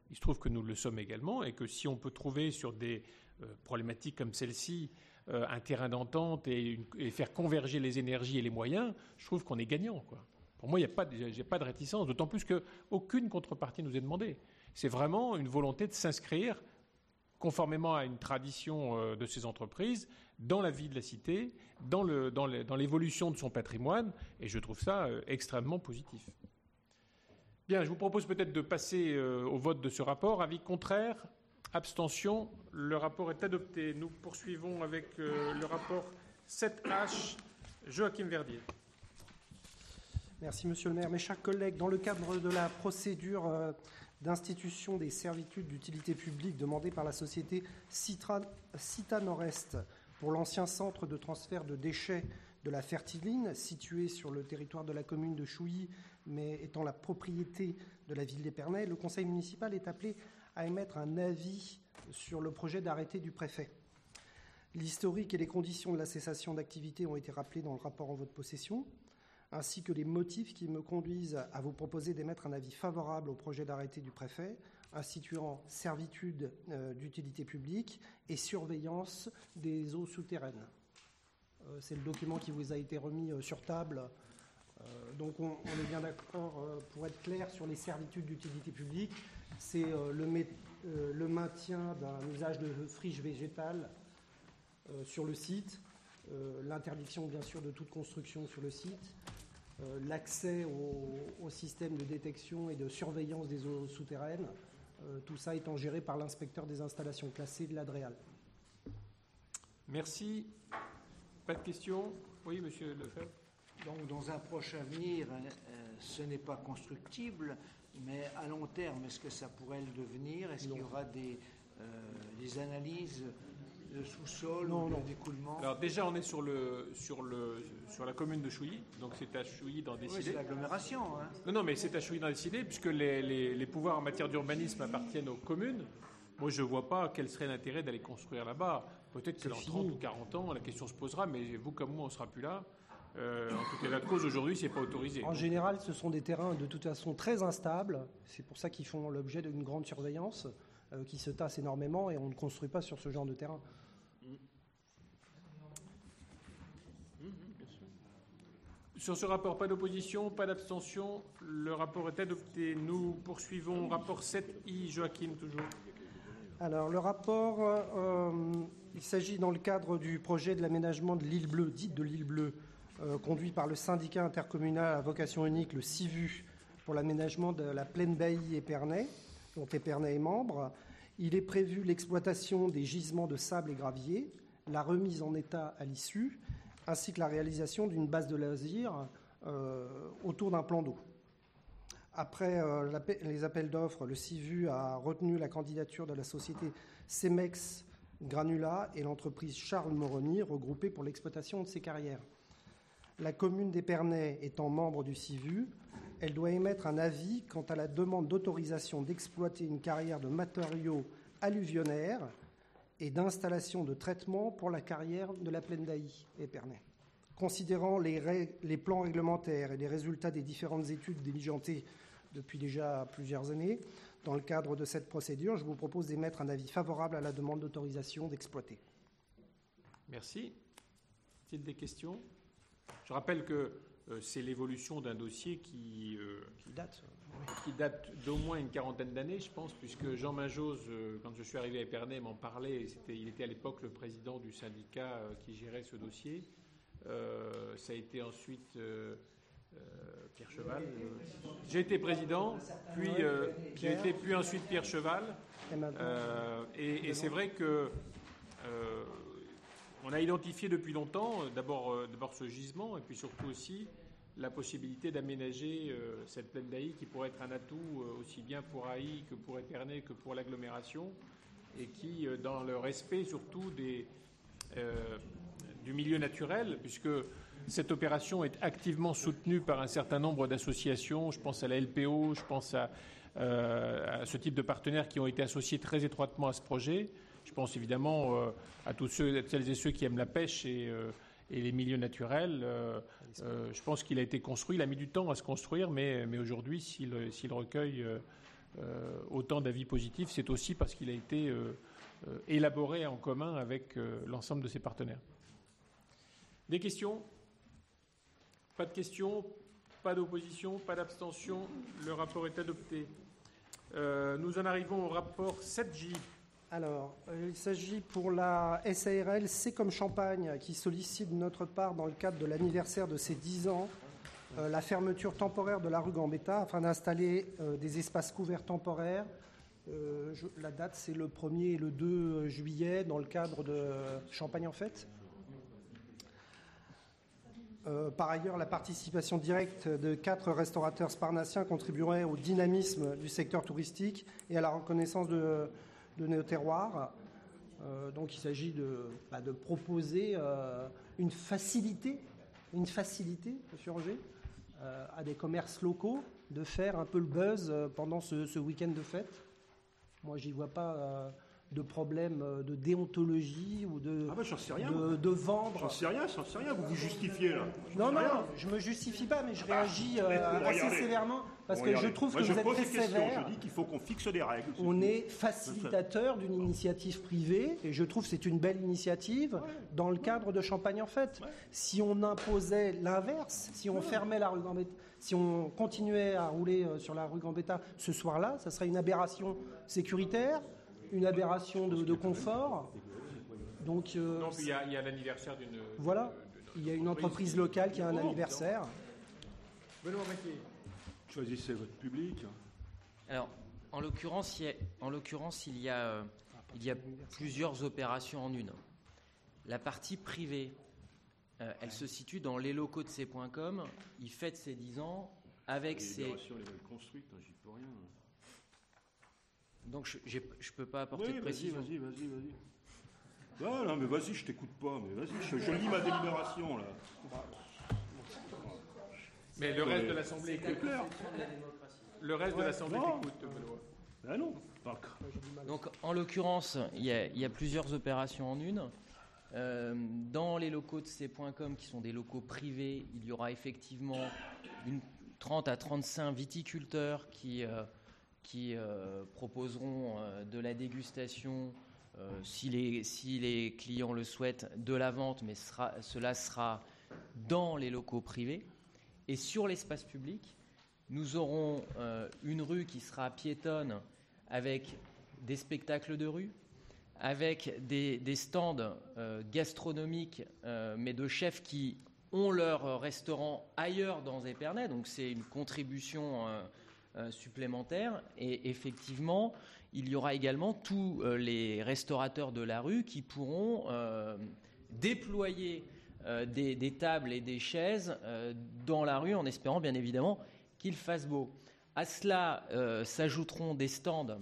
Il se trouve que nous le sommes également et que si on peut trouver sur des euh, problématiques comme celle-ci euh, un terrain d'entente et, une, et faire converger les énergies et les moyens, je trouve qu'on est gagnant, quoi. Pour moi, il n'y a pas de, j'ai pas de réticence, d'autant plus qu'aucune contrepartie nous est demandée. C'est vraiment une volonté de s'inscrire, conformément à une tradition euh, de ces entreprises, dans la vie de la cité, dans, le, dans, le, dans l'évolution de son patrimoine, et je trouve ça euh, extrêmement positif. Bien, je vous propose peut-être de passer euh, au vote de ce rapport. Avis contraire, abstention, le rapport est adopté. Nous poursuivons avec euh, le rapport sept H, Joachim Verdier. Merci, Monsieur le maire. Mes chers collègues, dans le cadre de la procédure euh, d'institution des servitudes d'utilité publique demandée par la société Citra, Cita Nord-Est pour l'ancien centre de transfert de déchets de la Fertiline, situé sur le territoire de la commune de Chouilly, mais étant la propriété de la ville d'Épernay, le conseil municipal est appelé à émettre un avis sur le projet d'arrêté du préfet. L'historique et les conditions de la cessation d'activité ont été rappelés dans le rapport en votre possession, ainsi que les motifs qui me conduisent à vous proposer d'émettre un avis favorable au projet d'arrêté du préfet, instituant servitude euh, d'utilité publique et surveillance des eaux souterraines. Euh, c'est le document qui vous a été remis euh, sur table. Euh, donc on, on est bien d'accord, euh, pour être clair, sur les servitudes d'utilité publique. C'est euh, le, euh, le maintien d'un usage de friche végétale euh, sur le site, euh, l'interdiction bien sûr de toute construction sur le site, Euh, l'accès au, au système de détection et de surveillance des eaux souterraines, euh, tout ça étant géré par l'inspecteur des installations classées de l'Adréal. Merci. Pas de questions? Oui, monsieur Lefebvre. Donc, dans un proche avenir, euh, ce n'est pas constructible, mais à long terme, est-ce que ça pourrait le devenir? Est-ce qu'il y aura des, euh, des analyses de sous-sol ou de d'écoulement? Alors déjà, on est sur, le, sur, le, sur la commune de Chouilly, donc c'est à Chouilly d'en décider. Oui, c'est l'agglomération. Hein. Non, non, mais c'est à Chouilly d'en décider, puisque les, les, les pouvoirs en matière d'urbanisme appartiennent aux communes. Moi, je ne vois pas quel serait l'intérêt d'aller construire là-bas. Peut-être que dans trente ou quarante ans, la question se posera, mais vous comme moi, on ne sera plus là. Euh, en tout état de cause, aujourd'hui, ce n'est pas autorisé. En général, ce sont des terrains de toute façon très instables. C'est pour ça qu'ils font l'objet d'une grande surveillance, euh, qui se tassent énormément, et on ne construit pas sur ce genre de terrain. Sur ce rapport, pas d'opposition, pas d'abstention. Le rapport est adopté. Nous poursuivons. Rapport sept I, Joachim, toujours. Alors, le rapport, euh, il s'agit dans le cadre du projet de l'aménagement de l'île Bleue, dite de l'île Bleue, euh, conduit par le syndicat intercommunal à vocation unique, le C I V U, pour l'aménagement de la plaine bailly Épernay, dont Épernay est membre. Il est prévu l'exploitation des gisements de sable et gravier, la remise en état à l'issue, ainsi que la réalisation d'une base de loisirs euh, autour d'un plan d'eau. Après euh, les appels d'offres, le C I V U a retenu la candidature de la société Cemex Granula et l'entreprise Charles Moroni, regroupée pour l'exploitation de ces carrières. La commune d'Épernay étant membre du C I V U, elle doit émettre un avis quant à la demande d'autorisation d'exploiter une carrière de matériaux alluvionnaires et d'installation de traitement pour la carrière de la plaine d'Ailly, Épernay. Considérant les, ré- les plans réglementaires et les résultats des différentes études diligentées depuis déjà plusieurs années, dans le cadre de cette procédure, je vous propose d'émettre un avis favorable à la demande d'autorisation d'exploiter. Merci. Y a-t-il des questions? Je rappelle que euh, c'est l'évolution d'un dossier qui, euh, qui date, qui date d'au moins une quarantaine d'années, je pense, puisque Jean Minjose, euh, quand je suis arrivé à Épernay, m'en parlait. C'était, il était à l'époque le président du syndicat euh, qui gérait ce dossier. Euh, ça a été ensuite euh, euh, Pierre Cheval. Euh, j'ai été président, puis euh, j'ai été puis ensuite Pierre Cheval. Euh, et, et c'est vrai que euh, on a identifié depuis longtemps, d'abord, euh, d'abord ce gisement, et puis surtout aussi la possibilité d'aménager euh, cette plaine d'Ailly qui pourrait être un atout euh, aussi bien pour Ailly que pour Épernay que pour l'agglomération, et qui, euh, dans le respect surtout des, euh, du milieu naturel, puisque cette opération est activement soutenue par un certain nombre d'associations, je pense à la L P O, je pense à, euh, à ce type de partenaires qui ont été associés très étroitement à ce projet. Je pense évidemment euh, à tous ceux, celles et ceux qui aiment la pêche et, euh, et les milieux naturels. Euh, euh, je pense qu'il a été construit, il a mis du temps à se construire, mais, mais aujourd'hui, s'il, s'il recueille euh, euh, autant d'avis positifs, c'est aussi parce qu'il a été euh, euh, élaboré en commun avec euh, l'ensemble de ses partenaires. Des questions? Pas de questions? Pas d'opposition? Pas d'abstention? Le rapport est adopté. Euh, nous en arrivons au rapport sept J. Alors, euh, il s'agit pour la S A R L C'est comme Champagne qui sollicite de notre part, dans le cadre de l'anniversaire de ses dix ans, euh, la fermeture temporaire de la rue Gambetta afin d'installer euh, des espaces couverts temporaires. Euh, je, la date, c'est le premier et le deux juillet dans le cadre de Champagne en fête. Euh, par ailleurs, la participation directe de quatre restaurateurs sparnassiens contribuerait au dynamisme du secteur touristique et à la reconnaissance de, de nos terroirs. Euh, donc il s'agit de, bah, de proposer euh, une facilité, une facilité, monsieur Roger, euh, à des commerces locaux de faire un peu le buzz pendant ce, ce week-end de fête. Moi, j'y vois pas euh, de problème de déontologie ou de, ah bah, j'en sais rien, de, de vendre. J'en sais rien, j'en sais rien, vous vous justifiez là. Non, non, non, je ne me justifie pas, mais je réagis euh, bon, assez regardez. sévèrement parce Bon, que regardez. je trouve Moi, que je vous êtes pose très des questions. sévère. Je dis qu'il faut qu'on fixe des règles. On est facilitateur d'une initiative privée et je trouve que c'est une belle initiative dans le cadre de Champagne en fête. Si on imposait l'inverse, si on fermait la rue Gambetta, si on continuait à rouler sur la rue Gambetta ce soir-là, ça serait une aberration sécuritaire, une aberration de, de confort. Donc, euh, Donc il y a, il y a l'anniversaire d'une... voilà, il y a une entreprise locale qui a un anniversaire. Benoît Maquier. Choisissez votre public. Alors, en l'occurrence, il y a, en l'occurrence, il y a, euh, il y a plusieurs opérations en une. La partie privée, euh, elle se situe dans les locaux de C point com. Il fête ses dix ans avec les ses... Les libérations, les mal construites, hein, j'y peux rien. Donc je ne peux pas apporter oui, de précision. Vas-y, vas-y, vas-y. Non, non, mais vas-y, je t'écoute pas. Mais vas-y, je, je lis ma délibération là. Mais le reste de l'Assemblée écoute. clair. Le reste Ouais, de l'Assemblée non. écoute, Benoît. Ah non, pas. Donc en l'occurrence, il y, a, il y a plusieurs opérations en une. Euh, dans les locaux de C point com, qui sont des locaux privés, il y aura effectivement une trente à trente-cinq viticulteurs qui... Euh, qui euh, proposeront euh, de la dégustation, euh, si, les, si les clients le souhaitent, de la vente, mais sera, cela sera dans les locaux privés. Et sur l'espace public, nous aurons euh, une rue qui sera piétonne avec des spectacles de rue, avec des, des stands euh, gastronomiques, euh, mais de chefs qui ont leur restaurant ailleurs dans Épernay, donc c'est une contribution euh, Euh, supplémentaires. Et effectivement, il y aura également tous euh, les restaurateurs de la rue qui pourront euh, déployer euh, des, des tables et des chaises euh, dans la rue en espérant bien évidemment qu'il fasse beau. À cela euh, s'ajouteront des stands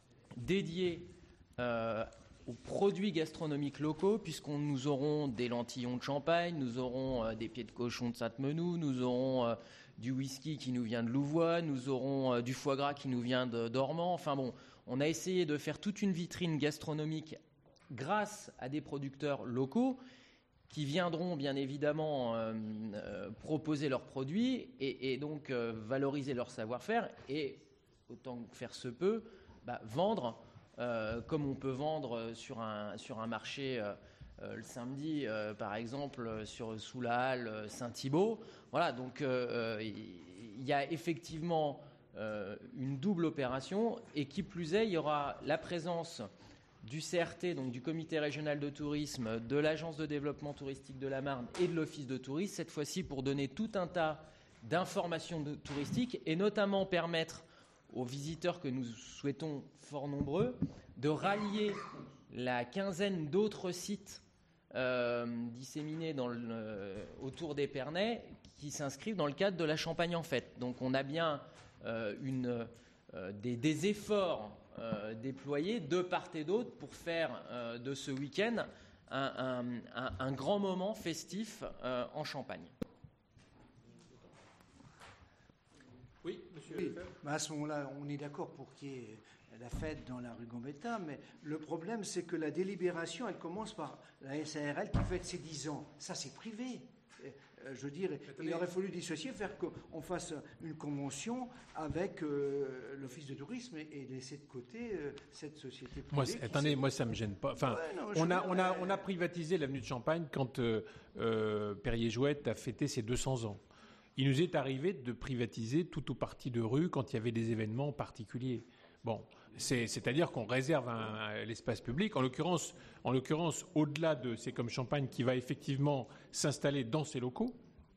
dédiés euh, aux produits gastronomiques locaux, puisqu'on nous aurons des lentillons de Champagne, nous aurons euh, des pieds de cochon de Sainte-Menou, nous aurons euh, du whisky qui nous vient de Louvois, nous aurons euh, du foie gras qui nous vient de d'Ormans. Enfin bon, on a essayé de faire toute une vitrine gastronomique grâce à des producteurs locaux qui viendront bien évidemment euh, euh, proposer leurs produits et, et donc euh, valoriser leur savoir-faire et, autant que faire se peut, bah, vendre euh, comme on peut vendre sur un, sur un marché euh, euh, le samedi, euh, par exemple, sur, sous la halle euh, Saint-Thibault. Voilà, donc euh, il y a effectivement euh, une double opération et qui plus est, il y aura la présence du C R T, donc du Comité régional de tourisme, de l'Agence de développement touristique de la Marne et de l'Office de tourisme, cette fois-ci pour donner tout un tas d'informations de, touristiques et notamment permettre aux visiteurs que nous souhaitons fort nombreux de rallier la quinzaine d'autres sites euh, disséminés dans le, euh, autour d'Épernay qui s'inscrivent dans le cadre de la Champagne en fête. Donc on a bien euh, une, euh, des, des efforts euh, déployés de part et d'autre pour faire euh, de ce week-end un, un, un, un grand moment festif euh, en Champagne. Oui, monsieur. Oui, mais à ce moment-là, on est d'accord pour qu'il y ait la fête dans la rue Gambetta, mais le problème, c'est que la délibération, elle commence par la S A R L qui fête ses dix ans. Ça, c'est privé. Euh, je veux dire, il aurait fallu dissocier, faire qu'on fasse une convention avec euh, l'Office de tourisme et, et laisser de côté euh, cette société privée. Moi, attendez, moi ça me gêne pas. Enfin, ouais, non, on, a, on, a, on a privatisé l'avenue de Champagne quand euh, euh, Perrier-Jouët a fêté ses deux cents ans. Il nous est arrivé de privatiser tout ou partie de rue quand il y avait des événements particuliers. Bon, c'est, c'est-à-dire qu'on réserve un, un, l'espace public. En l'occurrence, en l'occurrence, au-delà de C'est comme Champagne qui va effectivement s'installer dans ces locaux,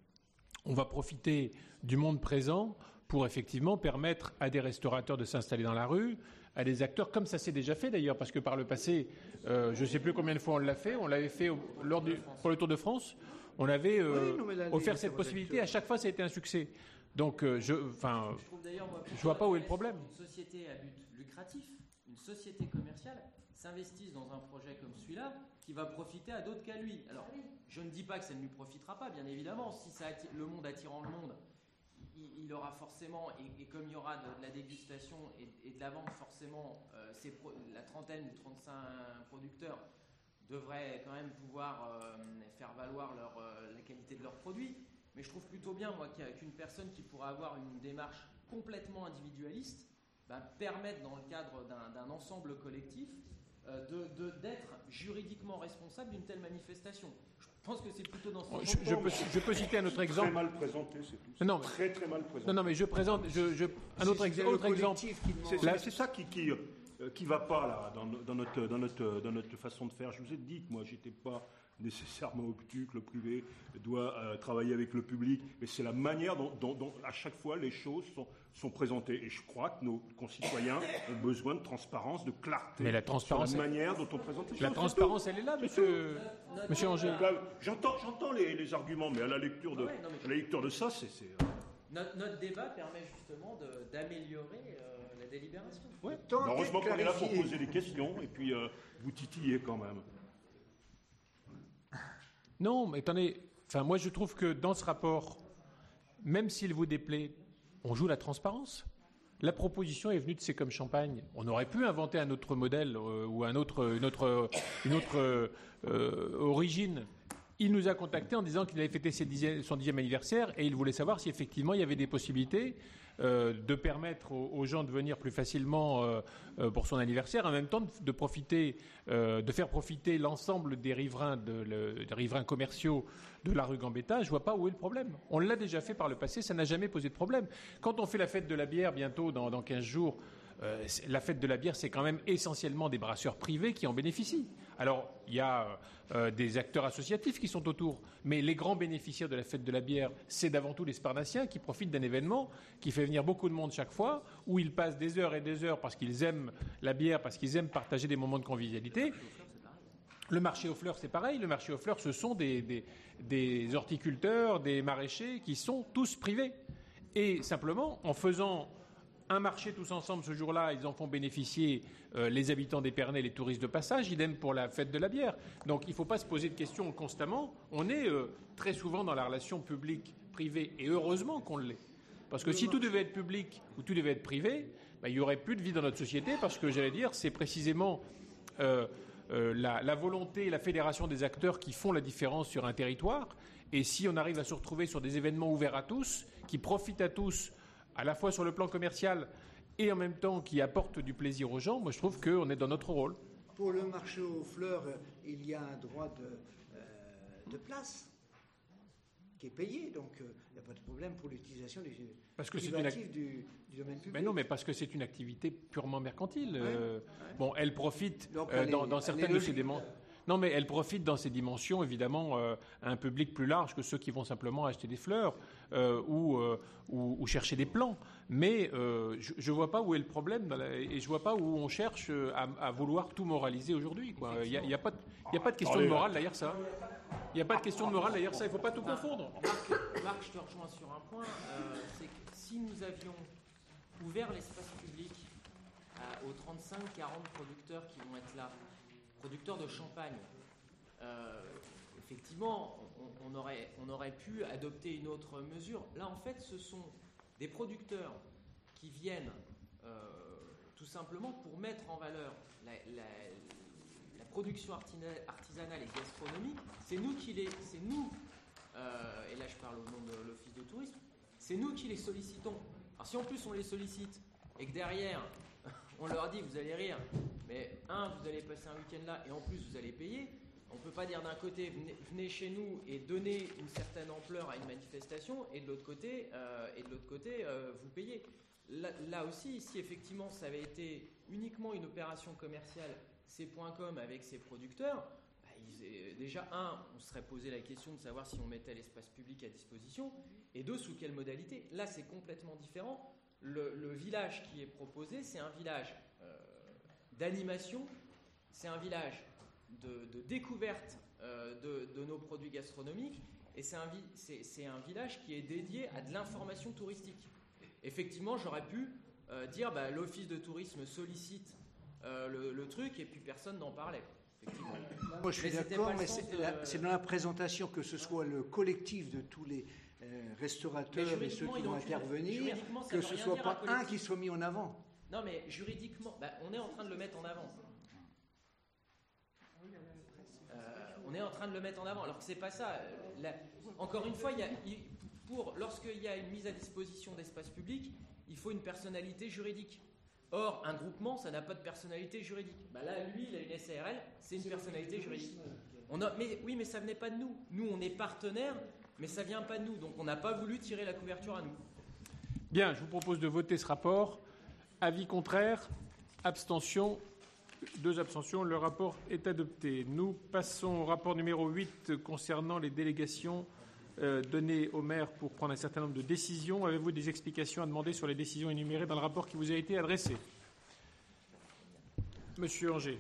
on va profiter du monde présent pour effectivement permettre à des restaurateurs de s'installer dans la rue, à des acteurs, comme ça s'est déjà fait d'ailleurs, parce que par le passé, euh, je ne sais plus combien de fois on l'a fait, on l'avait fait au, lors du, pour le Tour de France, on avait euh, oui, non, offert cette possibilité, à chaque fois ça a été un succès. Donc, euh, je, enfin, je ne vois pas où est le problème. Une société à but lucratif, une société commerciale, s'investisse dans un projet comme celui-là, qui va profiter à d'autres qu'à lui. Alors, je ne dis pas que ça ne lui profitera pas, bien évidemment. Si ça attire, le monde attirant le monde, il, il aura forcément, et, et comme il y aura de, de la dégustation et, et de la vente, forcément, euh, ces pro, la trentaine ou trente-cinq producteurs devraient quand même pouvoir euh, faire valoir leur, euh, la qualité de leurs produits. Mais je trouve plutôt bien, moi, qu'une personne qui pourra avoir une démarche complètement individualiste bah, permette, dans le cadre d'un, d'un ensemble collectif, euh, de, de, d'être juridiquement responsable d'une telle manifestation. Je pense que c'est plutôt dans ce je, je, peux, je peux citer un autre exemple. Très mal présenté, c'est tout. Non, très, très mal présenté. Non, non, mais je présente je, je, un autre, ex, autre exemple. C'est, là, c'est ça qui... qui euh, qui va pas là dans, dans, notre, dans, notre, dans notre façon de faire. Je vous ai dit que moi j'étais pas nécessairement obtus, que le privé doit euh, travailler avec le public, mais c'est la manière dont, dont, dont à chaque fois les choses sont, sont présentées. Et je crois que nos concitoyens ont besoin de transparence, de clarté. Mais la transparence, sur la manière dont on présente les choses. La transparence, elle est là, monsieur, c'est monsieur Angers. J'entends, j'entends les, les arguments, mais à la lecture de, ouais, non, à la lecture de ça, c'est. c'est euh... notre, notre débat permet justement de, d'améliorer. Euh, délibération. Ouais. Heureusement qu'on est là pour poser des questions et puis euh, vous titiller quand même. Non, mais attendez, enfin, moi je trouve que dans ce rapport, même s'il vous déplaît, on joue la transparence. La proposition est venue de C'est comme Champagne. On aurait pu inventer un autre modèle euh, ou un autre, une autre, une autre euh, origine. Il nous a contactés en disant qu'il avait fêté ses dixième, son dixième anniversaire et il voulait savoir si effectivement il y avait des possibilités euh, de permettre aux, aux gens de venir plus facilement euh, euh, pour son anniversaire, en même temps de, de profiter, euh, de faire profiter l'ensemble des riverains, de, le, des riverains commerciaux de la rue Gambetta. Je ne vois pas où est le problème. On l'a déjà fait par le passé, ça n'a jamais posé de problème. Quand on fait la fête de la bière bientôt dans, dans quinze jours, euh, la fête de la bière, c'est quand même essentiellement des brasseurs privés qui en bénéficient. Alors, il y a euh, des acteurs associatifs qui sont autour, mais les grands bénéficiaires de la fête de la bière, c'est d'avant tout les Sparnassiens qui profitent d'un événement qui fait venir beaucoup de monde chaque fois, où ils passent des heures et des heures parce qu'ils aiment la bière, parce qu'ils aiment partager des moments de convivialité. Le marché aux fleurs, c'est pareil. Le marché aux fleurs, ce sont des, des, des horticulteurs, des maraîchers qui sont tous privés. Et simplement, en faisant un marché tous ensemble ce jour-là, ils en font bénéficier euh, les habitants d'Épernay, les touristes de passage, idem pour la fête de la bière. Donc il ne faut pas se poser de questions constamment. On est euh, très souvent dans la relation publique-privée, et heureusement qu'on l'est. Parce que si tout devait être public ou tout devait être privé, bah, il n'y aurait plus de vie dans notre société, parce que j'allais dire, c'est précisément euh, euh, la, la volonté, la fédération des acteurs qui font la différence sur un territoire. Et si on arrive à se retrouver sur des événements ouverts à tous, qui profitent à tous, à la fois sur le plan commercial et en même temps qui apporte du plaisir aux gens, moi je trouve qu'on est dans notre rôle. Pour le marché aux fleurs, il y a un droit de, euh, de place qui est payé, donc il euh, n'y a pas de problème pour l'utilisation des parce que privatifs c'est une... du, du domaine public. Mais non, mais parce que c'est une activité purement mercantile. Ouais, euh, ouais. Bon, elle profite donc, euh, elle dans, est, dans certaines de ses dimensions. Euh, Non, mais elle profite dans ses dimensions, évidemment, euh, à un public plus large que ceux qui vont simplement acheter des fleurs euh, ou, euh, ou, ou chercher des plants. Mais euh, je ne vois pas où est le problème dans la, et je ne vois pas où on cherche à, à vouloir tout moraliser aujourd'hui. Il n'y a, y a, pas de, y a pas de question de morale derrière ça. Il n'y a pas de question de morale derrière ça. Il ne faut pas tout confondre. Marc, Marc, je te rejoins sur un point. Euh, c'est que si nous avions ouvert l'espace public à, aux trente-cinq à quarante producteurs qui vont être là, producteurs de champagne, euh, effectivement, on, on, aurait, on aurait pu adopter une autre mesure. Là, en fait, ce sont des producteurs qui viennent euh, tout simplement pour mettre en valeur la, la, la production artisanale et gastronomique. C'est nous qui les, c'est nous euh, et là je parle au nom de l'Office de tourisme, c'est nous qui les sollicitons. Alors si en plus on les sollicite et que derrière on leur dit vous allez rire, mais un, vous allez passer un week-end là et en plus vous allez payer, on ne peut pas dire d'un côté venez, venez chez nous et donner une certaine ampleur à une manifestation et de l'autre côté, euh, et de l'autre côté euh, vous payez. Là, là aussi, si effectivement ça avait été uniquement une opération commerciale, c'est point com avec ses producteurs, bah, ils, déjà un, on se serait posé la question de savoir si on mettait l'espace public à disposition, et deux, sous quelle modalité. Là, c'est complètement différent. Le, le village qui est proposé, c'est un village euh, d'animation, c'est un village de, de découverte euh, de, de nos produits gastronomiques, et c'est un, c'est, c'est un village qui est dédié à de l'information touristique. Effectivement, j'aurais pu euh, dire bah, l'office de tourisme sollicite euh, le, le truc et puis personne n'en parlait. Effectivement. Moi, je suis mais d'accord, mais c'est, de... la, c'est dans la présentation que ce soit le collectif de tous les euh, restaurateurs et ceux qui vont intervenir, que ce ne soit pas un qui soit mis en avant. Non, mais juridiquement, bah, on est en train de le mettre en avant. Euh, on est en train de le mettre en avant, alors que c'est pas ça. La, encore une fois, il y a... Il, Pour, lorsqu'il y a une mise à disposition d'espace public, il faut une personnalité juridique. Or, un groupement, ça n'a pas de personnalité juridique. Bah là, lui, il a une S A R L, c'est une personnalité juridique. On a, mais, oui, mais ça ne venait pas de nous. Nous, on est partenaires, mais ça ne vient pas de nous. Donc, on n'a pas voulu tirer la couverture à nous. Bien, je vous propose de voter ce rapport. Avis contraire, abstention, deux abstentions. Le rapport est adopté. Nous passons au rapport numéro huit concernant les délégations Euh, donné au maire pour prendre un certain nombre de décisions. Avez-vous des explications à demander sur les décisions énumérées dans le rapport qui vous a été adressé? Monsieur Anger.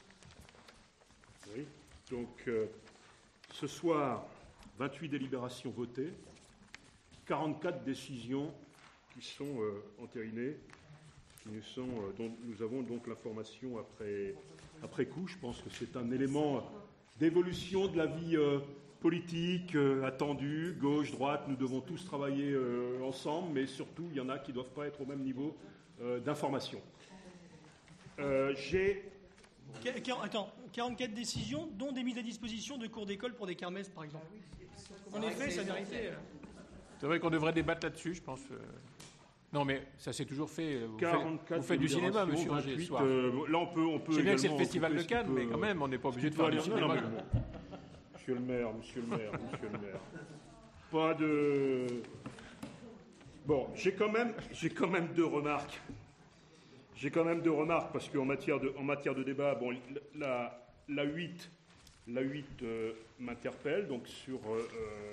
Oui. Donc, euh, ce soir, vingt-huit délibérations votées, quarante-quatre décisions qui sont euh, entérinées, qui nous sont, euh, dont nous avons donc l'information après, après coup. Je pense que c'est un élément d'évolution de la vie euh, politique euh, attendue, gauche, droite, nous devons tous travailler euh, ensemble, mais surtout, il y en a qui ne doivent pas être au même niveau euh, d'information. Euh, j'ai... Attends, quarante-quatre décisions, dont des mises à disposition de cours d'école pour des kermesses, par exemple. En effet, ça méritait... C'est vrai qu'on devrait débattre là-dessus, je pense. Non, mais ça s'est toujours fait. Vous faites, vous faites du cinéma, monsieur Anger, ce soir. Euh, là, on peut... On peut Je sais bien que c'est le festival de Cannes, mais quand même, on n'est pas obligé de faire du cinéma. Monsieur le maire, monsieur le maire, monsieur le maire. Pas de... Bon, j'ai quand même, j'ai quand même deux remarques. J'ai quand même deux remarques, parce qu'en matière de, en matière de débat, bon, la, la huit, la huit euh, m'interpelle, donc sur euh,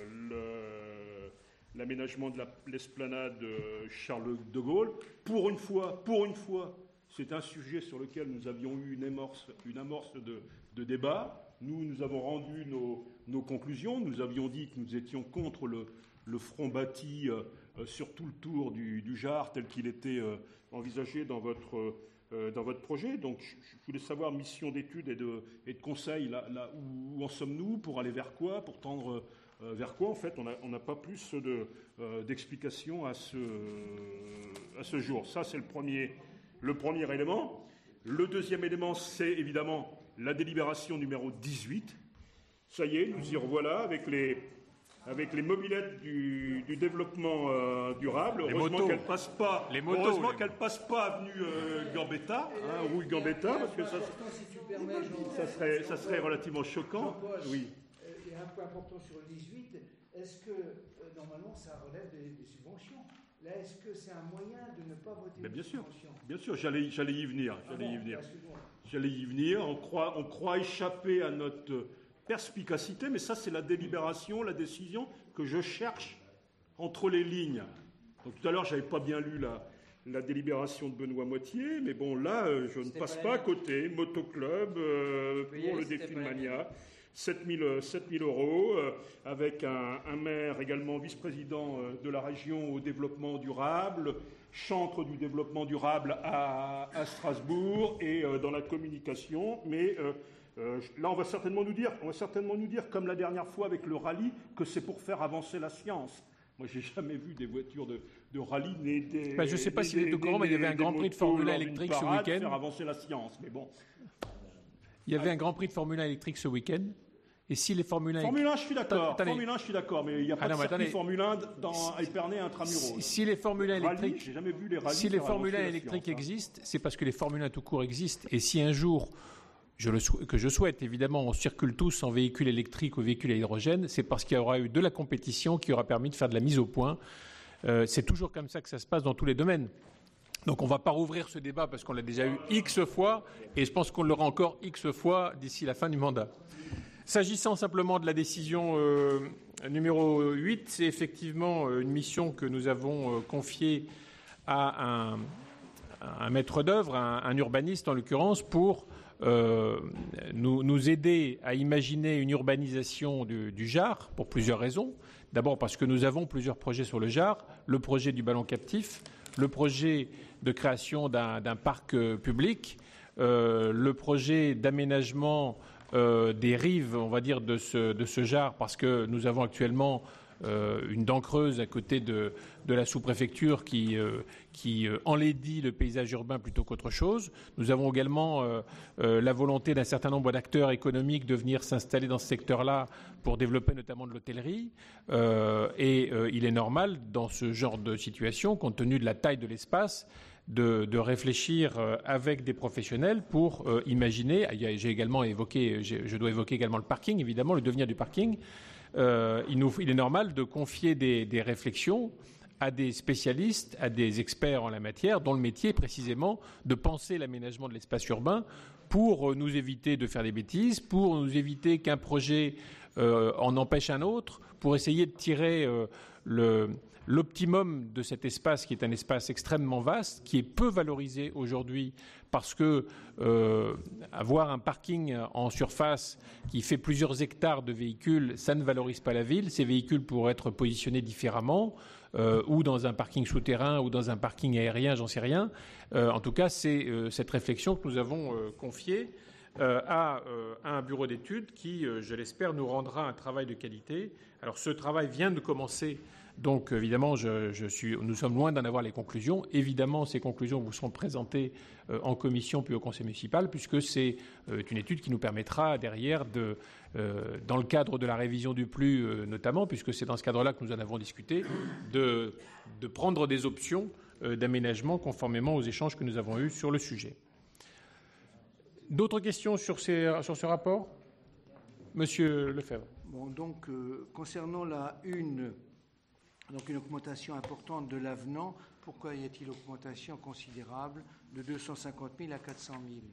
le, l'aménagement de la, l'esplanade Charles de Gaulle. Pour une fois, pour une fois, c'est un sujet sur lequel nous avions eu une amorce, une amorce de, de débat. Nous, nous avons rendu nos, nos conclusions. Nous avions dit que nous étions contre le, le front bâti euh, sur tout le tour du, du Jard tel qu'il était euh, envisagé dans votre, euh, dans votre projet. Donc, je, je voulais savoir, mission d'étude et de, et de conseil, là, là, où, où en sommes-nous, pour aller vers quoi, pour tendre euh, vers quoi. En fait, on n'a pas plus de, euh, d'explications à ce, à ce jour. Ça, c'est le premier, le premier élément. Le deuxième élément, c'est évidemment la délibération numéro dix-huit. Ça y est, nous y revoilà avec les, avec les mobylettes du, du développement euh, durable. Les heureusement motos. qu'elle passe pas, les motos, heureusement les... qu'elle passe pas avenue euh, Gambetta, hein, rue Gambetta, parce que ça, ça, serait, ça serait relativement choquant. Oui. Il y a un point important sur le dix-huit. Est-ce que, euh, normalement, ça relève des, des subventions? Là, est-ce que c'est un moyen de ne pas voter Mais bien une sûr, subvention? bien sûr, j'allais, j'allais y venir. J'allais ah bon, y venir. excuse-moi. J'allais y venir. On croit, on croit échapper à notre perspicacité, mais ça, c'est la délibération, la décision que je cherche entre les lignes. Donc, tout à l'heure, je n'avais pas bien lu la, la délibération de Benoît Moitié, mais bon, là, euh, je ne C'était passe pas pas à côté. Motoclub euh, pour aller, le c'était défi pas la Mania. sept mille euros, euh, avec un, un maire également vice-président euh, de la région au développement durable, chantre du développement durable à, à Strasbourg et euh, dans la communication. Mais euh, euh, là, on va certainement nous dire, on va certainement nous dire, comme la dernière fois avec le rallye, que c'est pour faire avancer la science. Moi, j'ai jamais vu des voitures de, de rallye ni des. Ben, je ne sais pas si vous êtes au courant, mais il y avait un Grand Prix de Formule un électrique ce week-end. Faire avancer la science, mais bon. Il y avait un Grand Prix de Formule un électrique ce week-end. Et si les Formule un... Formule un, je suis d'accord. Attendez. Formule un, je suis d'accord, mais il n'y a pas Ah non, de mais circuit attendez. Formule un dans à Épernay intramuros. Si, si les Formule un Rallye, électriques, j'ai jamais vu les rallyes si les faire Formule un avancer la électriques science, hein. existent, c'est parce que les Formule un tout court existent. Et si un jour, je le sou- que je souhaite évidemment, on circule tous en véhicule électrique ou véhicule à hydrogène, c'est parce qu'il y aura eu de la compétition qui aura permis de faire de la mise au point. Euh, c'est toujours comme ça que ça se passe dans tous les domaines. Donc on ne va pas rouvrir ce débat parce qu'on l'a déjà eu X fois et je pense qu'on l'aura encore X fois d'ici la fin du mandat. S'agissant simplement de la décision euh, numéro huit, c'est effectivement une mission que nous avons euh, confiée à un, un maître d'œuvre, un, un urbaniste en l'occurrence, pour euh, nous, nous aider à imaginer une urbanisation du, du Jard pour plusieurs raisons. D'abord parce que nous avons plusieurs projets sur le Jard, le projet du ballon captif, le projet de création d'un, d'un parc euh, public, euh, le projet d'aménagement Euh, des rives, on va dire, de ce, de ce Jard, parce que nous avons actuellement euh, une dent creuse à côté de, de la sous-préfecture qui, euh, qui euh, enlaidit le paysage urbain plutôt qu'autre chose. Nous avons également euh, euh, la volonté d'un certain nombre d'acteurs économiques de venir s'installer dans ce secteur-là pour développer notamment de l'hôtellerie. Euh, et euh, il est normal, dans ce genre de situation, compte tenu de la taille de l'espace, De, de réfléchir euh, avec des professionnels pour euh, imaginer. J'ai également évoqué, je dois évoquer également le parking, évidemment, le devenir du parking. Euh, il, nous, il est normal de confier des, des réflexions à des spécialistes, à des experts en la matière, dont le métier est précisément de penser l'aménagement de l'espace urbain pour euh, nous éviter de faire des bêtises, pour nous éviter qu'un projet euh, en empêche un autre, pour essayer de tirer euh, le... l'optimum de cet espace qui est un espace extrêmement vaste, qui est peu valorisé aujourd'hui parce que euh, avoir un parking en surface qui fait plusieurs hectares de véhicules, ça ne valorise pas la ville. Ces véhicules pourraient être positionnés différemment, euh, ou dans un parking souterrain ou dans un parking aérien, j'en sais rien. Euh, en tout cas, c'est euh, cette réflexion que nous avons euh, confiée euh, à, euh, à un bureau d'études qui, euh, je l'espère, nous rendra un travail de qualité. Alors ce travail vient de commencer. Donc, évidemment, je, je suis, nous sommes loin d'en avoir les conclusions. Évidemment, ces conclusions vous seront présentées euh, en commission puis au conseil municipal, puisque c'est euh, une étude qui nous permettra derrière, de, euh, dans le cadre de la révision du P L U euh, notamment, puisque c'est dans ce cadre-là que nous en avons discuté, de, de prendre des options euh, d'aménagement conformément aux échanges que nous avons eus sur le sujet. D'autres questions sur, ces, sur ce rapport ? Monsieur Lefebvre. Bon, donc, euh, concernant la une... Donc une augmentation importante de l'avenant. Pourquoi y a-t-il une augmentation considérable de deux cent cinquante mille à quatre cent mille?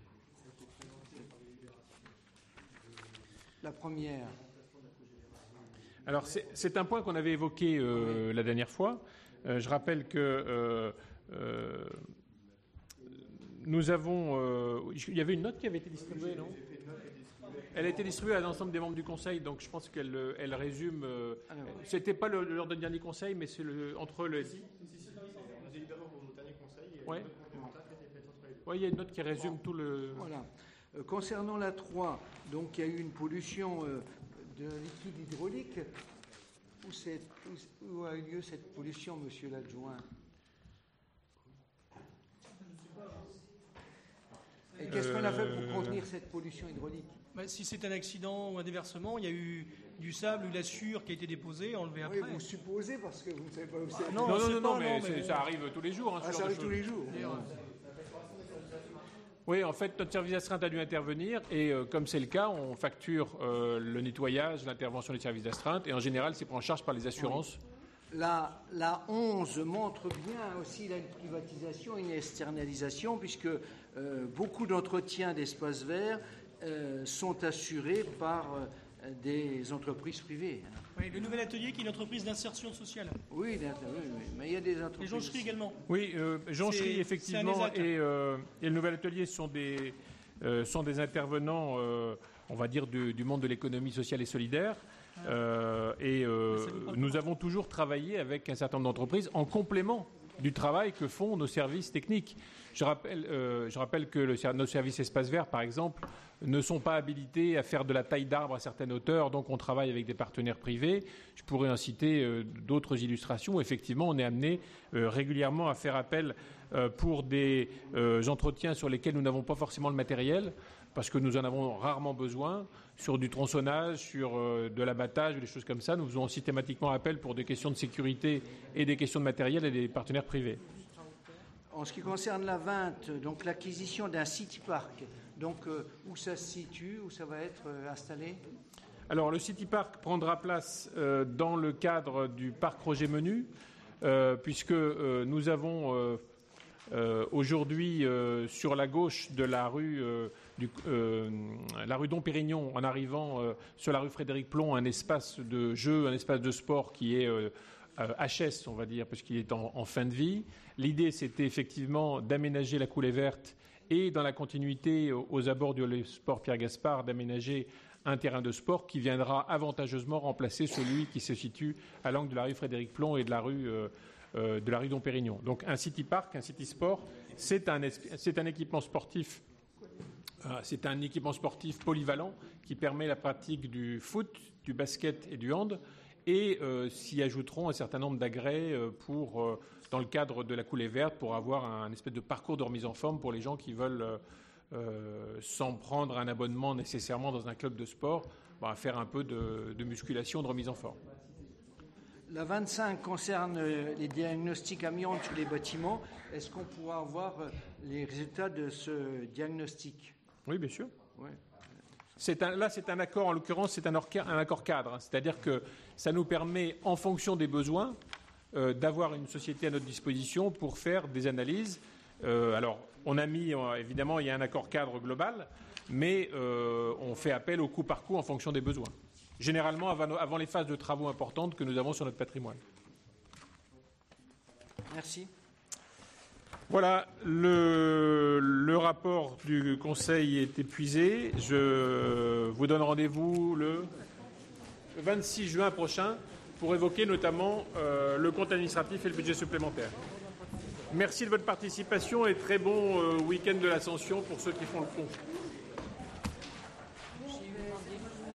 La première. Alors c'est, c'est un point qu'on avait évoqué euh, oui. la dernière fois. Euh, je rappelle que euh, euh, nous avons... Euh, il y avait une note qui avait été distribuée, non ? Elle a été distribuée à l'ensemble des membres du Conseil, donc je pense qu'elle elle résume. Euh, c'était pas le, l'ordre du dernier Conseil, mais c'est le, entre le. Si, si, si, nous évidemment au dernier Conseil. Oui, ouais, il y a une note qui résume tout le. Voilà. Euh, concernant la trois, donc il y a eu une pollution euh, de liquide hydraulique. Où, c'est, où, où a eu lieu cette pollution, monsieur l'adjoint? Et qu'est-ce qu'on a fait pour contenir cette pollution hydraulique? Bah, si c'est un accident ou un déversement, il y a eu du sable ou de la sueur qui a été déposée, enlevée après. Oui, vous supposez, parce que vous ne savez pas où c'est. Ah, non, non, non, non, non, mais, mais ça arrive tous les jours. Hein, ah, ça arrive tous les jours. Oui, en fait, notre service d'astreinte a dû intervenir et euh, comme c'est le cas, on facture euh, le nettoyage, l'intervention du service d'astreinte et en général, c'est pris en charge par les assurances. Oui. La, la onze montre bien aussi là, une privatisation, une externalisation, puisque euh, beaucoup d'entretiens d'espaces verts euh, sont assurés par euh, des entreprises privées. Oui, le nouvel atelier qui est une entreprise d'insertion sociale. Oui, oui, oui, mais il y a des entreprises. Et Joncherie également. Oui, euh, Joncherie effectivement et, euh, et le nouvel atelier sont des, euh, sont des intervenants, euh, on va dire, du, du monde de l'économie sociale et solidaire. Euh, et euh, nous avons toujours travaillé avec un certain nombre d'entreprises en complément du travail que font nos services techniques. Je rappelle, euh, je rappelle que le, nos services espaces verts, par exemple, ne sont pas habilités à faire de la taille d'arbre à certaines hauteurs, donc on travaille avec des partenaires privés. Je pourrais en citer euh, d'autres illustrations où effectivement on est amené euh, régulièrement à faire appel euh, pour des euh, entretiens sur lesquels nous n'avons pas forcément le matériel, parce que nous en avons rarement besoin. Sur du tronçonnage, sur euh, de l'abattage, des choses comme ça, nous faisons systématiquement appel pour des questions de sécurité et des questions de matériel et des partenaires privés. En ce qui concerne la vingt, donc l'acquisition d'un City Park, donc euh, où ça se situe, où ça va être euh, installé? Alors le City Park prendra place euh, dans le cadre du parc Roger Menu, euh, puisque euh, nous avons euh, euh, aujourd'hui euh, sur la gauche de la rue, euh, du, euh, la rue Dom Pérignon, en arrivant euh, sur la rue Frédéric Plon, un espace de jeu, un espace de sport qui est euh, H S, on va dire, parce qu'il est en, en fin de vie. L'idée, c'était effectivement d'aménager la coulée verte et, dans la continuité aux, aux abords du sport Pierre Gaspard, d'aménager un terrain de sport qui viendra avantageusement remplacer celui qui se situe à l'angle de la rue Frédéric Plon et de la rue, euh, euh, de la rue Dom Pérignon. Donc un City Park, un City Sport, c'est un, c'est un équipement sportif. Euh, c'est un équipement sportif polyvalent qui permet la pratique du foot, du basket et du hand. Et euh, s'y ajouteront un certain nombre d'agrès euh, pour, euh, dans le cadre de la coulée verte, pour avoir un espèce de parcours de remise en forme pour les gens qui veulent, euh, euh, sans prendre un abonnement nécessairement dans un club de sport, bah, faire un peu de, de musculation, de remise en forme. La vingt-cinq concerne les diagnostics amiante sur les bâtiments. Est-ce qu'on pourra avoir les résultats de ce diagnostic? Oui, bien sûr. Ouais. C'est un, là, c'est un accord, en l'occurrence, c'est un, or, un accord cadre. Hein, c'est-à-dire que ça nous permet, en fonction des besoins, euh, d'avoir une société à notre disposition pour faire des analyses. Euh, alors, on a mis, évidemment, il y a un accord cadre global, mais euh, on fait appel au coup par coup en fonction des besoins. Généralement, avant, avant les phases de travaux importantes que nous avons sur notre patrimoine. Merci. Voilà, le, le rapport du Conseil est épuisé. Je vous donne rendez-vous le vingt-six juin prochain pour évoquer notamment euh, le compte administratif et le budget supplémentaire. Merci de votre participation et très bon euh, week-end de l'Ascension pour ceux qui font le pont.